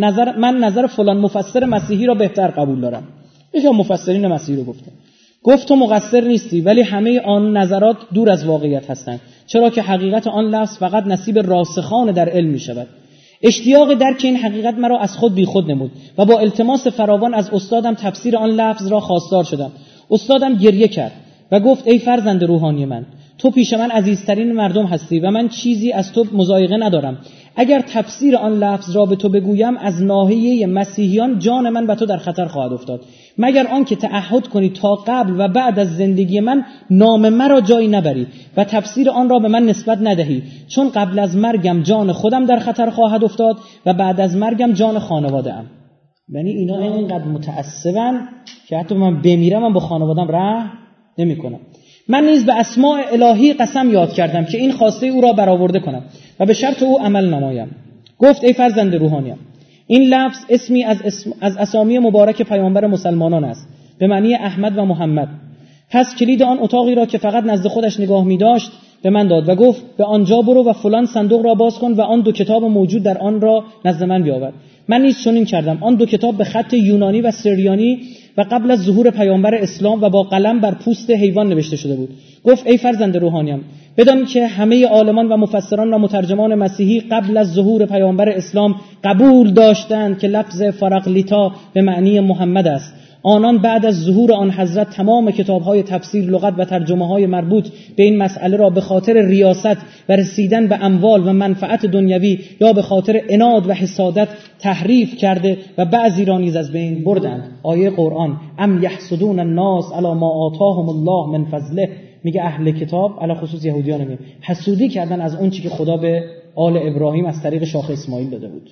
من نظر فلان مفسر مسیحی را بهتر قبول دارم. یکی از مفسرین مسیحی رو گفته. گفت تو مقصر نیستی، ولی همه آن نظرات دور از واقعیت هستند، چرا که حقیقت آن لفظ فقط نصیب راسخان در علم می شود. اشتیاق درک این حقیقت مرا از خود بی خود نمود و با التماس فراوان از استادم تفسیر آن لفظ را خواستار شدم. استادم گریه کرد و گفت ای فرزند روحانی من، تو پیش من عزیزترین مردم هستی و من چیزی از تو مضایقه ندارم. اگر تفسیر آن لفظ را به تو بگویم از ناحیه مسیحیان جان من به تو در خطر خواهد افتاد، مگر آنکه تعهد کنی تا قبل و بعد از زندگی من نام مرا جایی نبری و تفسیر آن را به من نسبت ندهی، چون قبل از مرگم جان خودم در خطر خواهد افتاد و بعد از مرگم جان خانواده ام. یعنی اینا اینقدر متعصبن که حتی من بمیرم من با خانوادم رحم نمی‌کنم. من نیز به اسماء الهی قسم یاد کردم که این خواسته او را برآورده کنم و به شرط او عمل نمایم. گفت ای فرزند روحانیم، این لفظ اسمی از اسامی مبارک پیامبر مسلمانان است به معنی احمد و محمد. پس کلید آن اتاقی را که فقط نزد خودش نگاه می داشت به من داد و گفت به آنجا برو و فلان صندوق را باز کن و آن 2 کتاب موجود در آن را نزد من بیاور. من نیز چنین کردم. آن 2 کتاب به خط یونانی و سریانی و قبل از ظهور پیامبر اسلام و با قلم بر پوست حیوان نوشته شده بود. گفت ای فرزند روحانیم، بدان که همه عالمان و مفسران و مترجمان مسیحی قبل از ظهور پیامبر اسلام قبول داشتند که لفظ فراغلیتا به معنی محمد است. آنان بعد از ظهور آن حضرت تمام کتاب‌های تفسیر، لغت و ترجمه‌های مربوط به این مسئله را به خاطر ریاست و رسیدن به اموال و منفعت دنیوی یا به خاطر عناد و حسادت تحریف کرده و بعضی را نیز از بین بردند. آیه قرآن ام یحسدون الناس علی ما آتاهم الله من فضله، میگه اهل کتاب علی خصوص یهودیان میگه حسودی کردن از اون چیزی که خدا به آل ابراهیم از طریق شاخ اسماعیل داده بود.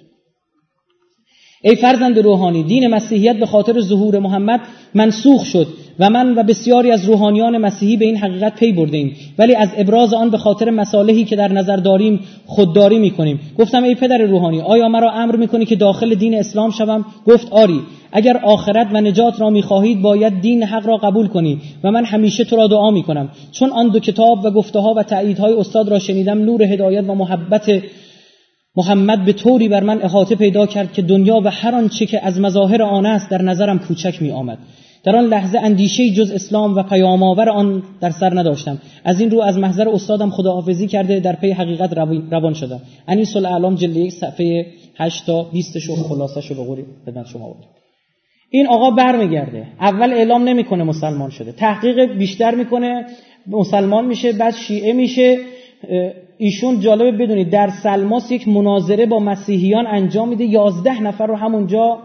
ای فرزند روحانی، دین مسیحیت به خاطر ظهور محمد منسوخ شد و من و بسیاری از روحانیان مسیحی به این حقیقت پی بردیم، ولی از ابراز آن به خاطر مصالحی که در نظر داریم خودداری میکنیم. گفتم ای پدر روحانی، آیا مرا امر میکنی که داخل دین اسلام شوم؟ گفت آری، اگر آخرت و نجات را میخواهید باید دین حق را قبول کنی و من همیشه تو را دعا میکنم. چون آن 2 کتاب و گفته‌ها و تأییدهای استاد را شنیدم، نور هدایت و محبت محمد به طوری بر من احاطه پیدا کرد که دنیا و هر آنچه که از مظاهر آن است در نظرم کوچک می آمد. در آن لحظه اندیشه‌ای جز اسلام و پیام‌آور آن در سر نداشتم. از این رو از محضر استادم خداحافظی کرده در پی حقیقت روان شدم. انیس الاعلام جلد 1 صفحه 8 تا 20 شو خلاصه‌شو به قولی خدمت شما بود. این آقا برمیگرده، اول اعلام نمیکنه مسلمان شده، تحقیق بیشتر میکنه، مسلمان میشه، بعد شیعه میشه. ایشون جالبه بدونید در سلماس یک مناظره با مسیحیان انجام میده، 11 نفر رو همونجا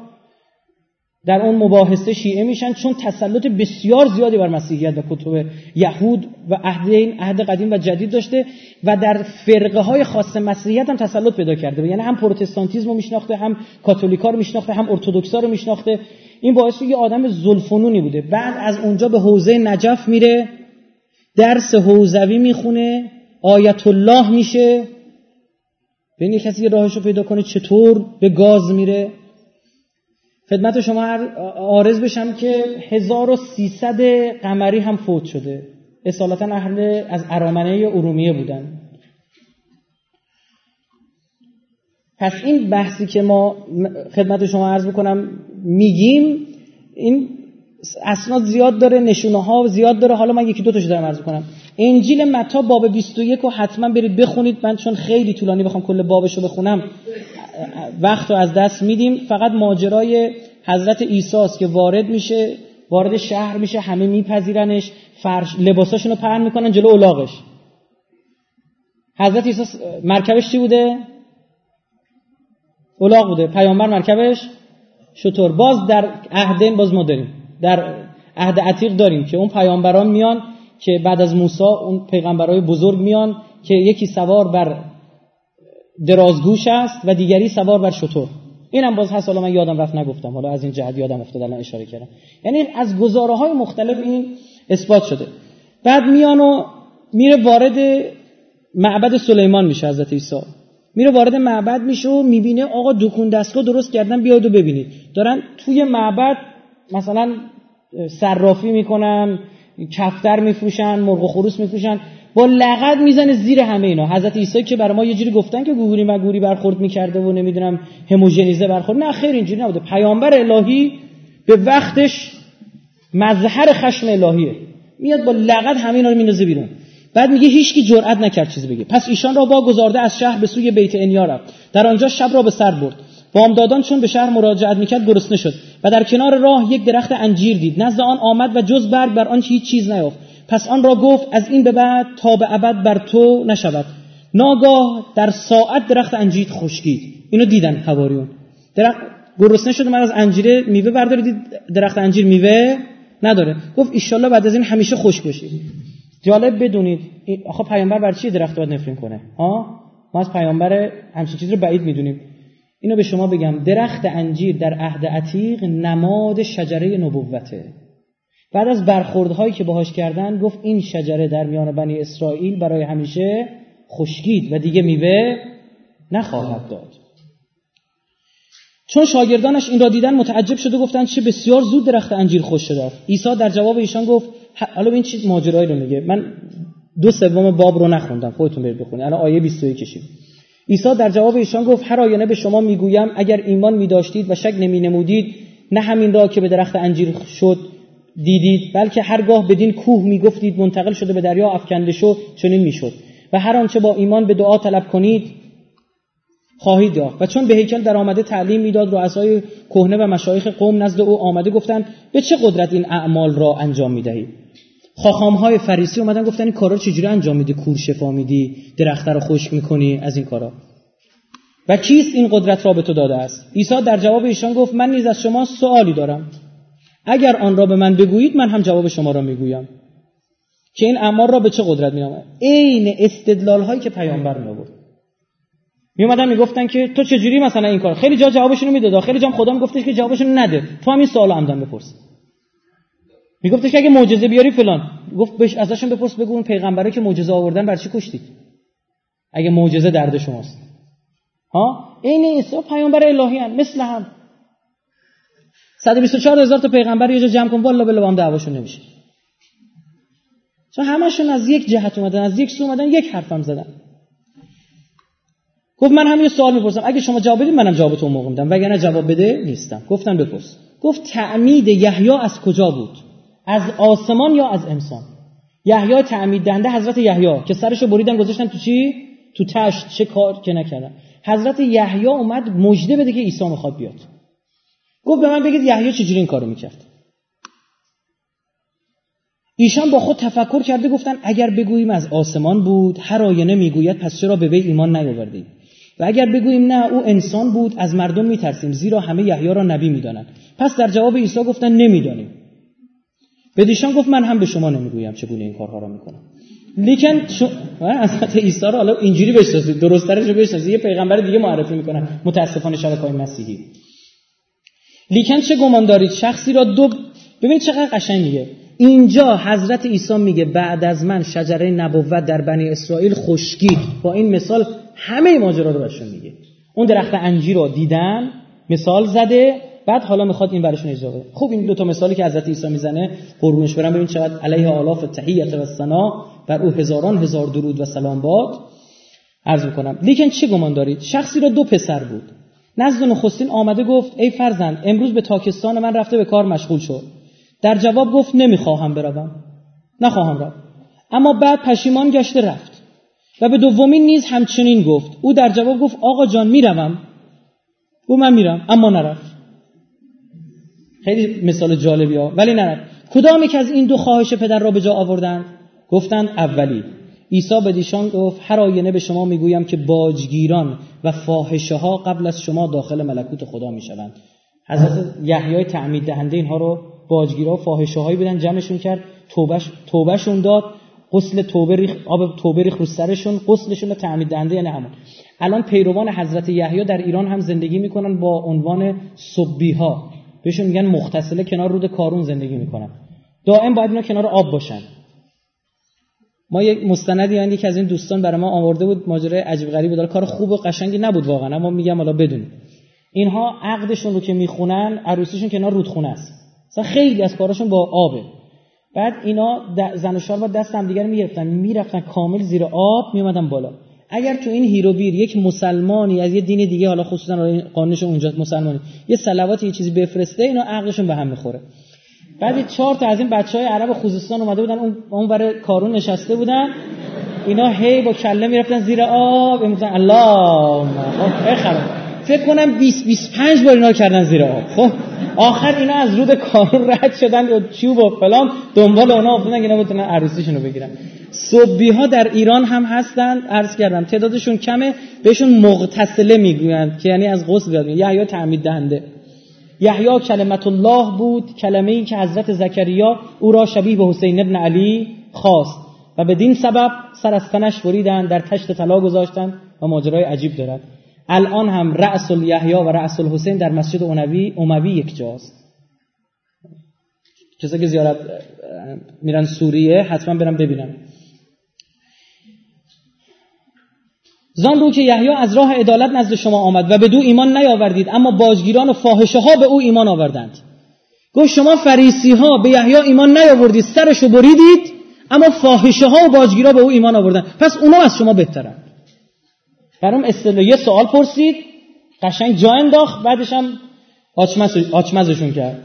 در اون مباحثه شیعه میشن، چون تسلط بسیار زیادی بر مسیحیت و کتب یهود و عهد قدیم و جدید داشته و در فرقه های خاص مسیحیت هم تسلط پیدا کرده، یعنی هم پروتستانتیسم رو میشناخته، هم کاتولیکا رو میشناخته، هم ارتدوکسا رو میشناخته. این باعث یه آدم ذوالفنونی بوده. بعد از اونجا به حوزه نجف میره، درس حوزوی میخونه، آیت الله میشه. ببین کسی راهشو پیدا کنه چطور به گاز میره. خدمت شما عارض بشم که 1300 قمری هم فوت شده، اصالتا اهل از ارامنه ارومیه بودن. پس این بحثی که ما خدمت شما عرض بکنم میگیم، این اسناد زیاد داره، نشونه ها زیاد داره. حالا من 1-2 تاشو دارم عرض میکنم. انجیل متی باب 21 رو حتما برید بخونید. من چون خیلی طولانی بخوام کل بابشو بخونم وقت رو از دست میدیم. فقط ماجرای حضرت عیسی است که وارد میشه، وارد شهر میشه، همه میپذیرنش، فرش لباساشونو پهن میکنن جلو الاغش. حضرت عیسی مرکبش چی بوده؟ الاغ بوده، پیامبر مرکبش شتر. باز در عهد باز ما داریم، در عهد عتیق داریم که اون پیامبران میان که بعد از موسی اون پیغمبرای بزرگ میان که یکی سوار بر درازگوش است و دیگری سوار بر شتر. اینم باز هست، حالا من یادم رفت نگفتم، حالا از این جهت یادم افتاد الان اشاره کردم. یعنی از گزاره‌های مختلف این اثبات شده. بعد میان و میره وارد معبد سلیمان میشه حضرت عیسی. میره وارد معبد میشه و میبینه آقا دکون دستگاه درست کردن، بیاید و ببینید. دارن توی معبد مثلا صرافی میکنن، کفتر میفروشن، مرغ و خروس میفروشن، با لغت میزنه زیر همه اینا. حضرت عیسی که برای ما یه جوری گفتن که گوگوری مگوری برخورد میکرده و نمیدونم هموژنیزه برخورد، نه خیر اینجوری نبوده. پیامبر الهی به وقتش مظهر خشم الهیه، میاد با لغت همه اینا رو میندازه بیرون. بعد میگه هیچکی جرئت نکرد چیزی بگه. پس ایشان را واگذارده از شهر به سوی بیت انیا رفت. در آنجا شب را به سر برد. بامدادان چون به شهر مراجعت میکرد گرسنه شد و در کنار راه یک درخت انجیر دید. نزد آن آمد و جز برگ بر آن هیچ چیز نیافت. پس آن را گفت از این به بعد تا به ابد بر تو نشود. ناگاه در ساعت درخت انجیر خشکید. اینو دیدن حواریون. درخت گرسنه شد، من از انجیر میوه بردارید، درخت انجیر میوه نداره. گفت ان شاءالله بعد از این همیشه خشک بشه. جالب بدونید آخه پیامبر بر چی درخت باید نفرین کنه؟ ما از پیامبر همچین چیز رو بعید میدونیم. اینو به شما بگم، درخت انجیر در عهد عتیق نماد شجره نبوته. بعد از برخوردهایی که باهاش کردن گفت این شجره در میان بنی اسرائیل برای همیشه خشکید و دیگه میوه نخواهد داد. چون شاگردانش این را دیدن متعجب شده، گفتند چه بسیار زود درخت انجیر خشک شده. عیسی در جواب ایشان گفت حالا این چیز ماجرایی رو میگه، من 2/3 باب رو نخوندم، خودتون برید بخونید. الان آیه 21 کشیم. عیسی در جواب ایشان گفت هر آینه به شما میگویم اگر ایمان می‌داشتید و شک نمی‌نمودید، نه همین را که به درخت انجیر شد دیدید، بلکه هرگاه بدین کوه میگفتید منتقل شده به دریا افکنده شو، چنین میشد. و هر آنچه با ایمان به دعا طلب کنید خواهید یافت. و چون به هیکل در آمده تعلیم میداد، رؤسای کهنه و مشایخ قوم نزد او آمده گفتند به چه قدرت این اعمال را انجام میدهید؟ خاخام‌های فریسی اومدن گفتن این کارا رو چجوری انجام میدی؟ کور شفا میدی، درخت رو خشک میکنی، از این کارا. و کیست این قدرت را به تو داده است؟ عیسی در جواب ایشان گفت من نیز از شما سوالی دارم. اگر آن را به من بگویید من هم جواب شما را میگویم که این اعمال را به چه قدرت می‌آورد. عین استدلال هایی که پیامبر می‌آورد. میومدن میگفتن که تو چجوری مثلا این کار، خیلی جا جوابشون رو میداد، خیلی جا خدا میگفتش که جوابشون نده، تو همین سوالو عمدن بپرس. میگفتش که اگه معجزه بیاری فلان، گفت بهش ازشون بپرس بگو اون پیغمبرایی که معجزه آوردن برای چی کشتید اگه معجزه درد شماست؟ این عیسی پیامبر الهی ان، مثل هم 124,000 تا پیغمبر یه جا جمع کن، والله بالله با هم دعواشون نمیشه. چون همشون از یک جهت اومدن، از یک سو اومدن، یک حرفم زدن. گفت من هم یه سوال میپرسم، اگه شما جواب بدید منم جواب تو موقع میدم، وگرنه جواب بده نیستم. گفتن بپرس. گفت تعمید یحیی از کجا بود؟ از آسمان یا از انسان؟ یحیی تعمید دهنده حضرت یحیی که سرشو بریدن گذاشتن تو چی؟ تو تشت، چه کار که نکردن. حضرت یحیی اومد مژده بده که عیسی میخواد بیاد. گفت به من بگید یحیی چجوری این کارو میکرد؟ ایشان با خود تفکر کرده گفتن اگر بگوییم از آسمان بود، هر آینه میگوید پس چرا به وی ایمان نیاوردید؟ و اگر بگوییم نه او انسان بود، از مردم میترسیم زیرا همه یحیی را نبی میدانند. پس در جواب عیسی گفتن نمیدانیم. بدیشان گفت من هم به شما نمیگویم چگونه این کارها را میکنم. لیکن حضرت عیسی را حالا اینجوری بشناسید، درست‌ترش رو بشناسید، یه پیغمبر دیگه معرفی میکنن متاسفانه شبکه‌های مسیحی. لیکن چه گمان دارید شخصی را ببینید چقدر قشنگ میگه. اینجا حضرت عیسی میگه بعد از من شجره نبوت در بنی اسرائیل خشکید. با این مثال همه ماجرا رو براشون میگه. اون درخت انجیر رو دیدن، مثال زده، بعد حالا میخواد این براشون اجرا کنه. خوب این دو تا مثالی که حضرت عیسی میزنه قربونش برم، ببین چقدر علیه آلاف التحیه و الثنا، بر او هزاران هزار درود و سلام باد عرض میکنم. لیکن چه گمان دارید شخصی را 2 پسر بود. نزد نخستین آمده گفت ای فرزند امروز به تاکستان من رفته به کار مشغول شد. در جواب گفت نمیخواهم بروم، نخواهم رفت. اما بعد پشیمان گشته رفت. و به دومین نیز همچنین گفت. او در جواب گفت آقا جان میروم. او من میرم، اما نرفت. خیلی مثال جالبی ها، ولی نرفت. کدام یک از این 2 خواهش پدر را به جا آوردند؟ گفتند اولی. عیسی بدیشان گفت هر آینه به شما میگویم که باجگیران و فاحشه ها قبل از شما داخل ملکوت خدا میشوند. حضرت یحیی تعمید دهنده اینها رو باجگیرا و فاحشه هایی بودن، جمعشون کرد، توبهشون داد، غسل توبه ریخ، آب توبه ریخ رو سرشون، غسلشون رو تعمید دهنده یعنی همون. الان پیروان حضرت یحیی در ایران هم زندگی میکنن با عنوان سبیها، بهشون میگن مغتسله، کنار رود کارون زندگی میکنن، دائم باید اینا کنار آب باشن. ما یک مستندی یعنی که از این دوستان برای ما آورده بود، ماجرای عجیب غریبی داره، کار خوب و قشنگی نبود واقعا، اما میگم حالا بدون. اینها عقدشون رو که میخونن عروسیشون کنار رودخونه است، مثلا خیلی از کاراشون با آبه. بعد اینا زن و شوهر با دست هم دیگه میرفتن کامل زیر آب میومدن بالا. اگر تو این هیروبیر یک مسلمانی از یه دین دیگه، حالا خصوصا قانونش اونجا مسلمانی، یه صلوات یه چیزی بفرسته، اینا عقلشون به هم میخوره. بعد 4 تا از این بچهای عرب خوزستان اومده بودن اون ور کارون نشسته بودن، اینا هی با کله میرفتن زیر آب، میگفتن اللهم بخرم. فکر کنم 20-25 بار اینا کردن زیر آب. خب آخر اینا از رود کارون رد شدن و چوب و فلان دنبال اونا افتادن که اینا بتونن عروسیشون رو بگیرن. صبیها در ایران هم هستن، عرض کردم تعدادشون کمه، بهشون مغتسله میگویند که یعنی از غسل بیاد. یحیی تعمید دهنده. یحیی کلمت الله بود، کلمه‌ای که حضرت زکریا او را شبیه به حسین ابن علی خواست و بدین سبب سر از تنش بریدند، در تشت طلا گذاشتند و ماجرای عجیب دارد. الان هم رأس الیحیی و رأس الحسین در مسجد اموی یک جاست. کسایی که زیارت میرن سوریه حتما برن ببینن. زان رو که یحیی از راه عدالت نزد شما آمد و به دو ایمان نیاوردید، اما باجگیران و فاحشه ها به او ایمان آوردند. گفت شما فریسی ها به یحیی ایمان نیاوردید، سرشو بریدید، اما فاحشه ها و باجگیرا به او ایمان آوردند، پس اونا از شما بهترن. برام یه سوال پرسید، قشنگ جا انداخت، بعدش هم آچمزشون کرد.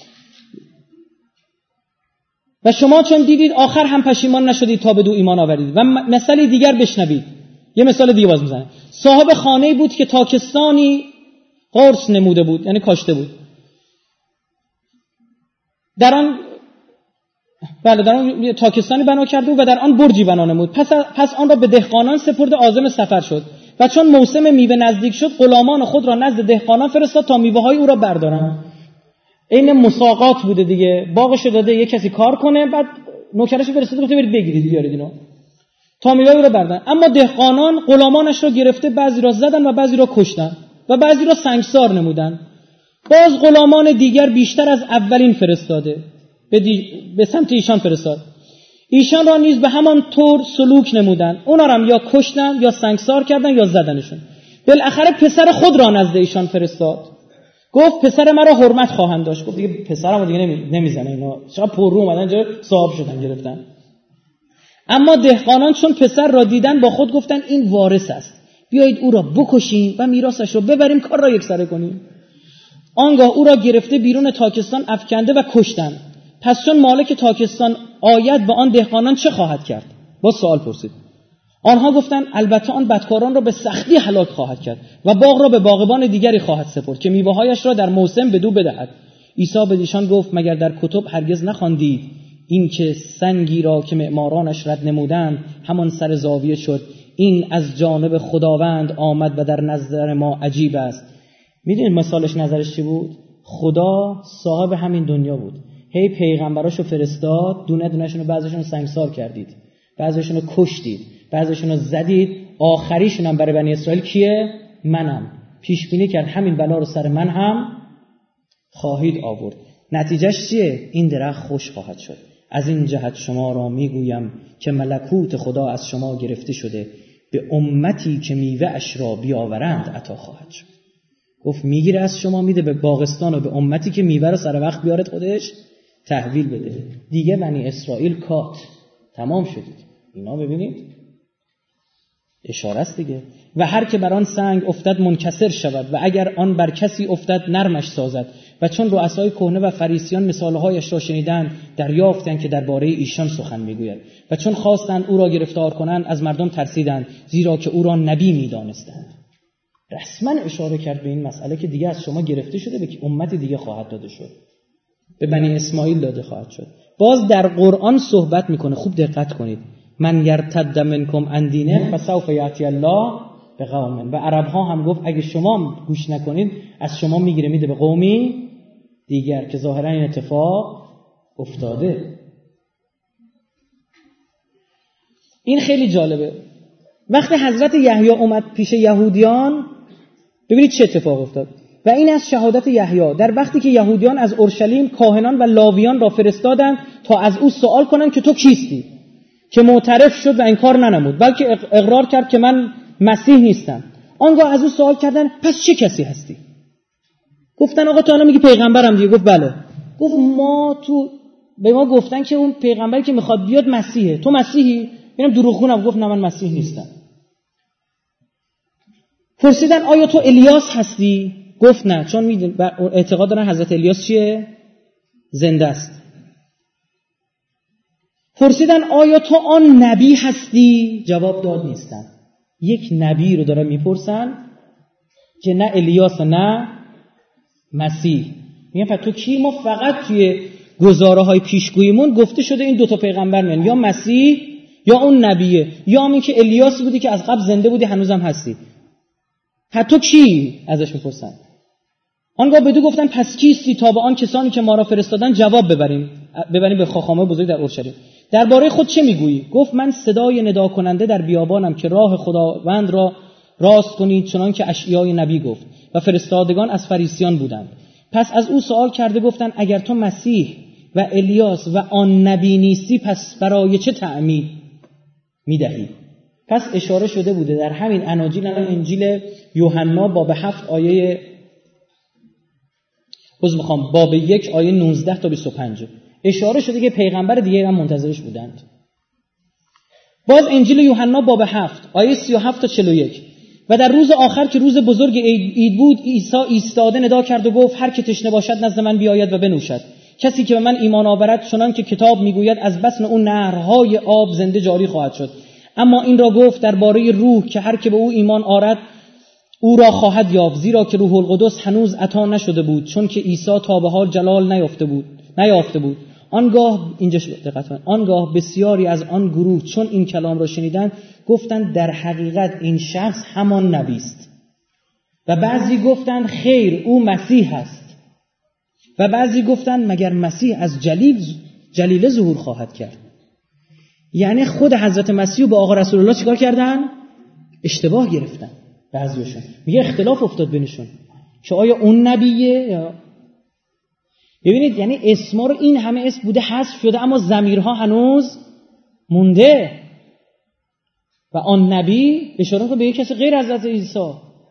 و شما چون دیدید آخر هم پشیمان نشدید تا به دو ایمان آورید. و مثالی دیگر بشنوید. یه مثال دیگه باز میزنه. صاحب خانه‌ای بود که تاکستانی قرص نموده بود، یعنی کاشته بود. در آن تاکستانی بنا کرده بود و در آن برجی بنا نمود. پس آن را به دهقانان سپرد، عازم سفر شد. و چون موسم میوه نزدیک شد، غلامان خود را نزد دهقانان فرستاد تا میوه‌های او را بردارند. این مساقات بوده دیگه، باغش داده یه کسی کار کنه، بعد نوکرش فرستاده گفته برید بگیرید بیارید اینو، تا میوه او را بردن. اما دهقانان غلامانش را گرفته، بعضی را زدن و بعضی را کشتن و بعضی را سنگسار نمودن. باز غلامان دیگر بیشتر از اولین فرستاده به سمت ایشان فرستاد. ایشان را نیز به همان طور سلوک نمودن، اونا را هم یا کشتن یا سنگسار کردن یا زدنشون. بالاخره پسر خود را نزد ایشان فرستاد، گفت پسر مرا حرمت خواهند داشت. گفت دیگه پسرمو دیگه نمیزنه، اینا چقدر پررو اومدن اینجا صاحب شدن گرفتن. اما دهقانان چون پسر را دیدن با خود گفتن این وارث است، بیایید او را بکشیم و میراثش را ببریم، کار را یکسره کنیم. آنگاه او را گرفته بیرون تاکستان افکنده و کشتن. پس چون مالک تاکستان آید به آن دهقانان چه خواهد کرد؟ با سوال پرسید. آنها گفتند البته آن بدکاران را به سختی هلاک خواهد کرد و باغ را به باغبان دیگری خواهد سپرد که میوه‌هایش را در موسم بدو بدهد. عیسی به ایشان گفت مگر در کتب هرگز نخواندید این که سنگی را که معمارانش رد نمودند همان سر زاویه شد، این از جانب خداوند آمد و در نظر ما عجیب است. میدونید مثالش نظرش چی بود؟ خدا صاحب همین دنیا بود، هی پیغمبراشو فرستاد، دونه دونه‌شون رو بعضیشون سنگسار کردید، بعضیشون رو کشتید، بعضیشون رو زدید، آخریشون هم برای بنی اسرائیل کیه؟ منم. پیش بینی کرد همین بلا رو سر من هم خواهید آورد. نتیجهش چیه؟ این درخت خوش خواهد شد. از این جهت شما را میگویم که ملکوت خدا از شما گرفته شده، به امتی که میوه اش را بیاورند عطا خواهد شد. گفت میگیره از شما میده به باغستان و به امتی که میوه رو سر وقت بیارد خودش تحویل بده. دیگه بنی اسرائیل کات تمام شدید. اینا ببینید اشاره است دیگه. و هر که بر آن سنگ افتد منکسر شود و اگر آن بر کسی افتد نرمش سازد. و چون رؤسای کهنه و فریسیان مثالهایش را شنیدند دریافتند که درباره ایشان سخن میگوید. و چون خواستند او را گرفتار کنند از مردم ترسیدند، زیرا که او را نبی میدانستند. رسما اشاره کرد به این مسئله که دیگه از شما گرفته شده، به که امت دیگه خواهد داده شد، به بنی اسماعیل داده خواهد شد. باز در قرآن صحبت میکنه، خوب دقت کنید. من یرتد منکم عن دینه فسوف یأتی الله بقوم. و عرب ها هم گفت اگه شما گوش نکنید از شما میده به قومی دیگر، که ظاهرا این اتفاق افتاده. این خیلی جالبه. وقتی حضرت یحیی اومد پیش یهودیان، ببینید چه اتفاق افتاد. و این از شهادت یحیی در وقتی که یهودیان از اورشلیم کاهنان و لاویان را فرستادند تا از او سوال کنند که تو کیستی، که معترف شد و انکار ننمود، بلکه اقرار کرد که من مسیح نیستم. آنگاه از او سوال کردند پس چه کسی هستی؟ گفتن آقا تو الان میگی پیغمبرم دیگه. گفت بله. گفت به ما گفتن که اون پیغمبری که میخواد بیاد مسیحه، تو مسیحی؟ اینم دروغگوام. گفت نه من مسیح نیستم. پرسیدن آیا تو الیاس هستی؟ گفت نه، چون اعتقاد دارن حضرت الیاس چیه؟ زنده است. پرسیدن آیا تو آن نبی هستی؟ جواب داد نیستم. یک نبی رو دارن میپرسن که نه الیاس نه مسیح. میگن تو کی؟ ما فقط توی گزاره‌های پیشگوییمون گفته شده این دوتا پیغمبر میان، یا مسیح یا اون نبیه، یا همین که الیاس بودی که از قبل زنده بودی هنوزم هستی. تو کی؟ ازش میپرسن. آنگاه بدو گفتن پس کیستی تا به آن کسانی که ما را فرستادن جواب ببریم به خاخامه بزرگ در اورشلیم. درباره خود چه میگویی؟ گفت من صدای ندا کننده در بیابانم که راه خداوند را راست کنید، چنان که اشعیای نبی گفت و فرستادگان از فریسیان بودند. پس از او سوال کرده گفتند اگر تو مسیح و الیاس و آن نبی نیستی پس برای چه تعمید میدهی؟ پس اشاره شده بوده در همین اناجیل، الان انجیل یوحنا باب 7 آیه باب 1 آیه 19 تا 25 اشاره شده که پیغمبر دیگه هم منتظرش بودند. باز انجیل یوحنا باب 7 آیه 37 تا 41 و در روز آخر که روز بزرگ عید بود عیسی ایستاده ندا کرد و گفت هر که تشنه باشد نزد من بیاید و بنوشد. کسی که به من ایمان آورد چنان که کتاب میگوید از بطن اون نهرهای آب زنده جاری خواهد شد. اما این را گفت درباره روح که هر که به او ایمان آورد او را خواهد یافت، زیرا که روح القدس هنوز عطا نشده بود چون که عیسی تا به حال جلال نیافته بود. آنگاه بسیاری از آن گروه چون این کلام را شنیدند گفتند در حقیقت این شخص همان نبی است. و بعضی گفتند خیر او مسیح است. و بعضی گفتند مگر مسیح از جلیل ظهور خواهد کرد. یعنی خود حضرت مسیح با آقا رسول الله چیکار کردن؟ اشتباه گرفتن. بعضیشون میگه اختلاف افتاد بینشون که آیا اون نبیه یا. ببینید یعنی اسما رو این همه اسم بوده حذف شده اما ضمیرها هنوز مونده. و آن نبی اشاره به یک کسی غیر از حضرت عیسی.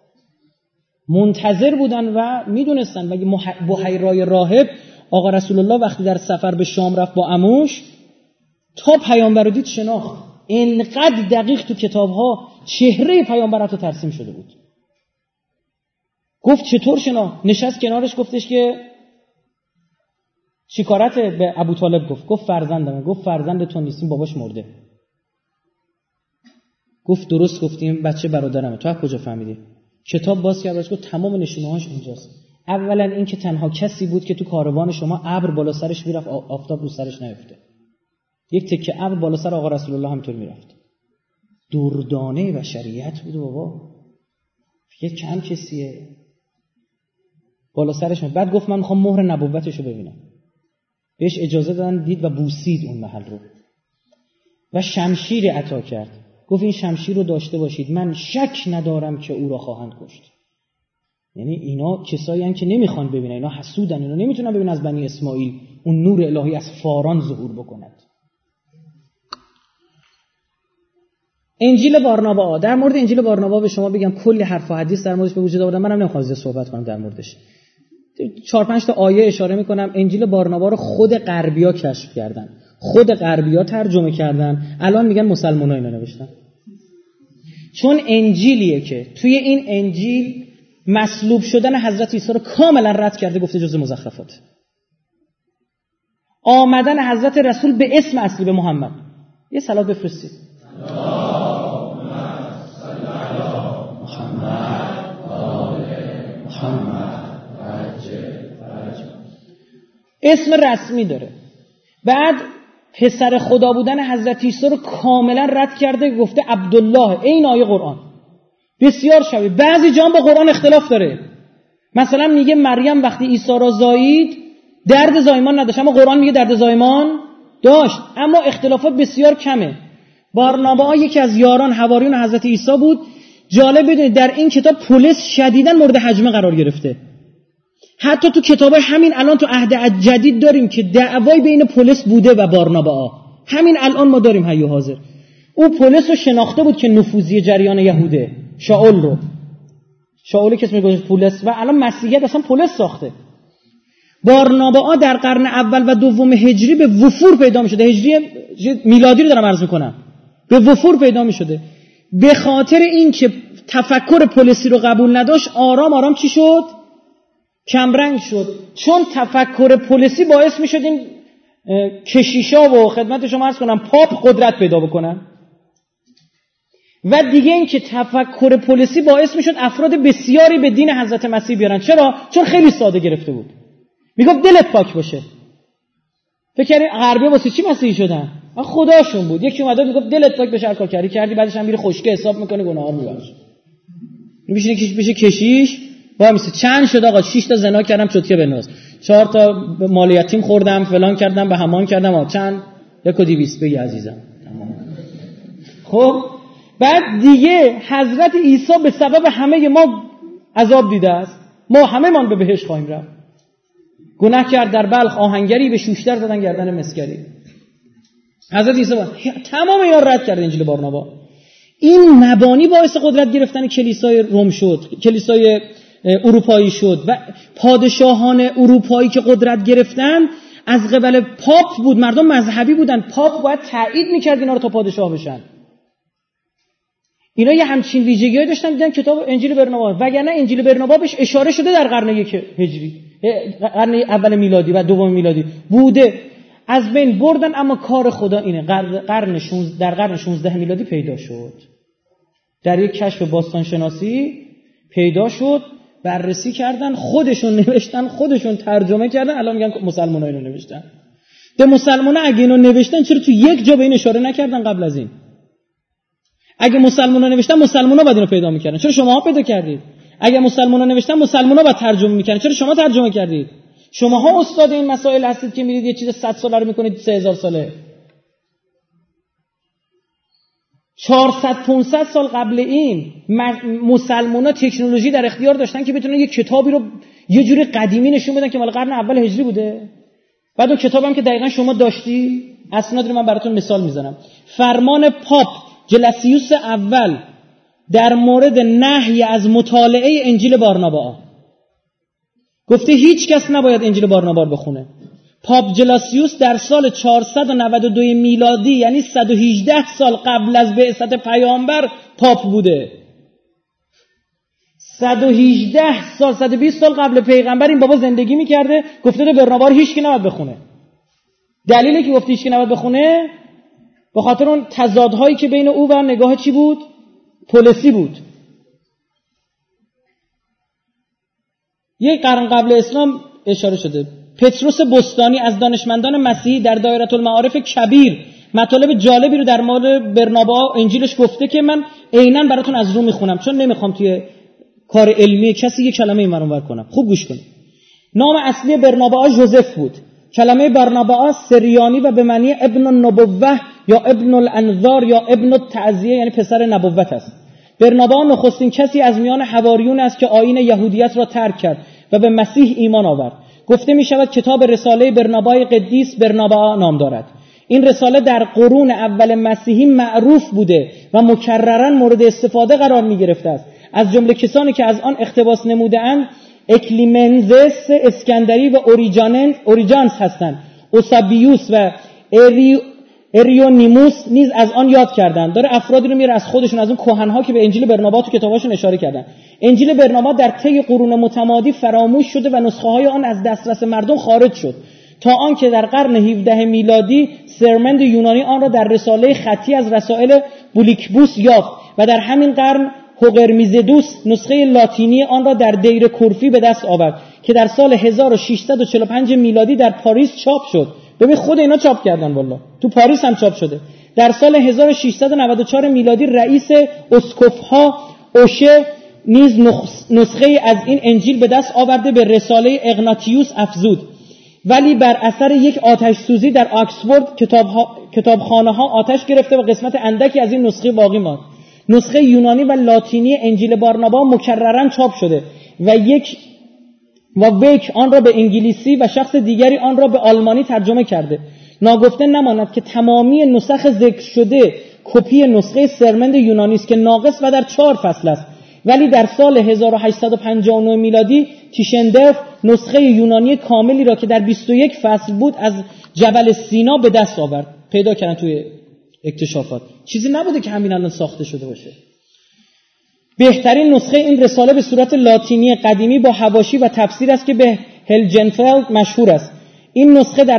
منتظر بودن و میدونستن. مگه بحیرای راهب آقا رسول الله وقتی در سفر به شام رفت با عموش تا پیامبر رو دید شناخت. اینقدر دقیق تو کتاب‌ها چهره پیامبر رو ترسیم شده بود. گفت چطور شناخت؟ نشست کنارش گفتش که چیکارت به ابو طالب گفت فرزندمه. گفت فرزند تو نیستیم باباش مرده. گفت درست گفتیم بچه برادرمه. تو از کجا فهمیدی؟ کتاب باز کرد گفت تمام نشونه‌هاش اینجاست. اولا این که تنها کسی بود که تو کاروان شما ابر بالا سرش میرفت آفتاب رو سرش نیفته. یک تکه ابر بالا سر آقا رسول الله همینطور میرفت. دردانه بشریت بود بابا. یه کم کسیه بالا سرش میرفت. بعد گفت من میخوام مهر نبوتشو ببینم. بهش اجازه دادن دید و بوسید اون محل رو و شمشیر عطا کرد. گفت این شمشیر رو داشته باشید من شک ندارم که او را خواهند کشت. یعنی اینا کسایی هستن که نمیخوان ببینن، اینا حسودن، اینا نمیتونن ببینن از بنی اسماعیل اون نور الهی از فاران ظهور بکند. انجیل بارنابا. در مورد انجیل بارنابا به شما بگم کلی حرف و حدیث در موردش به وجود آوردن. منم نمیخوام زیاد صحبت کنم در موردش. 4-5 تا آیه اشاره میکنم. انجیل بارنابا رو خود غربیا کشف کردن، خود غربیا ترجمه کردن، الان میگن مسلمان‌ها اینو نوشتن. چون انجیلیه که توی این انجیل مصلوب شدن حضرت عیسی رو کاملا رد کرده، گفته جزء مزخرفات. آمدن حضرت رسول به اسم اصلی به محمد. یه صلوات بفرستید. اسم رسمی داره. بعد پسر خدا بودن حضرت عیسی رو کاملا رد کرده، گفته عبدالله، این آیه قرآن بسیار شبیه. بعضی جا با قرآن اختلاف داره، مثلا میگه مریم وقتی عیسی را زایید درد زایمان نداشت، اما قرآن میگه درد زایمان داشت، اما اختلافات بسیار کمه. بارنابا یکی از یاران حواریون حضرت عیسی بود. جالب بدونید در این کتاب پولس شدیداً مورد هجمه قرار گرفته. حتی تو کتابای همین الان تو عهد جدید داریم که دعوای بین پولس بوده و بارنابا. همین الان ما داریم حی و حاضر. او پولس رو شناخته بود که نفوذی جریان یهوده، شاول که اسمش گذاشت پولس، و الان مسیحیت اصلا پولس ساخته. بارنابا در قرن اول و دوم هجری به وفور پیدا می شده. هجری میلادی رو دارم عرض میکنم، به وفور پیدا می شده. به خاطر این که تفکر پولسی رو قبول نداشت، آرام آرام چی شد؟ کمرنگ شد. چون تفکر پولسی باعث می شد این کشیشا و خدمت شما عرض کنم پاپ قدرت پیدا بکنن، و دیگه این که تفکر پولسی باعث می شد افراد بسیاری به دین حضرت مسیح بیارن. چرا؟ چون خیلی ساده گرفته بود. میگفت دلت پاک باشه. فکر کردی غربی واسه چی مسیحی شدن؟ خداشون بود. یکی اومد میگفت دلت پاک بشه، هر کار کردی بعدش هم میره خشکه حساب میکنه، گناهار میبخشه. میشینه بشه کشیش، با میشه چند شد آقا، 6 تا زنا کردم چوتکه بنوز، 4 تا مال یتیم خوردم، فلان کردم، به همان کردم، چند 1200 بگی عزیزم. خب بعد دیگه حضرت عیسی به سبب همه ما عذاب دیده است، ما همه من به بهشت خواهیم رفت. گناه کرد در بلخ آهنگری، به شوشتر زدن گردن مسگری. حضرت عیسی تمام اینا رد کرد انجیل بارنابا. این مبانی باعث قدرت گرفتن کلیسای روم شد، کلیسای اروپایی شد، و پادشاهان اروپایی که قدرت گرفتن از قبل پاپ بود. مردم مذهبی بودن، پاپ باید تایید میکرد اینا رو تا پادشاه بشن. اینا یه همچین ویژگی‌هایی داشتن. دیدن کتاب انجیل برنابا، وگرنه انجیل برنابا بهش اشاره شده در قرن 1 هجری، قرن اول میلادی و دوم میلادی بوده، از بین بردن. اما کار خدا اینه، در قرن 16 میلادی پیدا شد، در یک کشف باستانشناسی پیدا شد، بررسی کردن، خودشون نوشتن، خودشون ترجمه کردن. الان میگن مسلمان‌ها اینو نوشتن. به مسلمان‌ها اگه اینو نوشتن چرا تو یک جا به این اشاره نکردن قبل از این؟ اگه مسلمان‌ها نوشتن، مسلمان‌ها باید اینو پیدا می‌کردن، چرا شماها پیدا کردید؟ اگه مسلمان‌ها نوشتن، مسلمان‌ها باید ترجمه می‌کردن، چرا شما ترجمه کردید؟ شماها استاد این مسائل هستید که میرید یه چیز 100 ساله رو می‌کنید 3000 ساله. 400-500 سال قبل این مسلمان‌ها تکنولوژی در اختیار داشتن که بتونن یه کتابی رو یه جوری قدیمی نشون بدن که مال قرن اول هجری بوده. بعد اون کتابم که دقیقاً شما داشتی، اسناد رو من براتون مثال میزنم. فرمان پاپ جلاسیوس اول در مورد نهی از مطالعه انجیل بارنابا گفته هیچ کس نباید انجیل بارنابا رو بخونه. پاپ جلاسیوس در سال 492 میلادی، یعنی 118 سال قبل از بعثت پیامبر پاپ بوده. 118 سال، 120 سال قبل پیغمبر این بابا زندگی میکرده، گفته برنابا رو هیچ کی نباید بخونه. دلیلی که گفته هیچ کی نباید بخونه به خاطر اون تضادهایی که بین او و نگاه چی بود؟ پولسی بود. یک قرن قبل اسلام اشاره شده. پتروس بستانی از دانشمندان مسیحی در دایره المعارف کبیر مطالب جالبی رو در مورد برنابا انجیلش گفته که من عیناً براتون از رو میخونم، چون نمیخوام توی کار علمی کسی یک کلمه این ور کنم. خوب گوش کنید. نام اصلی برنابا ژوزف بود. کلمه برنابا سریانی و به معنی ابن النبوه یا ابن الانذار یا ابن التعزیه، یعنی پسر نبوت است. برنابا نخستین کسی از میان حواریون است که آیین یهودیت را ترک کرد و به مسیح ایمان آورد. گفته می شود کتاب رساله برنابای قدیس برنابا نام دارد. این رساله در قرون اول مسیحی معروف بوده و مکرراً مورد استفاده قرار می گرفته است. از جمله کسانی که از آن اقتباس نموده‌اند اکلیمنزس اسکندری و اوریجانس هستند. اوسابیوس و اریونیموس نیز از آن یاد کردند. داره افرادی رو میاره از خودشون، از اون کهن‌ها که به انجیل برنابا تو کتاباشون اشاره کردن. انجیل برنابا در طی قرون متمادی فراموش شده و نسخه‌های آن از دسترس مردم خارج شد، تا آنکه در قرن 17 میلادی سرمند یونانی آن را در رساله خطی از رسائل بولیکبوس یافت و در همین قرن هوگرمیزدوس نسخه لاتینی آن را در دیر کورفی به دست آورد که در سال 1645 میلادی در پاریس چاپ شد. ببین خود اینا چاپ کردن والله، تو پاریس هم چاپ شده. در سال 1694 میلادی رئیس اسقف‌ها اوشه نیز نسخه از این انجیل به دست آورده، به رساله اغناطیوس افزود، ولی بر اثر یک آتش سوزی در آکسفورد کتابخانه‌ها آتش گرفته و قسمت اندکی از این نسخه باقی ماند. نسخه یونانی و لاتینی انجیل بارنابا مکرراً چاپ شده و ویک آن را به انگلیسی و شخص دیگری آن را به آلمانی ترجمه کرده. ناگفته نماند که تمامی نسخ ذکر شده کپی نسخه سرمند یونانی است که ناقص و در 4 فصل است، ولی در سال 1859 میلادی تیشندرف نسخه یونانی کاملی را که در 21 فصل بود از جبل سینا به دست آورد. پیدا کردن توی اکتشافات، چیزی نبوده که همین الان ساخته شده باشه. بهترین نسخه این رساله به صورت لاتینی قدیمی با حواشی و تفسیر است که به هلجنفلد مشهور است. این نسخه در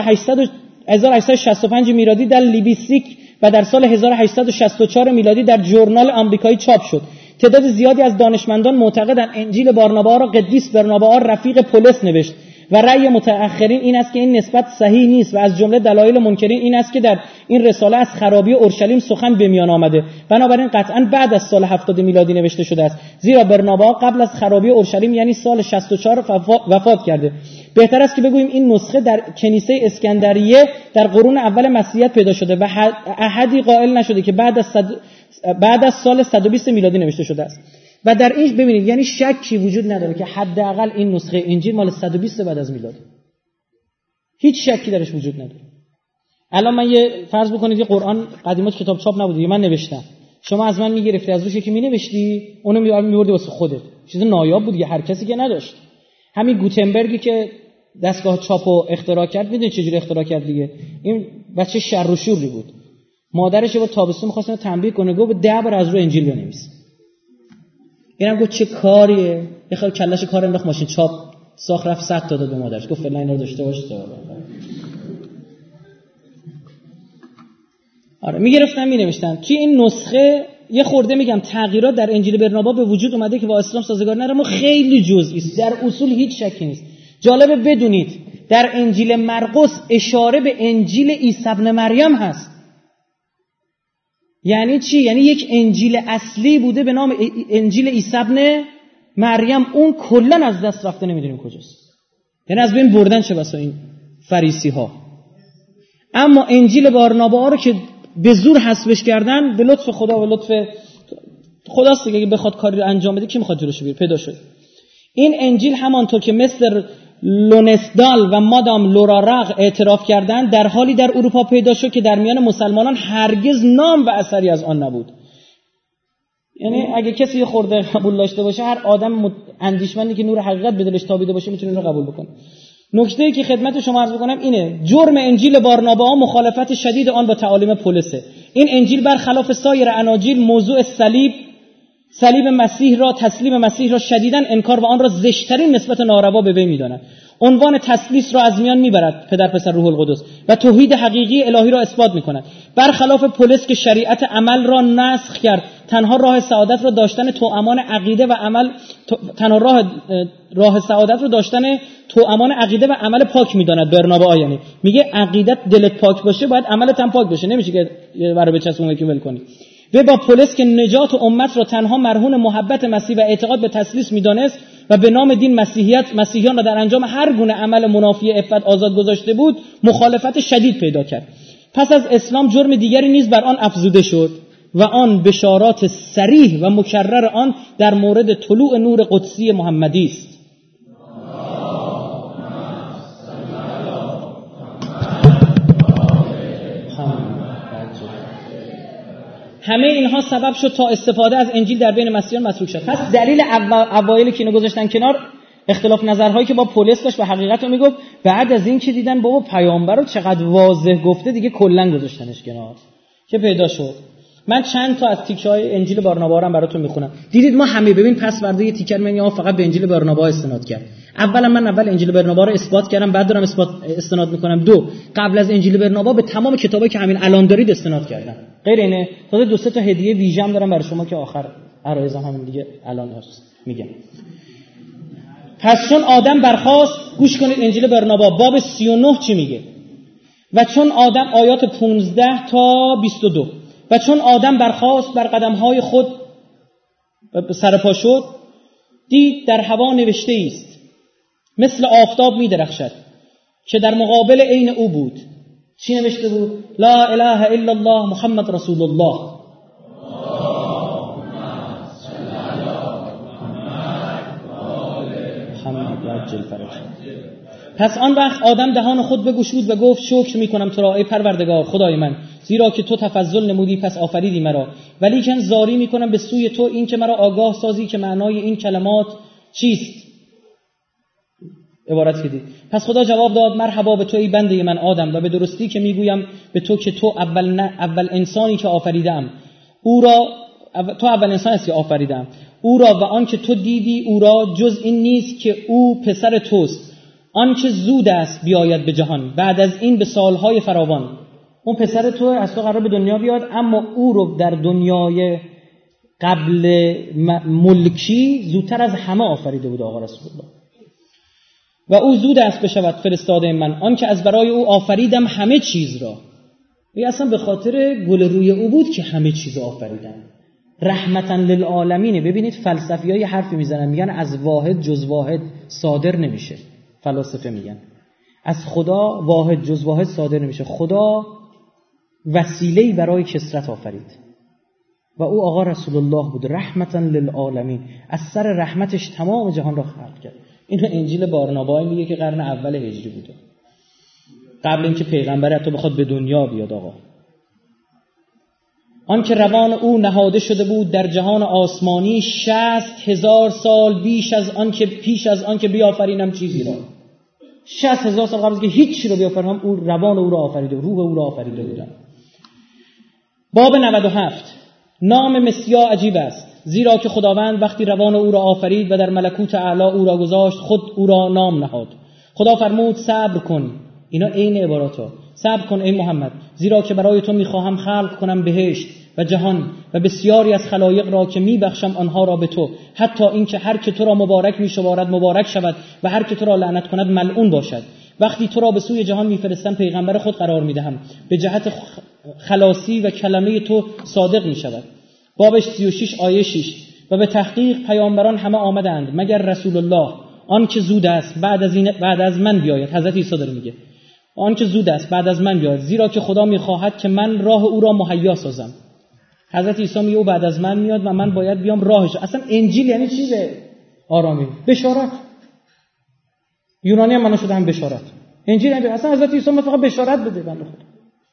1865 میلادی در لیبیسیک و در سال 1864 میلادی در ژورنال آمریکایی چاپ شد. تعداد زیادی از دانشمندان معتقدند انجیل بارنابا را قدیس برنابا رفیق پولس نوشت و رأی متأخرین این است که این نسبت صحیح نیست و از جمله دلایل منکرین این است که در این رساله از خرابی اورشلیم سخن به میان آمده، بنابراین قطعاً بعد از سال 70 میلادی نوشته شده است، زیرا برنابا قبل از خرابی اورشلیم یعنی سال 64 وفات کرده. بهتر است که بگوییم این نسخه در کنیسه اسکندریه در قرون اول مسیحیت پیدا شده و احدی قائل نشده که بعد از سال 120 میلادی نوشته شده است. و در این ببینید یعنی شکی وجود نداره که حداقل این نسخه انجیل مال 120 بعد از میلاد، هیچ شکی درش وجود نداره. الان من یه فرض بکنید یه قرآن قدیمات کتاب چاپ نبوده، من نوشتم، شما از من میگرفتی از روش یکی مینوشتی، اونو میوردی واسه خودت، چیز نایاب بود، هر کسی که نداشت. همین گوتنبرگی که دستگاه چاپو اختراع کرد، میدونید چجوری اختراع کرد دیگه؟ این بچه شر و شوری بود، مادرش با تابستون می‌خواست تنبیه کنه، گفت 10 بار از رو انجیل بنویس. اینم گفت چه کاریه، یه خیلی کلهش کار انداخت ماشین چاپ ساخت، رفت 100 تا داد به مادرش، گفت فعلا اینا رو داشته باش تو. آره میگرفتن مینوشتن. توی این نسخه یه خورده میگم تغییرات در انجیل برنابا به وجود اومده که با اسلام سازگار نره، ما خیلی جزئی است، در اصول هیچ شکی نیست. جالبه بدونید در انجیل مرقس اشاره به انجیل عیسی ابن مریم هست. یعنی چی؟ یعنی یک انجیل اصلی بوده به نام انجیل عیسی ابن مریم، اون کلا از دست رفته، نمیدونیم کجاست، یعنی از بین بردن چه بسا این فریسی ها. اما انجیل بارنابا رو که به زور حذفش کردن، به لطف خدا و لطف خداست دیگه، اگه بخواد کاری رو انجام بده کی میخواد جلوش بگیره؟ پیدا شد. این انجیل همانطور که مثل لونسدال و مادام لورا رغ اعتراف کردند، در حالی در اروپا پیدا شد که در میان مسلمانان هرگز نام و اثری از آن نبود. یعنی اگه کسی یه خورده قبول داشته باشه، هر آدم اندیشمندی که نور حقیقت به دلش تابیده باشه میتونه اینو قبول بکنه. نکته‌ای که خدمت شما عرض بکنم اینه، جرم انجیل بارنابا مخالفت شدید آن با تعالیم پولسه. این انجیل برخلاف سایر اناجیل موضوع صلیب مسیح را، تسلیم مسیح را شدیداً انکار و آن را زشترین نسبت ناروا به وی می‌داند. عنوان تثلیث را از میان میبرد، پدر پسر روح القدس، و توحید حقیقی الهی را اثبات می‌کند. برخلاف پولس که شریعت عمل را نسخ کرد، تنها راه سعادت را داشتن توامان عقیده و عمل راه سعادت رو داشتن توامان عقیده و عمل پاک می‌داند. برنابا یعنی میگه عقیدت دلت پاک باشه، باید عملت هم پاک باشه، نمیشه که برای بچسبون یکی ول کنی. و با پولس که نجات امت را تنها مرهون محبت مسیح و اعتقاد به تثلیث می‌دانست و به نام دین مسیحیان را در انجام هر گونه عمل منافی عفت آزاد گذاشته بود، مخالفت شدید پیدا کرد. پس از اسلام جرم دیگری نیز بر آن افزوده شد و آن بشارات صریح و مکرر آن در مورد طلوع نور قدسی محمدی است. همه اینها سبب شد تا استفاده از انجیل در بین مسیحیان متروک شد. پس دلیل اوایلی که اینو گذاشتن کنار، اختلاف نظرهایی که با پولس داشت و حقیقت رو میگفت، بعد از این که دیدن بابا پیامبر رو چقدر واضح گفته، دیگه کلا گذاشتنش کنار که پیدا شد. من چند تا از تیکه‌های انجیل بارنابا رو براتون میخونم. دیدید ما همه ببین پس ورده یه تیکر من فقط به انجیل بارنابا استناد کرد. اولا من اول انجیل بارنابا رو اثبات کردم، بعد دارم استناد میکنم. دو، قبل از انجیل بارنابا به تمام کتابایی که همین الان دارید استناد کردم. غیر اینه تازه دو سه تا هدیه ویژه‌ام دارم برای شما که آخر عرایزم همین دیگه الان هست میگم. پس چون آدم برخاست، گوش کنید انجیل بارنابا باب 39 چی میگه. و چون آدم، آیات 15 تا 22، و چون آدم برخاست بر قدمهای خود سرپا شد، دید در هوا نوشته است مثل آفتاب می درخشد که در مقابل عین او بود. چی نوشته بود؟ لا اله الا الله محمد رسول الله. محمد عجل فرجه. پس آن وقت آدم دهان خود بگشود و گفت شکر میکنم تو را ای پروردگار خدای من، زیرا که تو تفضل نمودی پس آفریدی مرا، ولیکن زاری میکنم به سوی تو این که مرا آگاه سازی که معنای این کلمات چیست. عبارت کردی. پس خدا جواب داد مرحبا به تو ای بنده من آدم، و به درستی که میگویم به تو که تو اول انسانی که آفریدم، او را تو اول انسان هستی آفریدم، او را و آن که تو دیدی او را جز این نیست که او پسر توست، آن که زود است بیاید به جهان بعد از این به سالهای فراوان. اون پسر تو از تو قرار به دنیا بیاد، اما او رو در دنیای قبل ملکی زودتر از همه آفریده بود آقا رسول الله. و او زود است بشود فرستاده من، آن که از برای او آفریدم همه چیز را. این اصلا به خاطر گل روی او بود که همه چیز آفریدم. رحمتاً للعالمین. ببینید فلسفیای حرفی میزنن، میگن از واحد جز واحد صادر نمیشه. فلاسفه میگن از خدا واحد جز واحد صادر نمیشه. خدا وسیله‌ای برای کثرت آفرید و او آقا رسول الله بود، رحمتاً للعالمین. از سر رحمتش تمام جهان را خلق کرد. اینو انجیل بارنابا میگه که قرن اول هجری بوده، قبل اینکه پیغمبر حتی بخواد به دنیا بیاد. آقا آن که روان او نهاده شده بود در جهان آسمانی 60,000 سال پیش از آن که بیافرینم چیزی را. 60,000 سال قبل از که هیچی رو بیافرینم، او روان او را آفریده، روح او را آفریده بودم. باب 97. نام مسیح عجیب است، زیرا که خداوند وقتی روان او را آفرید و در ملکوت اعلی او را گذاشت، خود او را نام نهاد. خدا فرمود صبر کن. اینا عین عباراتو. صبر کن ای محمد، زیرا که برای تو میخواهم خلق کنم بهشت و جهان و بسیاری از خلایق را که میبخشم آنها را به تو، حتی این که هر که تو را مبارک میشمارد مبارک شود و هر که تو را لعنت کند ملعون باشد. وقتی تو را به سوی جهان میفرستم پیغمبر خود قرار میدهم، به جهت خلاصی و کلمه تو صادق میشود. بابش 36 آیه 6. و به تحقیق پیامبران همه آمدند مگر رسول الله، آن که زود است بعد از من بیاید. حضرت عیسی داره میگه آن که زود است بعد از من بیاید، زیرا که خدا میخواهد که من راه او را مهیا سازم. حضرت عیسی میگه او بعد از من میاد و من باید بیام راهش. اصلا انجیل یعنی چیه؟ آرامی، بشارت. یونانی هم منو شده هم بشارت. انجیل یعنی اصلا حضرت عیسی فقط بشارت بده بنده خدا.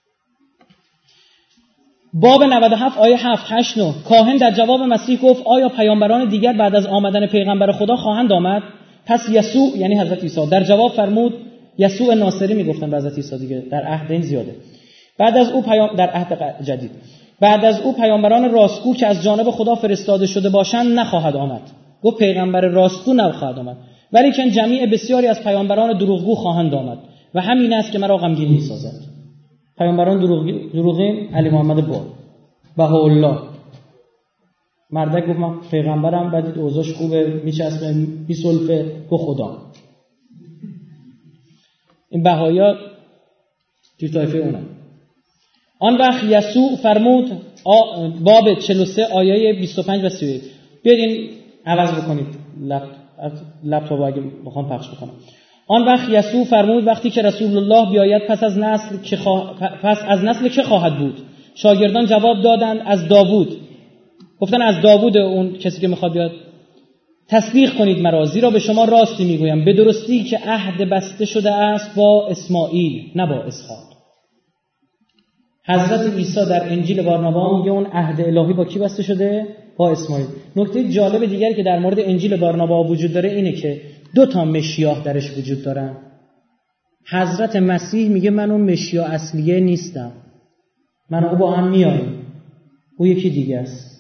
باب 97 آیه 7 8 9. کاهن در جواب مسیح گفت آیا پیامبران دیگر بعد از آمدن پیغمبر خدا خواهند آمد؟ پس یسوع یعنی حضرت عیسی در جواب فرمود، یسوع ناصری میگفتن به حضرت عیسی دیگه، در عهد این زیاده. بعد از او در عهد جدید بعد از او پیامبران راستگو که از جانب خدا فرستاده شده باشند نخواهد آمد. گفت پیغمبر راستگو نخواهد آمد، ولیکن جمیع بسیاری از پیامبران دروغگو خواهند آمد و همین است که مرا غمگین می‌سازد. پیامبران دروغین علی محمد بهاءالله مردک گفت من پیغمبرم، بعد اوضاعش خوبه میچسبه میسلفه به خدا. این بهایا توی طایفه اونم. آن وقت یسوع فرمود باب 43 آیه 25 و 31. بیاین عوض بکنید لپتاپ اگه بخوام پخش بکنم. آن وقت یسوع فرمود وقتی که رسول الله بیاید پس از نسل که خواهد بود؟ شاگردان جواب دادند از داوود. گفتن از داوود اون کسی که میخواد بیاد. تصدیق کنید مرا، زیرا به شما راستی میگویم به درستی که عهد بسته شده است با اسماعیل نه با اسحاق. حضرت عیسی در انجیل بارنابا میگه اون عهد الهی با کی بسته شده؟ با اسماعیل. نکته جالب دیگری که در مورد انجیل بارنابا وجود داره اینه که 2 مشیاه درش وجود دارن. حضرت مسیح میگه من اون مشیاه اصلیه نیستم، من او با هم میایم، او یکی دیگه است.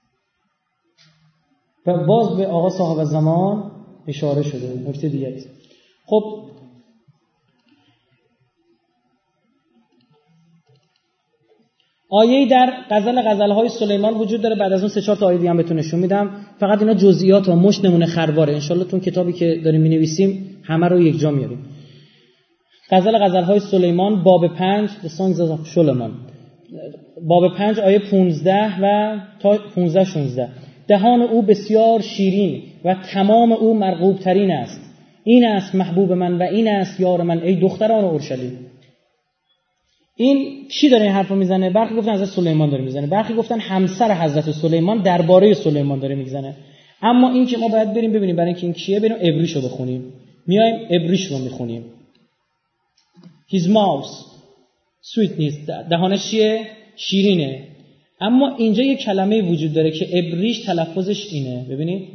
و باز به آقا صاحب زمان اشاره شده. نکته دیگه است. خب آیه‌ای در غزل‌های سلیمان وجود داره، بعد از اون 3-4 تا آیه دیگه هم بهتون نشون میدم. فقط اینا جزئیات و مش نمونه خرواره. ان شاءالله تو کتابی که داریم می‌نویسیم همه رو یک جا میاریم. غزل‌های سلیمان باب 5 The Songs of Solomon باب 5 آیه 15 و تا 15-16 دهان او بسیار شیرین و تمام او مرغوب ترین است. این است محبوب من و این است یار من ای دختران اورشلیم. این کی داره این حرفو میزنه؟ برخی گفتن حضرت سلیمان داره میزنه، برخی گفتن همسر حضرت سلیمان درباره سلیمان داره میزنه. اما این که ما باید بریم ببینیم برای اینکه این کیه، بریم عبریشو بخونیم. میایم عبریش رو میخونیم. His mouth sweet نیست، دهانش چیه؟ شیرینه. اما اینجا یه کلمه وجود داره که عبریش تلفظش اینه، ببینید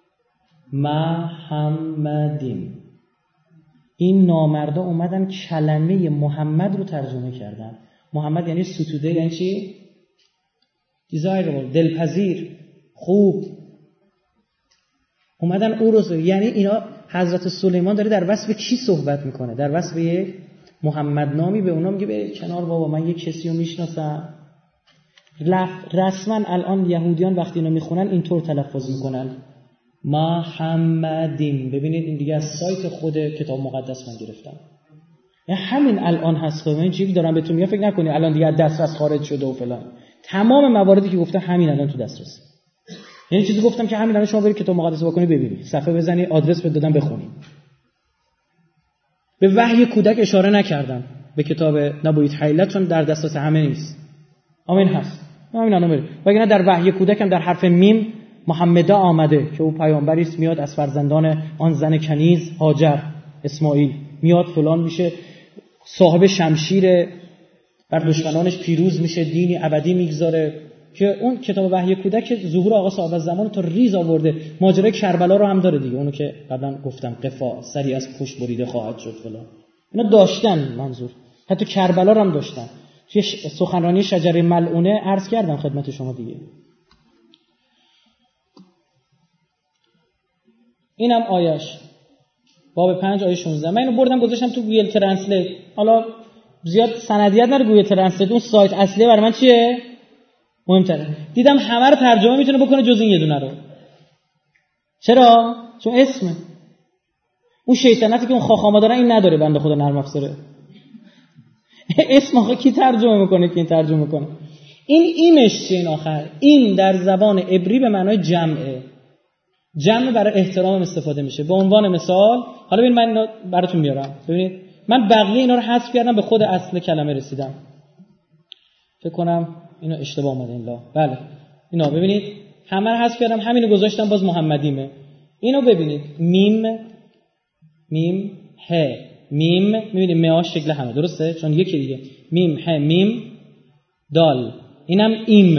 محمدین. این نامردا اومدن کلمه محمد رو ترجمه کردن. محمد یعنی ستوده، یعنی چی؟ desirable، دلپذیر، خوب. اومدن او رو، یعنی اینا حضرت سلیمان داره در وصف کی صحبت میکنه؟ در وصف یک محمد نامی به اونا میگه به کنار بابا من یک کسی رو میشناسم. رسما الان یهودیان وقتی اینو میخونن اینطور تلفظ میکنن محمدین. ببینید این دیگه از سایت خود کتاب مقدس من گرفتم. یعنی همین الان هست. من چیزی دارم بهتون میگم، فکر نکنید الان دیگه دسترس خارج شده و فلان. تمام مواردی که گفتم همین الان تو دسترس. یعنی چیزی گفتم که همین الان شما برید کتاب مقدس بکنید ببینید، صفحه بزنید، آدرس بهت دادم بخونید. به وحی کودک اشاره نکردم، به کتاب نبوید حیلت، چون در دسترس همه نیست. آمین هست. همین الان برید. وگرنه در وحی کودک هم در حرف میم محمد آمده که او پیامبری است، میاد از فرزندان آن زن کنیز هاجر اسماعیل، میاد فلان میشه، صاحب شمشیر، بر دشمنانش پیروز میشه، دینی ابدی میگذاره. که اون کتاب وحی کودک ظهور آقا صاحب الزمان تا ریز آورده. ماجرای کربلا رو هم داره دیگه، اونو که قبلا گفتم قفا سری از پشت بریده خواهد شد فلان. اینا داشتن، منظور حتی کربلا رو هم داشتن. توی سخنرانی شجره ملعونه عرض کردم خدمت شما دیگه. اینم آیش باب 5 آیه 16. من اینو بردم گذاشتم تو گوگل ترنسلیت. حالا زیاد سندیت نداره گوگل ترنسلیت، اون سایت اصلی برای من چیه؟ مهمتره. دیدم همه رو ترجمه میتونه بکنه جز این یه دونه رو. چرا؟ چون اسمه. اون شیطنتی که اون خاخاما داره این نداره، بنده خدا نرم افزاره. اسم آخه کی ترجمه میکنه که این ترجمه میکنه؟ این ایمش چیه این آخر؟ این در زبان عبری به معنای جمعه. جمع برای احترام استفاده میشه. به عنوان مثال، حالا ببین من اینو براتون میارم. ببینید من بقیه اینا رو حذف کردم، به خود اصل کلمه رسیدم. فکر کنم اینو اشتباه اومده این لا. بله. اینا ببینید همه رو حذف کردم، همینو گذاشتم، باز محمدیمه. اینو ببینید میم ه میم، میبینید میاش شکل همه درسته؟ چون یکی دیگه میم ه میم دال، اینم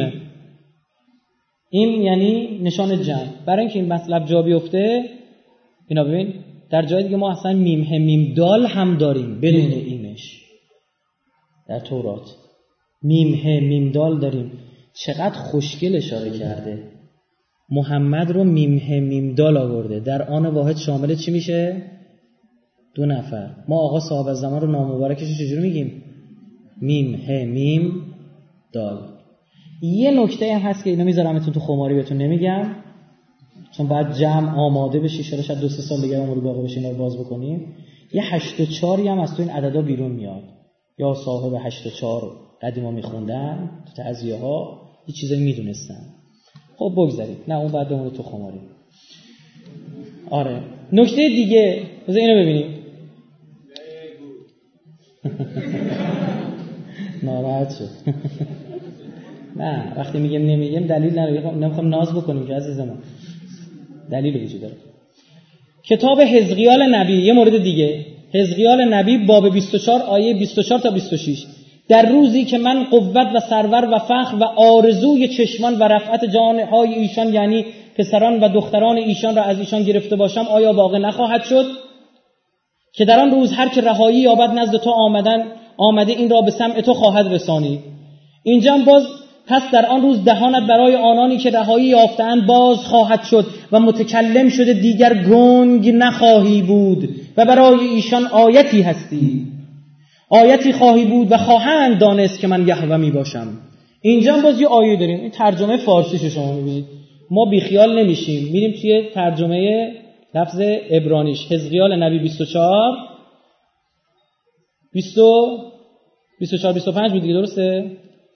این یعنی نشان جمع. برای اینکه این مطلب جا بیفته اینا ببین در جای دیگه ما اصلا میم ه میم دال هم داریم بدون ایمش. در تورات میم ه میم دال داریم. چقدر خوشگل اشاره کرده. محمد رو میم ه میم دال آورده. در آن واحد شامل چی میشه؟ 2 نفر. ما آقا صاحب الزمان رو نام مبارکش چجوری میگیم؟ میم ه میم دال. یه نکته هم هست که اینو میذارمتون تو خماری، بهتون نمیگم چون بعد جمع آماده بشی، شاید 2-3 سال دیگه عمر باقی بشه اینا رو باز بکنیم. یه 8 و 4 هم از تو این عددا بیرون میاد. یا صاحب 8 و 4 قدیما میخوندن تو تعزیه ها، یه چیزایی میدونستن. خب بگذارید، نه اون بعد بمونه تو خماری. آره نکته دیگه بذار اینو ببینیم. ناراحت شد. نه وقتی میگم نمیگم دلیل نداره، نمیخوام ناز بکنیم که عزیز من، دلیل وجود داره. کتاب حزقیال نبی، یه مورد دیگه، حزقیال نبی باب 24 آیه 24 تا 26. در روزی که من قوت و سرور و فخر و آرزوی چشمان و رفعت جانهای ایشان یعنی پسران و دختران ایشان را از ایشان گرفته باشم، آیا واقع نخواهد شد که در آن روز هر که رهایی یابد نزد تو آمده این را به سمع تو خواهد رسانید. اینجا هم باز پس در آن روز دهانت برای آنانی که رهایی یافتند باز خواهد شد و متکلم شده دیگر گنگ نخواهی بود و برای ایشان آیتی هستی، آیتی خواهی بود و خواهند دانست که من یهوه می باشم. اینجا هم باز یه آیه داریم، این ترجمه فارسیشو شما میبینید. ما بیخیال نمیشیم، میریم توی ترجمه لفظ عبرانیش. حزقیال نبی 24 24 25 بود دیگه، درسته؟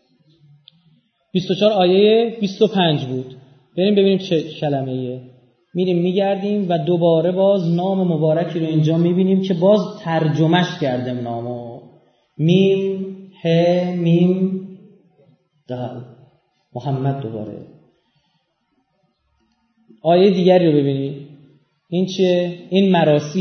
24 آیه 25 بود. بریم ببینیم چه کلمه ایه. میریم میگردیم و دوباره باز نام مبارکی رو اینجا میبینیم که باز ترجمهش کردم نامو. میم ه میم دال محمد. دوباره آیه دیگری رو ببینید. این چیه؟ این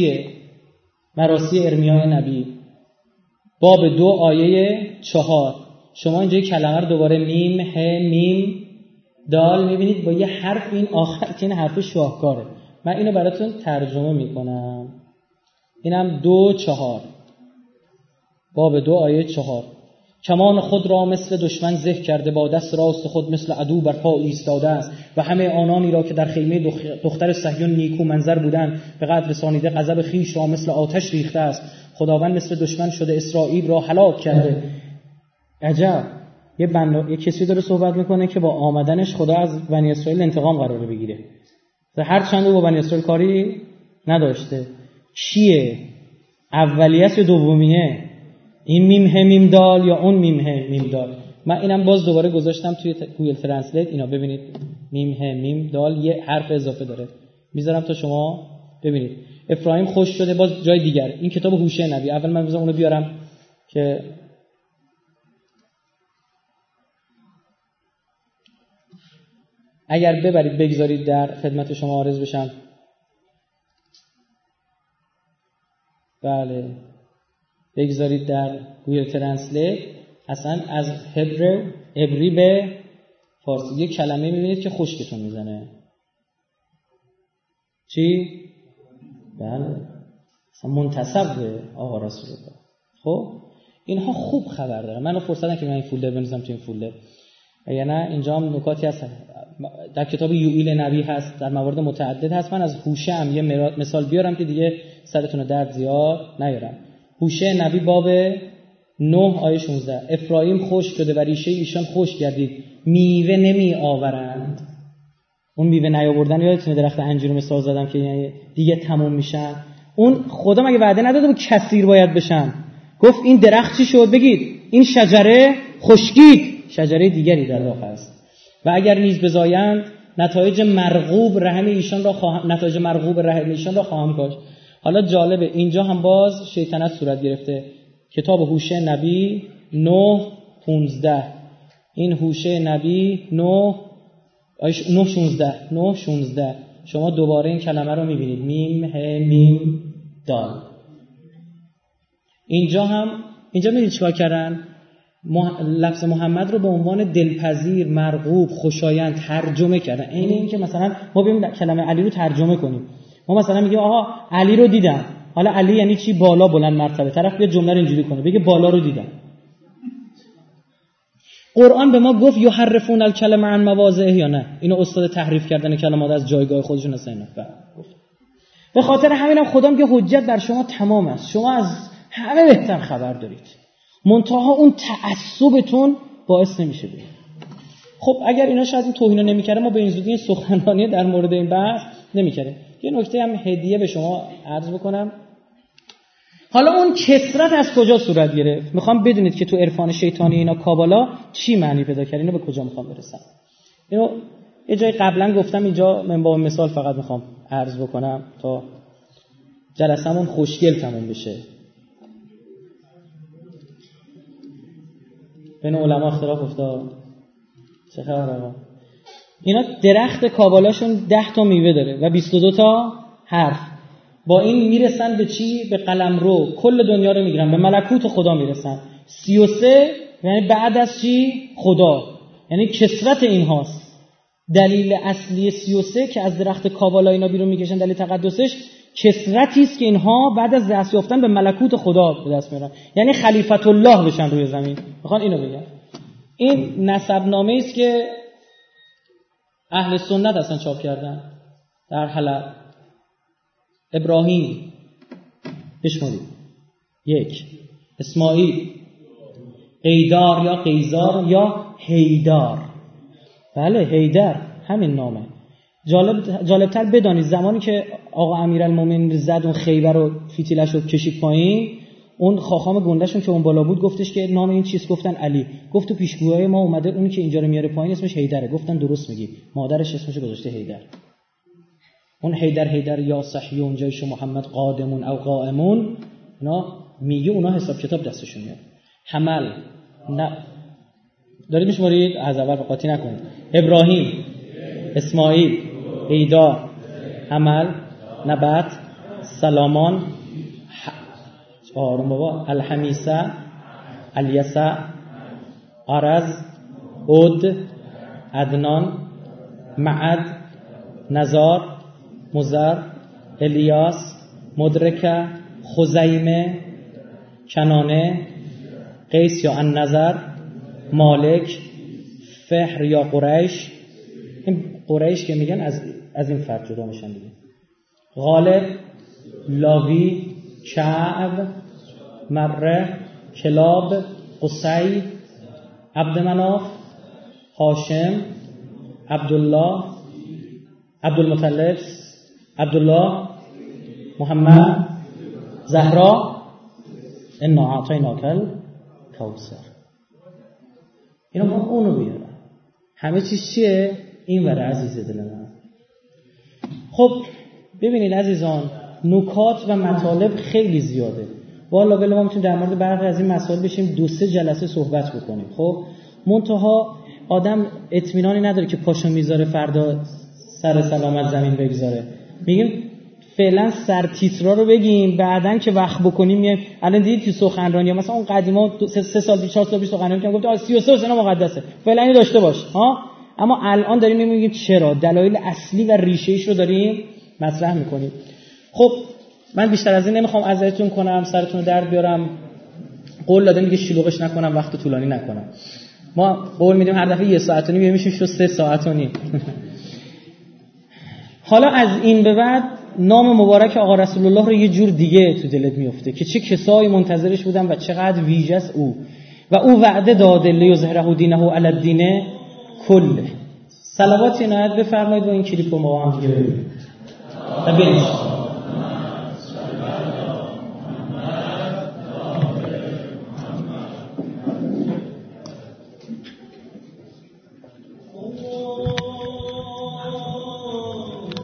مراسی ارمیای نبی، باب 2 آیه 4. شما اینجا کلمه رو دوباره میم ه میم دال میبینید با یه حرف این آخر که این حرف شاهکاره. من اینو براتون ترجمه میکنم. اینم 2:4 باب 2 آیه 4. کمان خود را مثل دشمن زه کرده، با دست راست خود مثل عدو بر پا ایستاده است و همه آنانی را که در خیمه دختر صهیون نیکو منظر بودند به قدر رسانیده غضب خیش را مثل آتش ریخته است. خداوند مثل دشمن شده، اسرائیل را هلاک کرده. عجب، یه کسی داره صحبت میکنه که با آمدنش خدا از بنی اسرائیل انتقام قراره بگیره. هر چند با بنی اسرائیل کاری نداشته. چیه؟ اولیه یا دومیه؟ این میم ه میم دال یا اون میم ه میم دال؟ من اینم باز دوباره گذاشتم توی گوگل ترنسلیت. اینا ببینید میم ه میم دال یه حرف اضافه داره، میذارم تا شما ببینید. افرایم خوش شده، باز جای دیگر. این کتاب هوشع نبی. اول من بذارم اونو بیارم که اگر ببرید بگذارید در خدمت شما عرض بشم. بله، بگذارید در گوگل ترنسلیت اصلا از عبری به فارسی یک کلمه میبینید که خشکتون میزنه. چی؟ بله، اصلا منتسب به آقا رسول الله. خب اینها خوب خبر داره. منو فرصت نکنید من این فولدر بنویسم تو این فولدر. یا نه اینجا هم نکاتی هست در کتاب یوئیل نبی هست، در موارد متعدد هست. من از هوشع هم یه مثال بیارم که دیگه سرتون رو درد زیاد نیارم. هوشع نبی باب 9 آیه 16. افرایم خشک شده و ریشه ایشان خشک گردید، میوه نمی آورند. اون میوه نیاوردن یادتونه درخت انجیر مثال زدم که دیگه تموم میشن. اون خدا مگه وعده نداده بود کثیر باید بشن؟ گفت این درخت چی شد؟ بگید این شجره خشکید، شجره دیگری در راه است. و اگر نیز بزایند نتایج مرغوب رحم ایشان را خواهم کاشت. حالا جالبه اینجا هم باز شیطنت صورت گرفته. کتاب هوشع نبی 9:15. این هوشع نبی 9:16 شما دوباره این کلمه رو میبینید، میم ه میم دال. اینجا میدید چیکار کردن؟ لفظ محمد رو به عنوان دلپذیر، مرغوب، خوشایند ترجمه کردن. این که مثلا ما ببینیم کلمه علی رو ترجمه کنیم. ما مثلا میگیم آها علی رو دیدم. حالا علی یعنی چی؟ بالا، بلند مرتبه. طرف بیاد جمله رو اینجوری کنه بگه بالا رو دیدم. قرآن به ما گفت یحرفون الکلمه عن مواضعه یا نه؟ اینو استاد تحریف کردن کلمات از جایگاه خودشون هستن. به خاطر همینم خدا میگه حجت بر شما تمام است. شما از همه بهتر خبر دارید. منتها اون تعصبتون باعث نمیشه بید. خب اگر اینا شاید این توهینو نمیکرده ما به این زودی سخنرانی در مورد این بحث نمیکردیم. یه نکته هم هدیه به شما عرض بکنم. حالا اون کثرت از کجا صورت گرفت؟ میخوام بدونید که تو عرفان شیطانی اینا کابالا چی معنی پیدا کرد. اینو به کجا میخوام برسم؟ اینو یه جای قبلا گفتم، اینجا من با مثال فقط میخوام عرض بکنم تا جلسمون خوشگل تموم بشه. بین علما اختلاف افتاد. چه خبر آقا؟ اینا درخت کابالاشون 10 تا میوه داره و 22 تا حرف. با این میرسن به چی؟ به قلمرو. کل دنیا رو میگیرن، به ملکوت خدا میرسن. 33 یعنی بعد از چی؟ خدا. یعنی کثرت این هاست. دلیل اصلی 33 که از درخت کابالا اینا بیرون میکشن، دلیل تقدسش کثرتی است که اینها بعد از دست یافتن به ملکوت خدا به دست میارن، یعنی خلیفت الله بشن روی زمین. میخوان اینو بگن. این نسب نامه است که اهل سنت اصلا چاپ کردن در حلب. ابراهیم بشمارید 1، اسماعیل، قیدار یا قیزار یا حیدار. بله حیدر همین نامه. جالبتر بدانید زمانی که آقا امیرالمومنین زد اون خیبر رو، فتیلش رو کشید پایین، اون خاخام گندهشون که اون بالا بود گفتش که نام این چیز، گفتن علی. گفت تو پیشگویی ما اومده اونی که اینجا رو میاره پایین اسمش حیدره. گفتن درست میگی، مادرش اسمش گذاشته حیدر. اون حیدر یا صحیون جیش محمد قادمون او قائمون، اینا میگه اونا حساب کتاب دستشون میاد. حمل نه دارید میشمارید، از اول قاطی نکنید. ابراهیم، اسماعیل، ایدا، حمل، نبات، سلامان، آروم بابا، الحمیسه، الیسع، عرض، عد، عدنان، معد، نزار، مزر، الیاس، مدرکه، خزیمه، کنانه، قیس یا النظر، مالک، فهر یا قریش. این قریش که میگن از این فرد جدا میشن دیگه. غالب، لاوی، کعب، مره، کلاب، قصی، عبدمناف، هاشم، عبدالله، عبدالمطلب، عبدالله، محمد، زهرا، انا اعطیناک الکوثر. اینا ما اونو بیارن. همه چیز چیه؟ این وره عزیز دل من. خب ببینید عزیزان، نکات و مطالب خیلی زیاده. والا بله ما میتونیم در مورد برخی از این مسائل بشیم 2-3 جلسه صحبت بکنیم. خب منتها آدم اطمینانی نداره که پاشو میذاره فردا سر سلامت زمین بگذاره. میگیم فعلا سر تیترا رو بگیم، بعدن که وقت بکنیم میایم. الان دیدید تو سخنرانی مثلا اون قدیما 3 سال 4 سال پیش سخنرانی کردن گفت 33 سنه مقدسه، فعلا اینو داشته باش ها. اما الان داریم میگیم چرا، دلایل اصلی و ریشه‌ایش رو داریم مطرح میکنیم. خب من بیشتر از این نمیخوام اذیتتون کنم، سرتون رو درد بیارم. قول دادم دیگه شلوغش نکنم، وقت طولانی نکنم. ما قول میدیم هر دفعه 1 ساعت و نیم میشیم شو 3 ساعت و نیم. حالا از این به بعد نام مبارک آقا رسول الله رو یه جور دیگه تو دلت میفته که چه کسایی منتظرش بودن و چقدر ویژه است او. و او وعده داده لیظهره دینه علی الدین کله. صلوات عنایت بفرمایید و این کلیپ رو ما هم دیگه ببینیم.